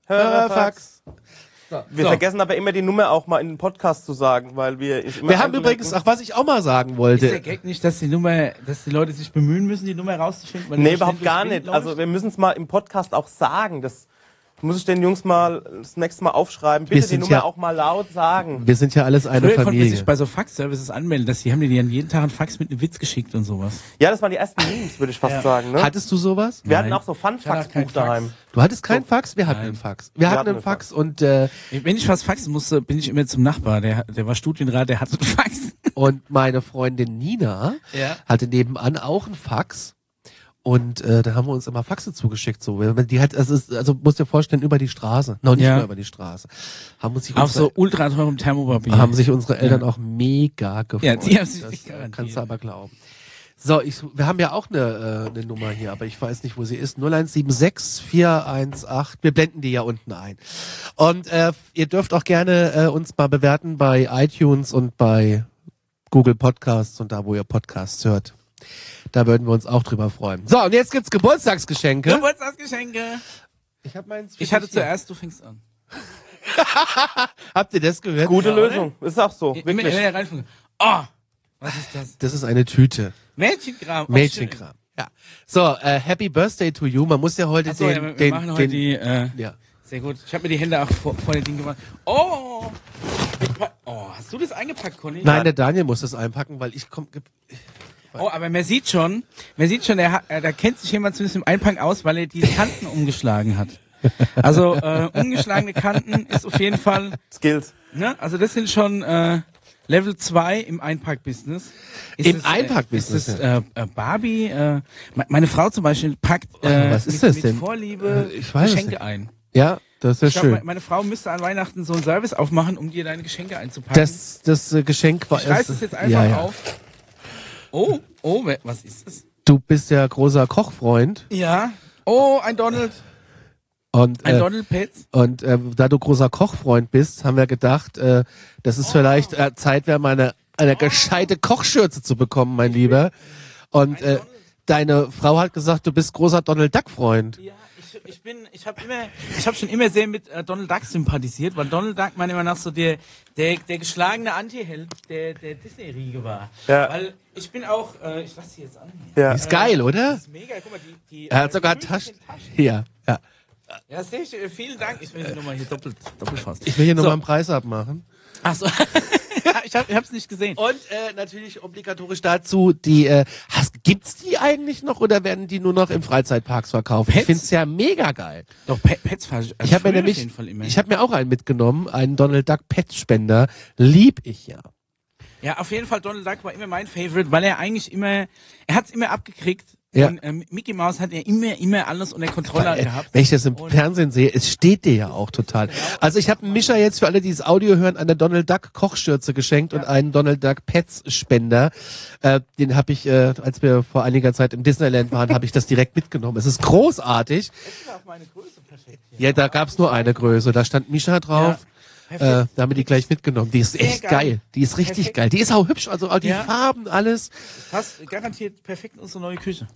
Speaker 3: Hörerfax.
Speaker 1: So.
Speaker 3: Wir
Speaker 1: So.
Speaker 3: vergessen aber immer die Nummer auch mal in den Podcast zu sagen, weil wir ich immer
Speaker 1: Wir haben übrigens, ach, was ich auch mal sagen
Speaker 2: Ist
Speaker 1: wollte.
Speaker 2: der Gag nicht, dass die Nummer, dass die Leute sich bemühen müssen, die Nummer rauszufinden? Weil
Speaker 3: Nee,
Speaker 2: die
Speaker 3: überhaupt
Speaker 2: ständig
Speaker 3: gar
Speaker 2: durchs
Speaker 3: nicht.
Speaker 2: Bild
Speaker 3: Also
Speaker 2: läuft?
Speaker 3: wir müssen es mal im Podcast auch sagen. Das muss ich den Jungs mal das nächste Mal aufschreiben. Bitte die
Speaker 1: sind
Speaker 3: Nummer
Speaker 1: ja-
Speaker 3: auch mal laut sagen.
Speaker 1: Wir sind ja alles eine
Speaker 2: Früher konnte man
Speaker 1: Familie.
Speaker 2: sich bei so Fax-Services anmelden, dass die haben dir dann jeden Tag einen Fax mit einem Witz geschickt und sowas.
Speaker 3: Ja, das waren die ersten Memes, würde ich fast
Speaker 2: Ja.
Speaker 3: sagen. Ne?
Speaker 1: Hattest du sowas?
Speaker 3: Wir hatten
Speaker 2: Nein.
Speaker 3: auch so
Speaker 2: Ich hatte auch keinen
Speaker 3: Fun-Fax-Buch
Speaker 2: Fax.
Speaker 3: daheim.
Speaker 1: Du hattest keinen
Speaker 3: So.
Speaker 1: Fax? Wir hatten
Speaker 2: Nein.
Speaker 1: einen Fax. Wir, hatten
Speaker 3: hatten
Speaker 1: einen
Speaker 3: einen
Speaker 1: Fax und äh,
Speaker 2: Wenn ich was faxen musste, bin ich immer zum Nachbar. Der, der war Studienrat, der hatte einen Fax.
Speaker 1: und meine Freundin Nina
Speaker 2: Ja.
Speaker 1: hatte nebenan auch einen Fax. Und äh, da haben wir uns immer Faxe zugeschickt. So, die hat, also, es ist, also musst dir vorstellen, über die Straße, noch nicht
Speaker 2: Ja.
Speaker 1: mehr über die Straße, haben uns sich
Speaker 2: Auf
Speaker 1: unsere,
Speaker 2: so ultra teurem Thermopapier.
Speaker 1: haben sich unsere Eltern
Speaker 2: Ja.
Speaker 1: auch mega gefreut.
Speaker 2: Ja, die haben sich
Speaker 1: das
Speaker 2: nicht
Speaker 1: äh,
Speaker 2: garantiert.
Speaker 1: kannst du aber glauben. So, ich, wir haben ja auch eine, äh, eine Nummer hier, aber ich weiß nicht, wo sie ist. null eins sieben sechs vier eins acht. Wir blenden die ja unten ein. Und äh, ihr dürft auch gerne äh, uns mal bewerten bei iTunes und bei Google Podcasts und da, wo ihr Podcasts hört. Da würden wir uns auch drüber freuen. So, und jetzt gibt's Geburtstagsgeschenke.
Speaker 2: Geburtstagsgeschenke.
Speaker 1: Ich hab meins.
Speaker 2: Ich hatte
Speaker 1: hier.
Speaker 2: zuerst, du fängst an.
Speaker 1: Habt ihr das gehört?
Speaker 3: Gute
Speaker 2: Ja,
Speaker 3: Lösung. Ist auch so.
Speaker 2: Immer,
Speaker 3: Wirklich.
Speaker 2: immer der Reihenfolge. Oh, was ist das?
Speaker 1: Das ist eine Tüte.
Speaker 2: Mädchenkram. Oh,
Speaker 1: Mädchenkram. Ja. So, äh, Happy Birthday to you. Man muss ja heute
Speaker 2: Achso,
Speaker 1: den,
Speaker 2: ja, wir
Speaker 1: den,
Speaker 2: machen heute
Speaker 1: den,
Speaker 2: die, äh,
Speaker 1: ja.
Speaker 2: sehr gut. Ich habe mir die Hände auch vor, vor den Ding gemacht. Oh, ich pa- oh, hast du das eingepackt, Conny?
Speaker 1: Nein, der Daniel muss das einpacken, weil ich komm,
Speaker 2: Oh, aber man sieht schon, man sieht schon, der hat, äh, da kennt sich jemand zumindest im Einpacken aus, weil er die Kanten umgeschlagen hat. Also äh, umgeschlagene Kanten ist auf jeden Fall,
Speaker 3: Skills.
Speaker 2: ne? Also das sind schon äh, Level zwei im Einpackbusiness. Ist
Speaker 1: Im
Speaker 2: es,
Speaker 1: Einpackbusiness,
Speaker 2: Äh, ist es, äh, äh, Barbie? Äh, me- meine Frau zum Beispiel packt äh,
Speaker 1: Ach, was ist
Speaker 2: mit,
Speaker 1: das
Speaker 2: mit
Speaker 1: denn?
Speaker 2: Vorliebe
Speaker 1: Äh, ich weiß es
Speaker 2: Geschenke
Speaker 1: nicht.
Speaker 2: ein.
Speaker 1: ja, das ist
Speaker 2: Ich
Speaker 1: ja
Speaker 2: glaub,
Speaker 1: schön.
Speaker 2: me- meine Frau müsste an Weihnachten so einen Service aufmachen, um dir deine Geschenke einzupacken.
Speaker 1: Das, das äh, Geschenk war
Speaker 2: ich reiß
Speaker 1: erst-
Speaker 2: es jetzt einfach
Speaker 1: ja, ja.
Speaker 2: auf. Oh, oh, wer- was ist das?
Speaker 1: Du bist ja großer Kochfreund
Speaker 2: Ja. Oh, ein Donald.
Speaker 1: und
Speaker 2: Ein
Speaker 1: äh,
Speaker 2: Donald Petz.
Speaker 1: und äh, da du großer Kochfreund bist, haben wir gedacht, äh, das ist vielleicht äh, Zeit, wäre mal eine, eine gescheite Kochschürze zu bekommen, mein Lieber. Und äh, deine Frau hat gesagt, du bist großer Donald Duck Freund.
Speaker 2: Ja, ich, ich bin, ich habe immer, ich habe schon immer sehr mit äh, Donald Duck sympathisiert, weil Donald Duck meiner Meinung nach so der, der, der geschlagene Antiheld der, der Disney-Riege war.
Speaker 3: Ja.
Speaker 2: Weil ich bin auch, äh, ich lass sie jetzt an. Hier.
Speaker 3: Ja.
Speaker 1: Ist geil, oder?
Speaker 2: Das ist mega, guck mal, die, die
Speaker 1: Er hat
Speaker 2: äh,
Speaker 1: sogar
Speaker 2: die
Speaker 1: Taschen.
Speaker 2: Taschen.
Speaker 1: Ja, ja.
Speaker 2: Ja, sehe ich, äh, vielen Dank. Ich will sie nochmal hier doppelt, doppelt fassen.
Speaker 1: Ich will hier
Speaker 2: so.
Speaker 1: nochmal einen Preis abmachen.
Speaker 2: Ach so. Ja, ich habe ich hab's nicht gesehen.
Speaker 1: Und äh, natürlich obligatorisch dazu, die, äh, hast, gibt's die eigentlich noch oder werden die nur noch in Freizeitparks verkauft?
Speaker 2: Pets?
Speaker 1: Ich find's ja mega geil.
Speaker 2: Doch, Pe- Pets falsch.
Speaker 1: Ich habe mir
Speaker 2: auf
Speaker 1: nämlich,
Speaker 2: jeden Fall immer.
Speaker 1: ich habe mir auch einen mitgenommen, einen Donald Duck Pet Spender, lieb ich ja.
Speaker 2: Ja, auf jeden Fall, Donald Duck war immer mein Favorite, weil er eigentlich immer, er hat's immer abgekriegt.
Speaker 1: Ja.
Speaker 2: Und ähm, Mickey Mouse hat ja immer, immer alles unter Kontrolle
Speaker 1: Äh,
Speaker 2: gehabt.
Speaker 1: Wenn ich das im
Speaker 2: Und-
Speaker 1: Fernsehen sehe, es steht dir ja auch total. Also ich habe Mischa jetzt für alle, die das Audio hören, eine Donald Duck Kochschürze geschenkt und einen Donald Duck Pets Spender. Äh, den habe ich, äh, als wir vor einiger Zeit im Disneyland waren, habe ich das direkt mitgenommen. Es ist großartig.
Speaker 2: Das ist auch meine Größe perfekt.
Speaker 1: Ja, da gab's nur eine Größe. Da stand Mischa drauf.
Speaker 2: Ja,
Speaker 1: Äh,
Speaker 2: perfekt.
Speaker 1: da haben wir die gleich mitgenommen. Die ist
Speaker 2: Sehr
Speaker 1: echt
Speaker 2: geil.
Speaker 1: geil. Die ist richtig
Speaker 2: Perfekt.
Speaker 1: geil. Die ist auch hübsch. Also auch die
Speaker 2: Ja.
Speaker 1: Farben, alles.
Speaker 2: Passt garantiert perfekt in unsere neue Küche.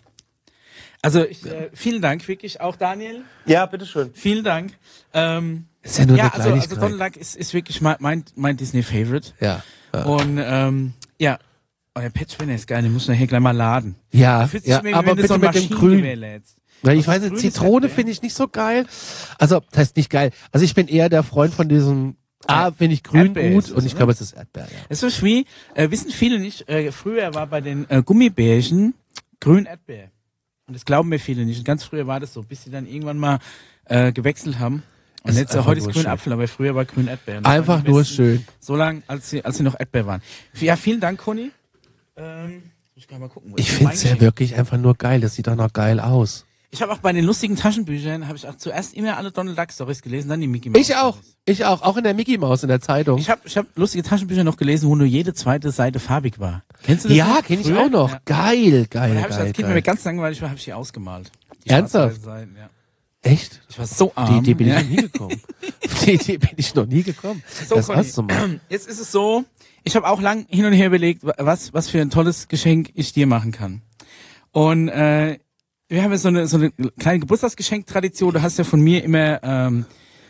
Speaker 2: Also ich, äh, vielen Dank, wirklich, auch Daniel.
Speaker 3: Ja, bitteschön.
Speaker 2: Vielen Dank. Ähm,
Speaker 1: Ist ja nur
Speaker 2: ja,
Speaker 1: eine
Speaker 2: also, also
Speaker 1: Kleinigkeit.
Speaker 2: Donald Duck ist, ist wirklich mein, mein, mein Disney-Favorite.
Speaker 1: ja. Ja.
Speaker 2: Und ähm, ja, euer Pet Spinner ist geil, den muss man hier gleich mal laden.
Speaker 1: Ja,
Speaker 2: Fühlt sich
Speaker 1: ja,
Speaker 2: mir,
Speaker 1: aber
Speaker 2: wenn du
Speaker 1: bitte
Speaker 2: so ein
Speaker 1: mit dem
Speaker 2: Maschinengewehr
Speaker 1: Grün.
Speaker 2: lädst.
Speaker 1: Weil ich
Speaker 2: Was
Speaker 1: weiß
Speaker 2: ist
Speaker 1: nicht,
Speaker 2: grünes
Speaker 1: Zitrone
Speaker 2: Erdbeer?
Speaker 1: finde ich nicht so geil. Also, das heißt nicht geil. Also ich bin eher der Freund von diesem, A, finde ich grün
Speaker 2: Erdbeer
Speaker 1: gut
Speaker 2: ist es,
Speaker 1: und ich
Speaker 2: oder?
Speaker 1: glaube, es ist Erdbeer, ja.
Speaker 2: Es ist wie, äh, wissen viele nicht, äh, früher war bei den äh, Gummibärchen grün Erdbeer. Und das glauben mir viele nicht. Und ganz früher war das so, bis sie dann irgendwann mal äh, gewechselt haben. Und
Speaker 1: Ist
Speaker 2: jetzt äh,
Speaker 1: einfach
Speaker 2: heute ist
Speaker 1: nur
Speaker 2: grün
Speaker 1: schön.
Speaker 2: Apfel, aber früher war grün Erdbeer. Und das
Speaker 1: Einfach
Speaker 2: waren die
Speaker 1: nur
Speaker 2: besten,
Speaker 1: schön.
Speaker 2: So lange, als sie, als sie noch Erdbeer waren. Ja, vielen Dank, Conny. Ähm, ich kann mal gucken. wo
Speaker 1: Ich
Speaker 2: ist
Speaker 1: finde
Speaker 2: mein
Speaker 1: es ja
Speaker 2: Geschenk?
Speaker 1: wirklich einfach nur geil. Das sieht doch noch geil aus.
Speaker 2: Ich habe auch bei den lustigen Taschenbüchern, habe ich auch zuerst immer alle Donald Duck Stories gelesen, dann die Mickey Mouse
Speaker 1: Ich auch.
Speaker 2: Stories.
Speaker 1: Ich auch. Auch in der Mickey Maus in der Zeitung.
Speaker 2: Ich habe ich hab lustige Taschenbücher noch gelesen, wo nur jede zweite Seite farbig war. Kennst du das?
Speaker 1: Ja,
Speaker 2: noch?
Speaker 1: kenne ich
Speaker 2: Früher?
Speaker 1: auch noch.
Speaker 2: Ja.
Speaker 1: Geil, geil,
Speaker 2: Und da habe ich
Speaker 1: geil,
Speaker 2: als Kind, wenn
Speaker 1: geil.
Speaker 2: mir ganz langweilig war, habe ich die ausgemalt. Die
Speaker 1: Ernsthaft?
Speaker 2: schwarz-weißen Seiten, ja.
Speaker 1: Echt?
Speaker 2: Ich war so
Speaker 1: Die
Speaker 2: arm.
Speaker 1: Idee bin ich
Speaker 2: ja.
Speaker 1: noch nie gekommen. Die Idee bin ich noch nie gekommen.
Speaker 2: So,
Speaker 1: das
Speaker 2: Conny,
Speaker 1: auszumachen.
Speaker 2: Jetzt ist es so, ich habe auch lang hin und her überlegt, wa- was, was für ein tolles Geschenk ich dir machen kann. Und äh, wir haben ja so eine, so eine kleine Geburtstagsgeschenktradition. Du hast ja von mir immer ähm,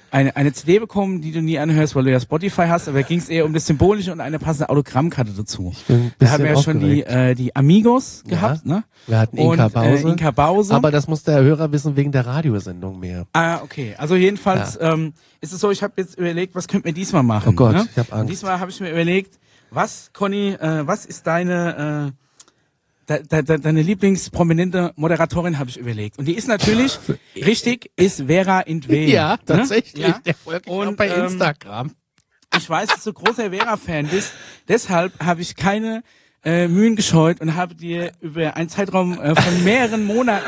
Speaker 2: eine, eine C D bekommen, die du nie anhörst, weil du ja Spotify hast, aber da ging es eher um das Symbolische und eine passende Autogrammkarte dazu. Da haben wir ja schon die, äh, die Amigos gehabt,
Speaker 1: ja.
Speaker 2: ne?
Speaker 1: Wir hatten Inka
Speaker 2: und,
Speaker 1: Bause.
Speaker 2: Äh, Inka Bause.
Speaker 1: Aber das muss der Hörer wissen wegen der Radiosendung mehr.
Speaker 2: Ah, okay. Also jedenfalls ja. ähm, ist es so, ich habe jetzt überlegt, was könnten wir diesmal machen?
Speaker 1: Oh Gott,
Speaker 2: ne?
Speaker 1: ich habe Angst.
Speaker 2: Und diesmal habe ich mir überlegt, was, Conny, äh, was ist deine... Äh, De, de, de, deine Lieblingsprominente Moderatorin habe ich überlegt. Und die ist natürlich, richtig, ist Vera Indwen.
Speaker 1: Ja, tatsächlich.
Speaker 2: Ne? Ja.
Speaker 1: Der folgt ich
Speaker 2: Und,
Speaker 1: auch bei
Speaker 2: ähm,
Speaker 1: Instagram.
Speaker 2: Ich weiß, dass du großer Vera-Fan bist. Deshalb habe ich keine äh, Mühen gescheut und habe dir über einen Zeitraum äh, von mehreren Monaten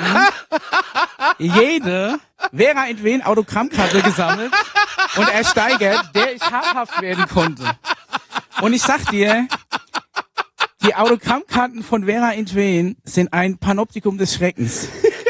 Speaker 2: jede Vera Indwen Autogrammkarte gesammelt und ersteigert, der ich habhaft werden konnte. Und ich sag dir, die Autogrammkarten von Vera Indwen sind ein Panoptikum des Schreckens.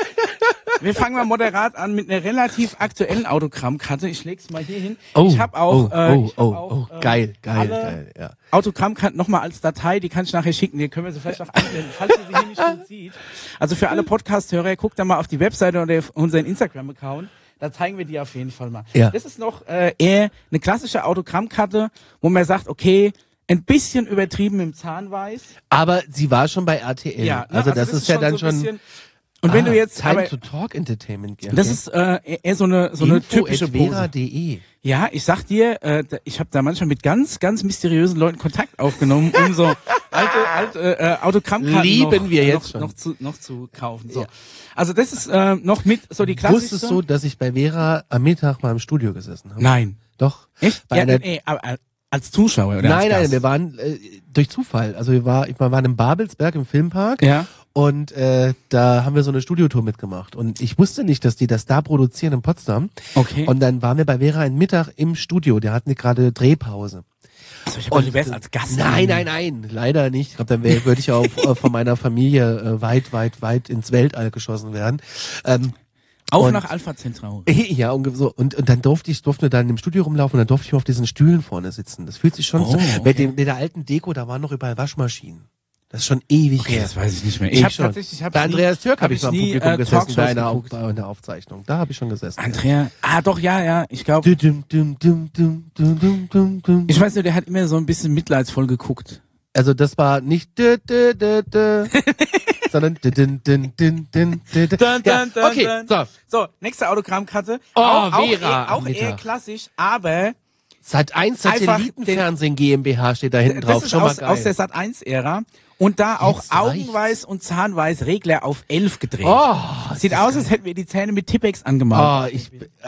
Speaker 2: Wir fangen mal moderat an mit einer relativ aktuellen Autogrammkarte. Ich leg's mal hier hin.
Speaker 1: Oh,
Speaker 2: ich habe auch,
Speaker 1: oh,
Speaker 2: äh,
Speaker 1: oh,
Speaker 2: ich hab
Speaker 1: oh,
Speaker 2: auch
Speaker 1: oh,
Speaker 2: äh,
Speaker 1: geil, geil,
Speaker 2: alle
Speaker 1: geil, ja.
Speaker 2: Autogrammkarten nochmal als Datei, die kann ich nachher schicken. Die können wir so vielleicht auch einblenden, falls ihr sie hier nicht gut sieht. Also für alle Podcast-Hörer, guckt da mal auf die Webseite oder auf unseren Instagram-Account. Da zeigen wir die auf jeden Fall mal.
Speaker 1: Ja.
Speaker 2: Das ist noch äh, eher eine klassische Autogrammkarte, wo man sagt, okay, ein bisschen übertrieben im Zahnweiß.
Speaker 1: Aber sie war schon bei R T L.
Speaker 2: Ja, ne?
Speaker 1: also, das,
Speaker 2: das
Speaker 1: ist ja dann
Speaker 2: so ein
Speaker 1: schon...
Speaker 2: bisschen, und wenn
Speaker 1: ah,
Speaker 2: du jetzt
Speaker 1: Time
Speaker 2: aber,
Speaker 1: to Talk Entertainment. Gerne.
Speaker 2: das ist äh, eher so eine so eine
Speaker 1: Info
Speaker 2: typische
Speaker 1: at vera
Speaker 2: Pose.
Speaker 1: punkt de.
Speaker 2: Ja, ich sag dir, äh, da- ich habe da manchmal mit ganz ganz mysteriösen Leuten Kontakt aufgenommen, um so alte alte äh, Autogrammkarten
Speaker 1: Lieben
Speaker 2: noch,
Speaker 1: wir
Speaker 2: äh,
Speaker 1: jetzt
Speaker 2: noch,
Speaker 1: schon.
Speaker 2: noch zu noch zu kaufen. So.
Speaker 1: Ja.
Speaker 2: Also das ist äh, noch mit so die klassischste.
Speaker 1: Wusstest du, dass ich bei Vera am Mittag mal im Studio gesessen habe?
Speaker 2: Nein.
Speaker 1: Doch.
Speaker 2: Echt?
Speaker 1: Bei
Speaker 2: Ja,
Speaker 1: einer,
Speaker 2: nee, aber äh, als Zuschauer oder
Speaker 1: nein,
Speaker 2: als
Speaker 1: nein,
Speaker 2: Gast?
Speaker 1: wir waren äh, durch Zufall. Also wir, war, wir waren in Babelsberg im Filmpark.
Speaker 2: Ja.
Speaker 1: Und äh, da haben wir so eine Studiotour mitgemacht. Und ich wusste nicht, dass die das da produzieren in Potsdam.
Speaker 2: Okay.
Speaker 1: Und dann waren wir bei Vera einen Mittag im Studio. Der hatten gerade Drehpause.
Speaker 2: Also ich hab, du wärst als Gast.
Speaker 1: Nein, nein, nein, leider nicht. Ich glaube, dann wär- würde ich auch äh, von meiner Familie äh, weit, weit, weit ins Weltall geschossen werden. Ähm,
Speaker 2: Auf
Speaker 1: und-
Speaker 2: nach Alpha Centauri.
Speaker 1: ja, und so. Und, und dann durfte ich, durfte dann im Studio rumlaufen und dann durfte ich mal auf diesen Stühlen vorne sitzen. Das fühlt sich schon
Speaker 2: Oh,
Speaker 1: so.
Speaker 2: okay.
Speaker 1: Mit, dem, mit der alten Deko, da waren noch überall Waschmaschinen. Das ist schon ewig
Speaker 2: Okay,
Speaker 1: her.
Speaker 2: das weiß ich nicht mehr.
Speaker 1: Ich,
Speaker 2: Ich hab
Speaker 1: schon.
Speaker 2: tatsächlich- ich hab's
Speaker 1: bei Andreas
Speaker 2: nie-
Speaker 1: Türk
Speaker 2: hab
Speaker 1: habe ich
Speaker 2: ich
Speaker 1: mal im
Speaker 2: nie,
Speaker 1: Publikum
Speaker 2: äh,
Speaker 1: gesessen,
Speaker 2: Talkshows
Speaker 1: bei einer, Auf,
Speaker 2: geguckt.
Speaker 1: bei einer Aufzeichnung. Da habe ich schon gesessen.
Speaker 2: Andrea, ah doch, ja, ja, ich glaube,
Speaker 1: Dum, dum, dum, dum, dum, dum, dum, dum.
Speaker 2: ich weiß nur, der hat immer so ein bisschen mitleidsvoll geguckt.
Speaker 1: Also das war nicht dü, dü, dü, dü, sondern dü, dün, dün, dün, dün, dü, dü.
Speaker 2: Dun,
Speaker 1: Ja,
Speaker 2: dun, dun,
Speaker 1: okay,
Speaker 2: dun.
Speaker 1: so.
Speaker 2: So, nächste Autogrammkarte.
Speaker 1: Oh,
Speaker 2: auch, auch,
Speaker 1: Vera
Speaker 2: eher, auch
Speaker 1: am
Speaker 2: eher
Speaker 1: Mittag.
Speaker 2: klassisch, aber
Speaker 1: Sat eins
Speaker 2: Einfach
Speaker 1: Satellitenfernsehen GmbH steht da hinten
Speaker 2: das
Speaker 1: drauf.
Speaker 2: ist
Speaker 1: Schon
Speaker 2: aus,
Speaker 1: mal
Speaker 2: aus
Speaker 1: geil.
Speaker 2: der Sat eins Ära. Und da auch
Speaker 1: Jetzt
Speaker 2: Augenweiß und Zahnweiß Regler auf elf gedreht.
Speaker 1: Oh,
Speaker 2: Sieht aus, als hätten wir die Zähne mit Tippex angemalt.
Speaker 1: oh, ich,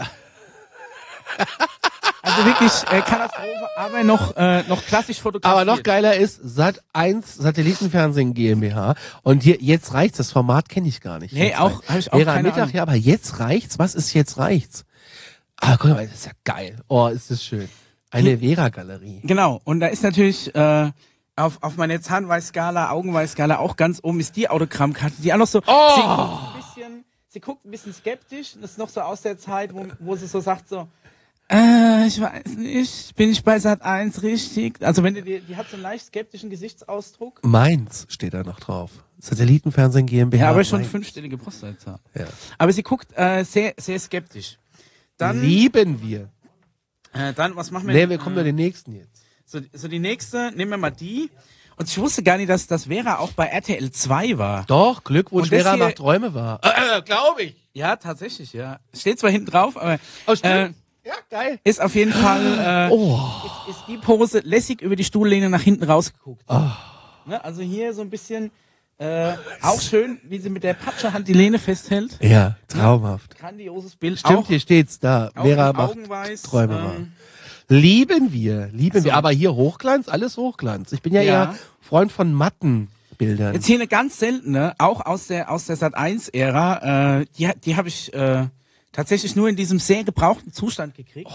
Speaker 2: Also wirklich äh, Katastrophe, aber noch, äh, noch klassisch fotografiert.
Speaker 1: aber noch geiler ist Sat eins Satellitenfernsehen GmbH. Und hier, jetzt reicht's. Das Format kenne ich gar nicht.
Speaker 2: Nee,
Speaker 1: Jetzt
Speaker 2: auch-
Speaker 1: reicht's.
Speaker 2: hab ich auch
Speaker 1: Wäre am
Speaker 2: keine
Speaker 1: Mittag,
Speaker 2: Ahnung.
Speaker 1: ja, aber jetzt reicht's. Was ist jetzt reicht's? Ah, guck mal, das ist ja geil. Oh, ist das schön. Eine Vera-Galerie.
Speaker 2: Genau, und da ist natürlich äh, auf, auf meiner Zahnweiß-Skala, Augenweiß-Skala auch ganz oben ist die Autogrammkarte, die auch noch so,
Speaker 1: Oh!
Speaker 2: sie guckt ein bisschen, sie guckt ein bisschen skeptisch, das ist noch so aus der Zeit, wo, wo sie so sagt so, äh, ich weiß nicht, bin ich bei Sat eins richtig? Also wenn du die, die hat so einen leicht skeptischen Gesichtsausdruck.
Speaker 1: Mainz steht da noch drauf. Satellitenfernsehen GmbH.
Speaker 2: Ja, aber schon
Speaker 1: Mainz.
Speaker 2: fünfstellige Postleitzahl.
Speaker 1: Ja.
Speaker 2: Aber sie guckt äh, sehr, sehr skeptisch. Dann,
Speaker 1: Lieben wir.
Speaker 2: äh, dann, was machen wir?
Speaker 1: Nee,
Speaker 2: denn,
Speaker 1: wir kommen
Speaker 2: äh,
Speaker 1: nur den nächsten jetzt.
Speaker 2: So, so die nächste, nehmen wir mal die. Und ich wusste gar nicht, dass das Vera auch bei R T L zwei war.
Speaker 1: Doch, Glückwunsch,
Speaker 2: Und das
Speaker 1: Vera
Speaker 2: hier-
Speaker 1: macht Träume wahr. Äh, äh, glaube ich.
Speaker 2: Ja, tatsächlich, ja. Steht zwar hinten drauf, aber
Speaker 1: Oh,
Speaker 2: äh,
Speaker 1: stimmt. Ja, geil.
Speaker 2: ist auf jeden Fall äh,
Speaker 1: Oh.
Speaker 2: ist, ist die Pose lässig über die Stuhllehne nach hinten rausgeguckt.
Speaker 1: Oh.
Speaker 2: Ne? Also hier so ein bisschen äh, auch schön, wie sie mit der Patschehand die Lehne festhält.
Speaker 1: Ja, traumhaft.
Speaker 2: Grandioses Bild.
Speaker 1: Stimmt,
Speaker 2: auch,
Speaker 1: hier steht's da.
Speaker 2: auch
Speaker 1: Vera
Speaker 2: im
Speaker 1: macht
Speaker 2: Augenweiß,
Speaker 1: Träume wahr.
Speaker 2: ähm,
Speaker 1: Lieben wir, lieben
Speaker 2: So.
Speaker 1: wir. Aber hier Hochglanz, alles Hochglanz. Ich bin ja,
Speaker 2: Ja.
Speaker 1: eher Freund von matten Bildern.
Speaker 2: Jetzt hier eine ganz seltene, auch aus der aus der Sat eins Ära. Äh, die die habe ich äh, tatsächlich nur in diesem sehr gebrauchten Zustand gekriegt.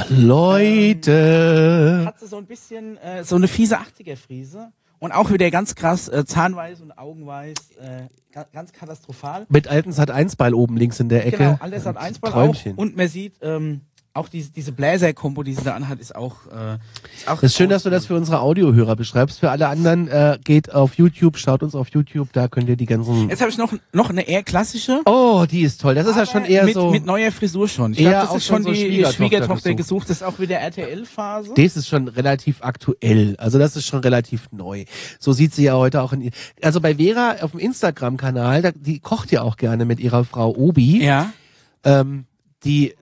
Speaker 1: Leute.
Speaker 2: Hat sie so ein bisschen äh, so eine fiese achtziger-Friese und auch wieder ganz krass äh, Zahnweiß und Augenweiß, äh, ga, ganz katastrophal.
Speaker 1: Mit alten Sat eins Ball oben links in der Ecke.
Speaker 2: Genau, alles hat eins Ball auch
Speaker 1: Träumchen.
Speaker 2: und man sieht, ähm, auch diese, diese Bläser-Kombo, die sie da anhat, ist auch, äh, ist auch.
Speaker 1: Das ist schön, dass du das für unsere Audiohörer beschreibst. Für alle anderen äh, geht auf YouTube, schaut uns auf YouTube, da könnt ihr die ganzen...
Speaker 2: Jetzt habe ich noch noch eine eher klassische.
Speaker 1: Oh, die ist toll. Das ist ja schon eher
Speaker 2: mit,
Speaker 1: so...
Speaker 2: mit neuer Frisur schon. Ich
Speaker 1: Eher
Speaker 2: glaube, das
Speaker 1: auch
Speaker 2: ist schon
Speaker 1: schon so
Speaker 2: die
Speaker 1: Schwiegertochter
Speaker 2: Schwiegertochter
Speaker 1: gesucht.
Speaker 2: gesucht. Das ist auch wieder R T L-Phase.
Speaker 1: Das ist schon relativ aktuell. Also das ist schon relativ neu. So sieht sie ja heute auch in ihr. Also bei Vera auf dem Instagram-Kanal, da, die kocht ja auch gerne mit ihrer Frau Obi.
Speaker 2: Ja.
Speaker 1: Ähm, die,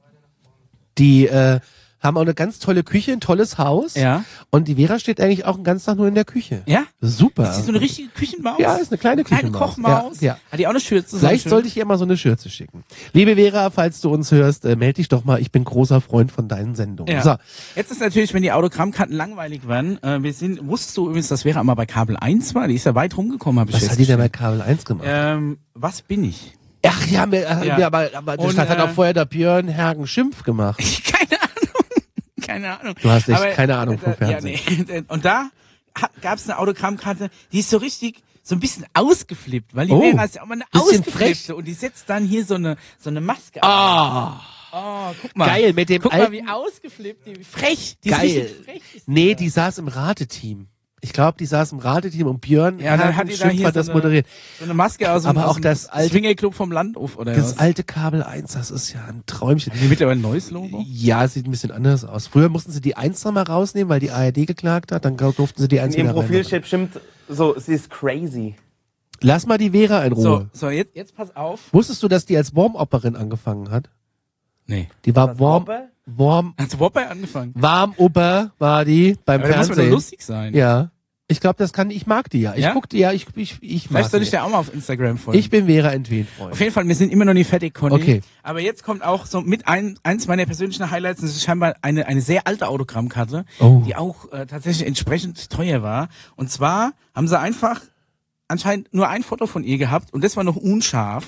Speaker 1: die äh, haben auch eine ganz tolle Küche, ein tolles Haus.
Speaker 2: Ja.
Speaker 1: Und die Vera steht eigentlich auch den ganzen Tag nur in der Küche.
Speaker 2: Ja?
Speaker 1: Super.
Speaker 2: Ist die so eine richtige Küchenmaus?
Speaker 1: Ja, ist eine kleine
Speaker 2: Kleine
Speaker 1: Küchenmaus.
Speaker 2: Kochmaus?
Speaker 1: Ja, ja.
Speaker 2: Hat die auch eine Schürze?
Speaker 1: Vielleicht
Speaker 2: so
Speaker 1: sollte ich ihr mal so eine Schürze schicken. Liebe Vera, falls du uns hörst, äh, melde dich doch mal. Ich bin großer Freund von deinen Sendungen.
Speaker 2: Ja.
Speaker 1: So.
Speaker 2: Jetzt ist natürlich, wenn die Autogrammkarten langweilig werden, äh, wir sind, wusstest du übrigens, dass Vera einmal bei Kabel eins war? Die ist ja weit rumgekommen, habe ich
Speaker 1: Was hat die denn bei
Speaker 2: festgestellt.
Speaker 1: Kabel eins gemacht?
Speaker 2: Ähm, was bin ich?
Speaker 1: Ach ja, mir, äh,
Speaker 2: Ja.
Speaker 1: mir aber, aber
Speaker 2: Und,
Speaker 1: das hat
Speaker 2: äh,
Speaker 1: auch vorher der Björn Hergen Schimpf gemacht.
Speaker 2: Keine Ahnung. Keine Ahnung.
Speaker 1: Du hast echt
Speaker 2: Aber,
Speaker 1: keine Ahnung vom
Speaker 2: äh, ja,
Speaker 1: Fernsehen.
Speaker 2: nee. Und da gab es eine Autogrammkarte, die ist so richtig, so ein bisschen ausgeflippt, weil die
Speaker 1: Oh,
Speaker 2: Vera ist ja auch mal eine
Speaker 1: bisschen
Speaker 2: ausgeflippte und die setzt dann hier so eine, so eine Maske
Speaker 1: Ah,
Speaker 2: auf. Oh, guck mal.
Speaker 1: geil, mit dem
Speaker 2: Guck mal,
Speaker 1: alten...
Speaker 2: wie ausgeflippt, die, wie frech. Die
Speaker 1: Geil.
Speaker 2: ist richtig frech. Ist die
Speaker 1: Nee,
Speaker 2: Vera.
Speaker 1: die saß im Rateteam. Ich glaube, die saß im Rateteam und Björn
Speaker 2: Ja, dann
Speaker 1: Hergen
Speaker 2: hat die da
Speaker 1: Schimpf
Speaker 2: hier
Speaker 1: hat das
Speaker 2: so eine-
Speaker 1: moderiert.
Speaker 2: So eine Maske aus dem,
Speaker 1: Aber
Speaker 2: aus
Speaker 1: auch
Speaker 2: dem
Speaker 1: das alte-
Speaker 2: Swingerclub vom Landhof oder
Speaker 1: Das
Speaker 2: was?
Speaker 1: alte Kabel eins, das ist ja ein Träumchen.
Speaker 2: Haben die mittlerweile ein neues Logo?
Speaker 1: Ja, sieht ein bisschen anders aus. Früher mussten sie die eins nochmal rausnehmen, weil die A R D geklagt hat. Dann durften sie die eins
Speaker 3: In ihrem
Speaker 1: wieder
Speaker 3: Profil
Speaker 1: reinmachen.
Speaker 3: steht bestimmt so, sie ist crazy.
Speaker 1: Lass mal die Vera in
Speaker 2: So,
Speaker 1: Ruhe.
Speaker 2: so jetzt, jetzt pass auf.
Speaker 1: Wusstest du, dass die als Warm-Upperin angefangen hat?
Speaker 2: Nee.
Speaker 1: Die war
Speaker 3: das
Speaker 1: Warm,
Speaker 3: Oper?
Speaker 1: Warm,
Speaker 2: Hat Whopper angefangen?
Speaker 1: Warm-Upper war die beim
Speaker 2: Aber da muss man doch
Speaker 1: Fernsehen.
Speaker 2: lustig sein.
Speaker 1: Ja. Ich glaube, das kann, ich mag die ja. Ich
Speaker 2: Ja?
Speaker 1: guck die ja, ich, ich, ich mag
Speaker 2: Vielleicht soll
Speaker 1: die.
Speaker 2: ich dir auch mal auf Instagram folgen.
Speaker 1: Ich bin Vera Entwen, Freund.
Speaker 2: Auf jeden Fall, wir sind immer noch nicht fertig, Conny.
Speaker 1: Okay.
Speaker 2: Aber jetzt kommt auch so mit ein, eins meiner persönlichen Highlights, das ist scheinbar eine, eine sehr alte Autogrammkarte,
Speaker 1: Oh.
Speaker 2: die auch äh, tatsächlich entsprechend teuer war. Und zwar haben sie einfach anscheinend nur ein Foto von ihr gehabt und das war noch unscharf.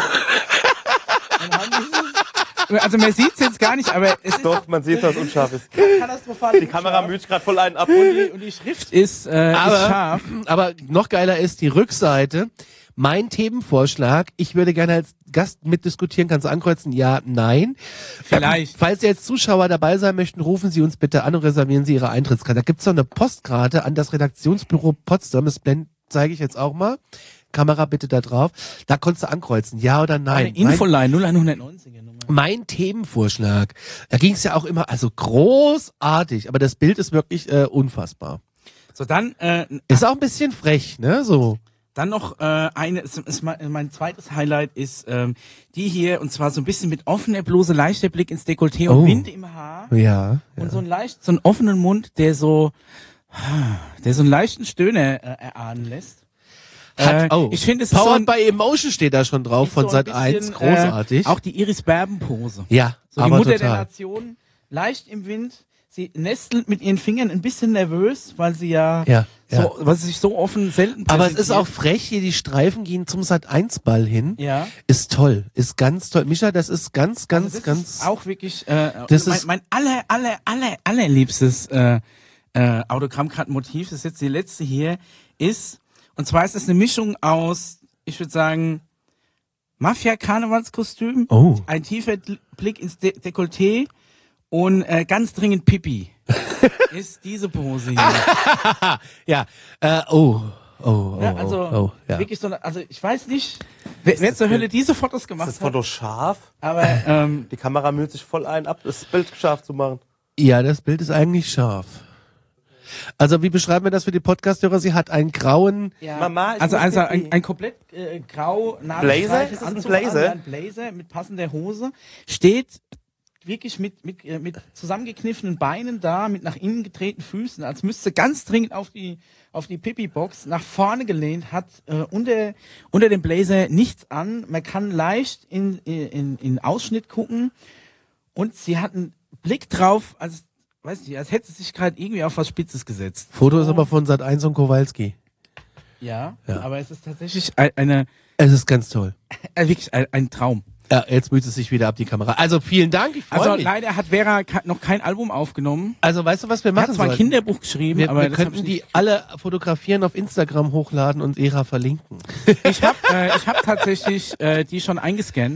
Speaker 2: Und haben dieses, also man sieht's jetzt gar nicht, aber es ist
Speaker 3: Doch, man sieht, dass es unscharf ist.
Speaker 2: katastrophal.
Speaker 3: Die Kamera müht gerade voll einen ab.
Speaker 2: und die, und die Schrift ist, äh, ist
Speaker 1: Aber,
Speaker 2: scharf.
Speaker 1: aber noch geiler ist die Rückseite. Mein Themenvorschlag, ich würde gerne als Gast mitdiskutieren, kannst du ankreuzen, ja, nein.
Speaker 2: Vielleicht.
Speaker 1: Falls Sie als Zuschauer dabei sein möchten, rufen Sie uns bitte an und reservieren Sie Ihre Eintrittskarte. Da gibt's noch eine Postkarte an das Redaktionsbüro Potsdam, das blend, zeige ich jetzt auch mal. Kamera bitte da drauf. Da konntest du ankreuzen, ja oder nein.
Speaker 2: Eine Infoline null eins neunzig Nummer.
Speaker 1: Mein, mein Themenvorschlag, da ging's ja auch immer, also großartig, aber das Bild ist wirklich äh, unfassbar.
Speaker 2: So, dann, äh,
Speaker 1: Ist auch ein bisschen frech, ne, so.
Speaker 2: Dann noch äh, eine, ist, ist mein, mein zweites Highlight ist ähm, die hier, und zwar so ein bisschen mit offener Bluse, leichter Blick ins Dekolleté und
Speaker 1: Oh.
Speaker 2: Wind im Haar
Speaker 1: Ja.
Speaker 2: und so ein leicht, so einen offenen Mund, der so, der so einen leichten Stöhner äh, erahnen lässt.
Speaker 1: Hat,
Speaker 2: Äh,
Speaker 1: oh.
Speaker 2: ich finde, es ist so
Speaker 1: Powered
Speaker 2: ein,
Speaker 1: by Emotion steht da schon drauf
Speaker 2: ist
Speaker 1: von
Speaker 2: so ein
Speaker 1: Sat eins,
Speaker 2: bisschen,
Speaker 1: großartig.
Speaker 2: Äh, auch die Iris Berben Pose.
Speaker 1: ja,
Speaker 2: So die
Speaker 1: aber
Speaker 2: Mutter der
Speaker 1: total.
Speaker 2: Nation, leicht im Wind. Sie nestelt mit ihren Fingern ein bisschen nervös, weil sie ja,
Speaker 1: Ja,
Speaker 2: so,
Speaker 1: ja.
Speaker 2: weil sie sich so offen selten
Speaker 1: Aber es ist
Speaker 2: präsentiert.
Speaker 1: auch frech, hier die Streifen gehen zum Sat eins Ball hin.
Speaker 2: Ja.
Speaker 1: Ist toll, ist ganz toll. Micha, das ist ganz, ganz,
Speaker 2: Also das
Speaker 1: ganz.
Speaker 2: ist auch wirklich äh,
Speaker 1: Das
Speaker 2: mein,
Speaker 1: ist-
Speaker 2: mein aller, aller, aller, allerliebstes äh, äh, Autogrammkartenmotiv, das ist jetzt die letzte hier, ist, und zwar ist es eine Mischung aus, ich würde sagen, Mafia-Karnevalskostüm,
Speaker 1: Oh.
Speaker 2: ein tiefer D- Blick ins De Dekolleté und äh, ganz dringend Pipi. Ist diese Pose hier.
Speaker 1: ja, äh, oh, oh, oh,
Speaker 2: Ja, also
Speaker 1: oh, oh, ja.
Speaker 2: wirklich so, eine, also ich weiß nicht, wer, wer zur Hölle diese Fotos gemacht
Speaker 3: Ist das
Speaker 2: hat,
Speaker 3: Foto scharf?
Speaker 2: aber ähm,
Speaker 3: Die Kamera müht sich voll einen ab, das Bild scharf zu machen.
Speaker 1: Ja, das Bild ist eigentlich scharf. Also, wie beschreiben wir das für die Podcast-Hörer? Sie hat einen grauen,
Speaker 2: ja,
Speaker 3: Mama, ich
Speaker 2: also
Speaker 3: muss
Speaker 2: also
Speaker 3: dir
Speaker 2: ein,
Speaker 3: die-
Speaker 2: ein komplett äh, grau
Speaker 3: Blazer? Ist das ein Blazer?
Speaker 2: ein Blazer mit passender Hose, steht wirklich mit mit äh, mit zusammengekniffenen Beinen da, mit nach innen gedrehten Füßen, als müsste ganz dringend auf die auf die Pipi-Box nach vorne gelehnt, hat äh, unter unter dem Blazer nichts an. Man kann leicht in in in Ausschnitt gucken und sie hat einen Blick drauf, als weiß nicht, als hätte sie sich gerade irgendwie auf was Spitzes gesetzt.
Speaker 1: Foto ist aber von Sat eins und Kowalski.
Speaker 2: Ja,
Speaker 1: Ja.
Speaker 2: aber es ist tatsächlich ein- eine,
Speaker 1: Es ist ganz toll.
Speaker 2: äh, wirklich ein, ein Traum.
Speaker 1: Ja, jetzt müht es sich wieder ab die Kamera. Also, vielen Dank, ich freue
Speaker 2: Also
Speaker 1: mich.
Speaker 2: leider hat Vera ke- noch kein Album aufgenommen.
Speaker 1: Also, weißt du, was wir
Speaker 2: Er
Speaker 1: machen
Speaker 2: hat zwar ein
Speaker 1: sollen?
Speaker 2: Kinderbuch geschrieben,
Speaker 1: Wir,
Speaker 2: aber
Speaker 1: wir
Speaker 2: das hab
Speaker 1: könnten
Speaker 2: ich
Speaker 1: die
Speaker 2: nicht.
Speaker 1: alle fotografieren, auf Instagram hochladen und Ära verlinken.
Speaker 2: Ich habe äh, ich hab tatsächlich äh, die schon eingescannt.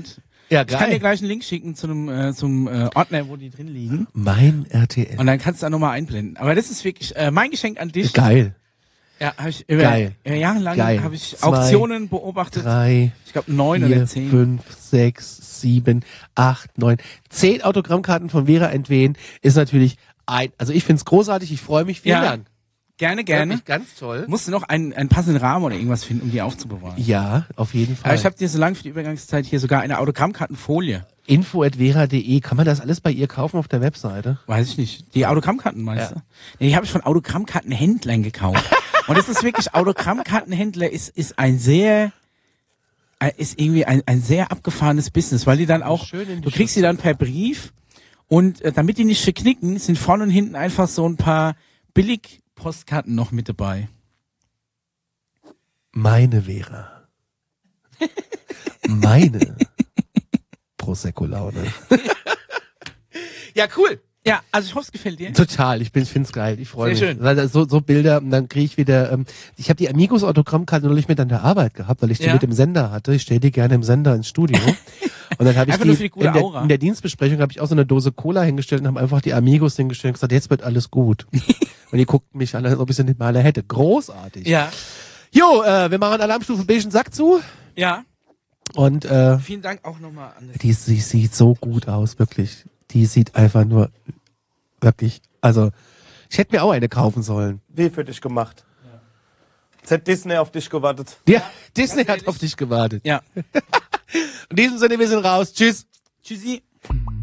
Speaker 1: Ja,
Speaker 2: Ich kann dir
Speaker 1: geil.
Speaker 2: gleich einen Link schicken zu einem äh, zum äh, Ordner, wo die drin liegen.
Speaker 1: Mein R T L.
Speaker 2: Und dann kannst du da nochmal einblenden. Aber das ist wirklich äh, mein Geschenk an dich.
Speaker 1: Geil.
Speaker 2: Ja, habe ich über,
Speaker 1: Geil.
Speaker 2: über jahrelang
Speaker 1: Geil.
Speaker 2: habe ich
Speaker 1: Zwei,
Speaker 2: Auktionen beobachtet.
Speaker 1: Drei,
Speaker 2: Ich glaube neun
Speaker 1: vier,
Speaker 2: oder zehn.
Speaker 1: fünf, sechs, sieben, acht, neun, zehn Autogrammkarten von Vera Entwen ist natürlich ein, also ich find's großartig, ich freue mich, vielen
Speaker 2: Ja.
Speaker 1: Dank.
Speaker 2: Gerne, gerne.
Speaker 1: Wirklich ganz toll.
Speaker 2: Musst du noch einen, einen passenden Rahmen oder irgendwas finden, um die aufzubewahren.
Speaker 1: Ja, auf jeden Fall.
Speaker 2: Aber ich habe dir so lange für die Übergangszeit hier sogar eine Autogrammkartenfolie.
Speaker 1: info at vera punkt de, kann man das alles bei ihr kaufen auf der Webseite?
Speaker 2: Weiß ich nicht. Die Autogrammkarten meinst
Speaker 1: Ja.
Speaker 2: du? Nee, die habe ich von Autogrammkartenhändlern gekauft. Und das ist wirklich, Autogrammkartenhändler ist, ist ein sehr, äh, ist irgendwie ein, ein sehr abgefahrenes Business, weil die dann auch,
Speaker 1: Schön in die
Speaker 2: du kriegst die dann per Brief und äh, damit die nicht verknicken, sind vorne und hinten einfach so ein paar Billigpostkarten noch mit dabei.
Speaker 1: Meine Vera. Meine Prosecco-Laune. Ja, cool.
Speaker 2: Ja, also ich hoffe, es gefällt dir.
Speaker 1: Total, ich bin, find's geil, ich freue mich.
Speaker 2: Sehr schön.
Speaker 1: Weil da so, so Bilder, und dann kriege ich wieder, ähm, ich habe die Amigos Autogrammkarte neulich mit an der Arbeit gehabt, weil ich die
Speaker 2: Ja.
Speaker 1: mit dem Sender hatte. Ich stelle die gerne im Sender ins Studio. Und dann habe ich
Speaker 2: Einfach
Speaker 1: die,
Speaker 2: nur für die gute
Speaker 1: in, der,
Speaker 2: Aura.
Speaker 1: in der Dienstbesprechung habe ich auch so eine Dose Cola hingestellt und habe einfach die Amigos hingestellt und gesagt, jetzt wird alles gut. Und die guckten mich an, als ob ich sie nicht mal alle hätte. Großartig.
Speaker 2: Ja.
Speaker 1: Jo, äh, wir machen Alarmstufe beigen Sack zu
Speaker 2: Ja.
Speaker 1: und äh,
Speaker 2: Vielen Dank auch nochmal an das.
Speaker 1: die, die sieht so gut aus, wirklich. Die sieht einfach nur wirklich, also ich hätte mir auch eine kaufen sollen.
Speaker 3: Wie für dich gemacht. Jetzt hat Disney auf dich gewartet.
Speaker 1: Ja, Disney hat
Speaker 2: ehrlich.
Speaker 1: auf dich gewartet.
Speaker 2: Ja.
Speaker 1: In diesem Sinne, wir sind raus. Tschüss.
Speaker 2: Tschüssi.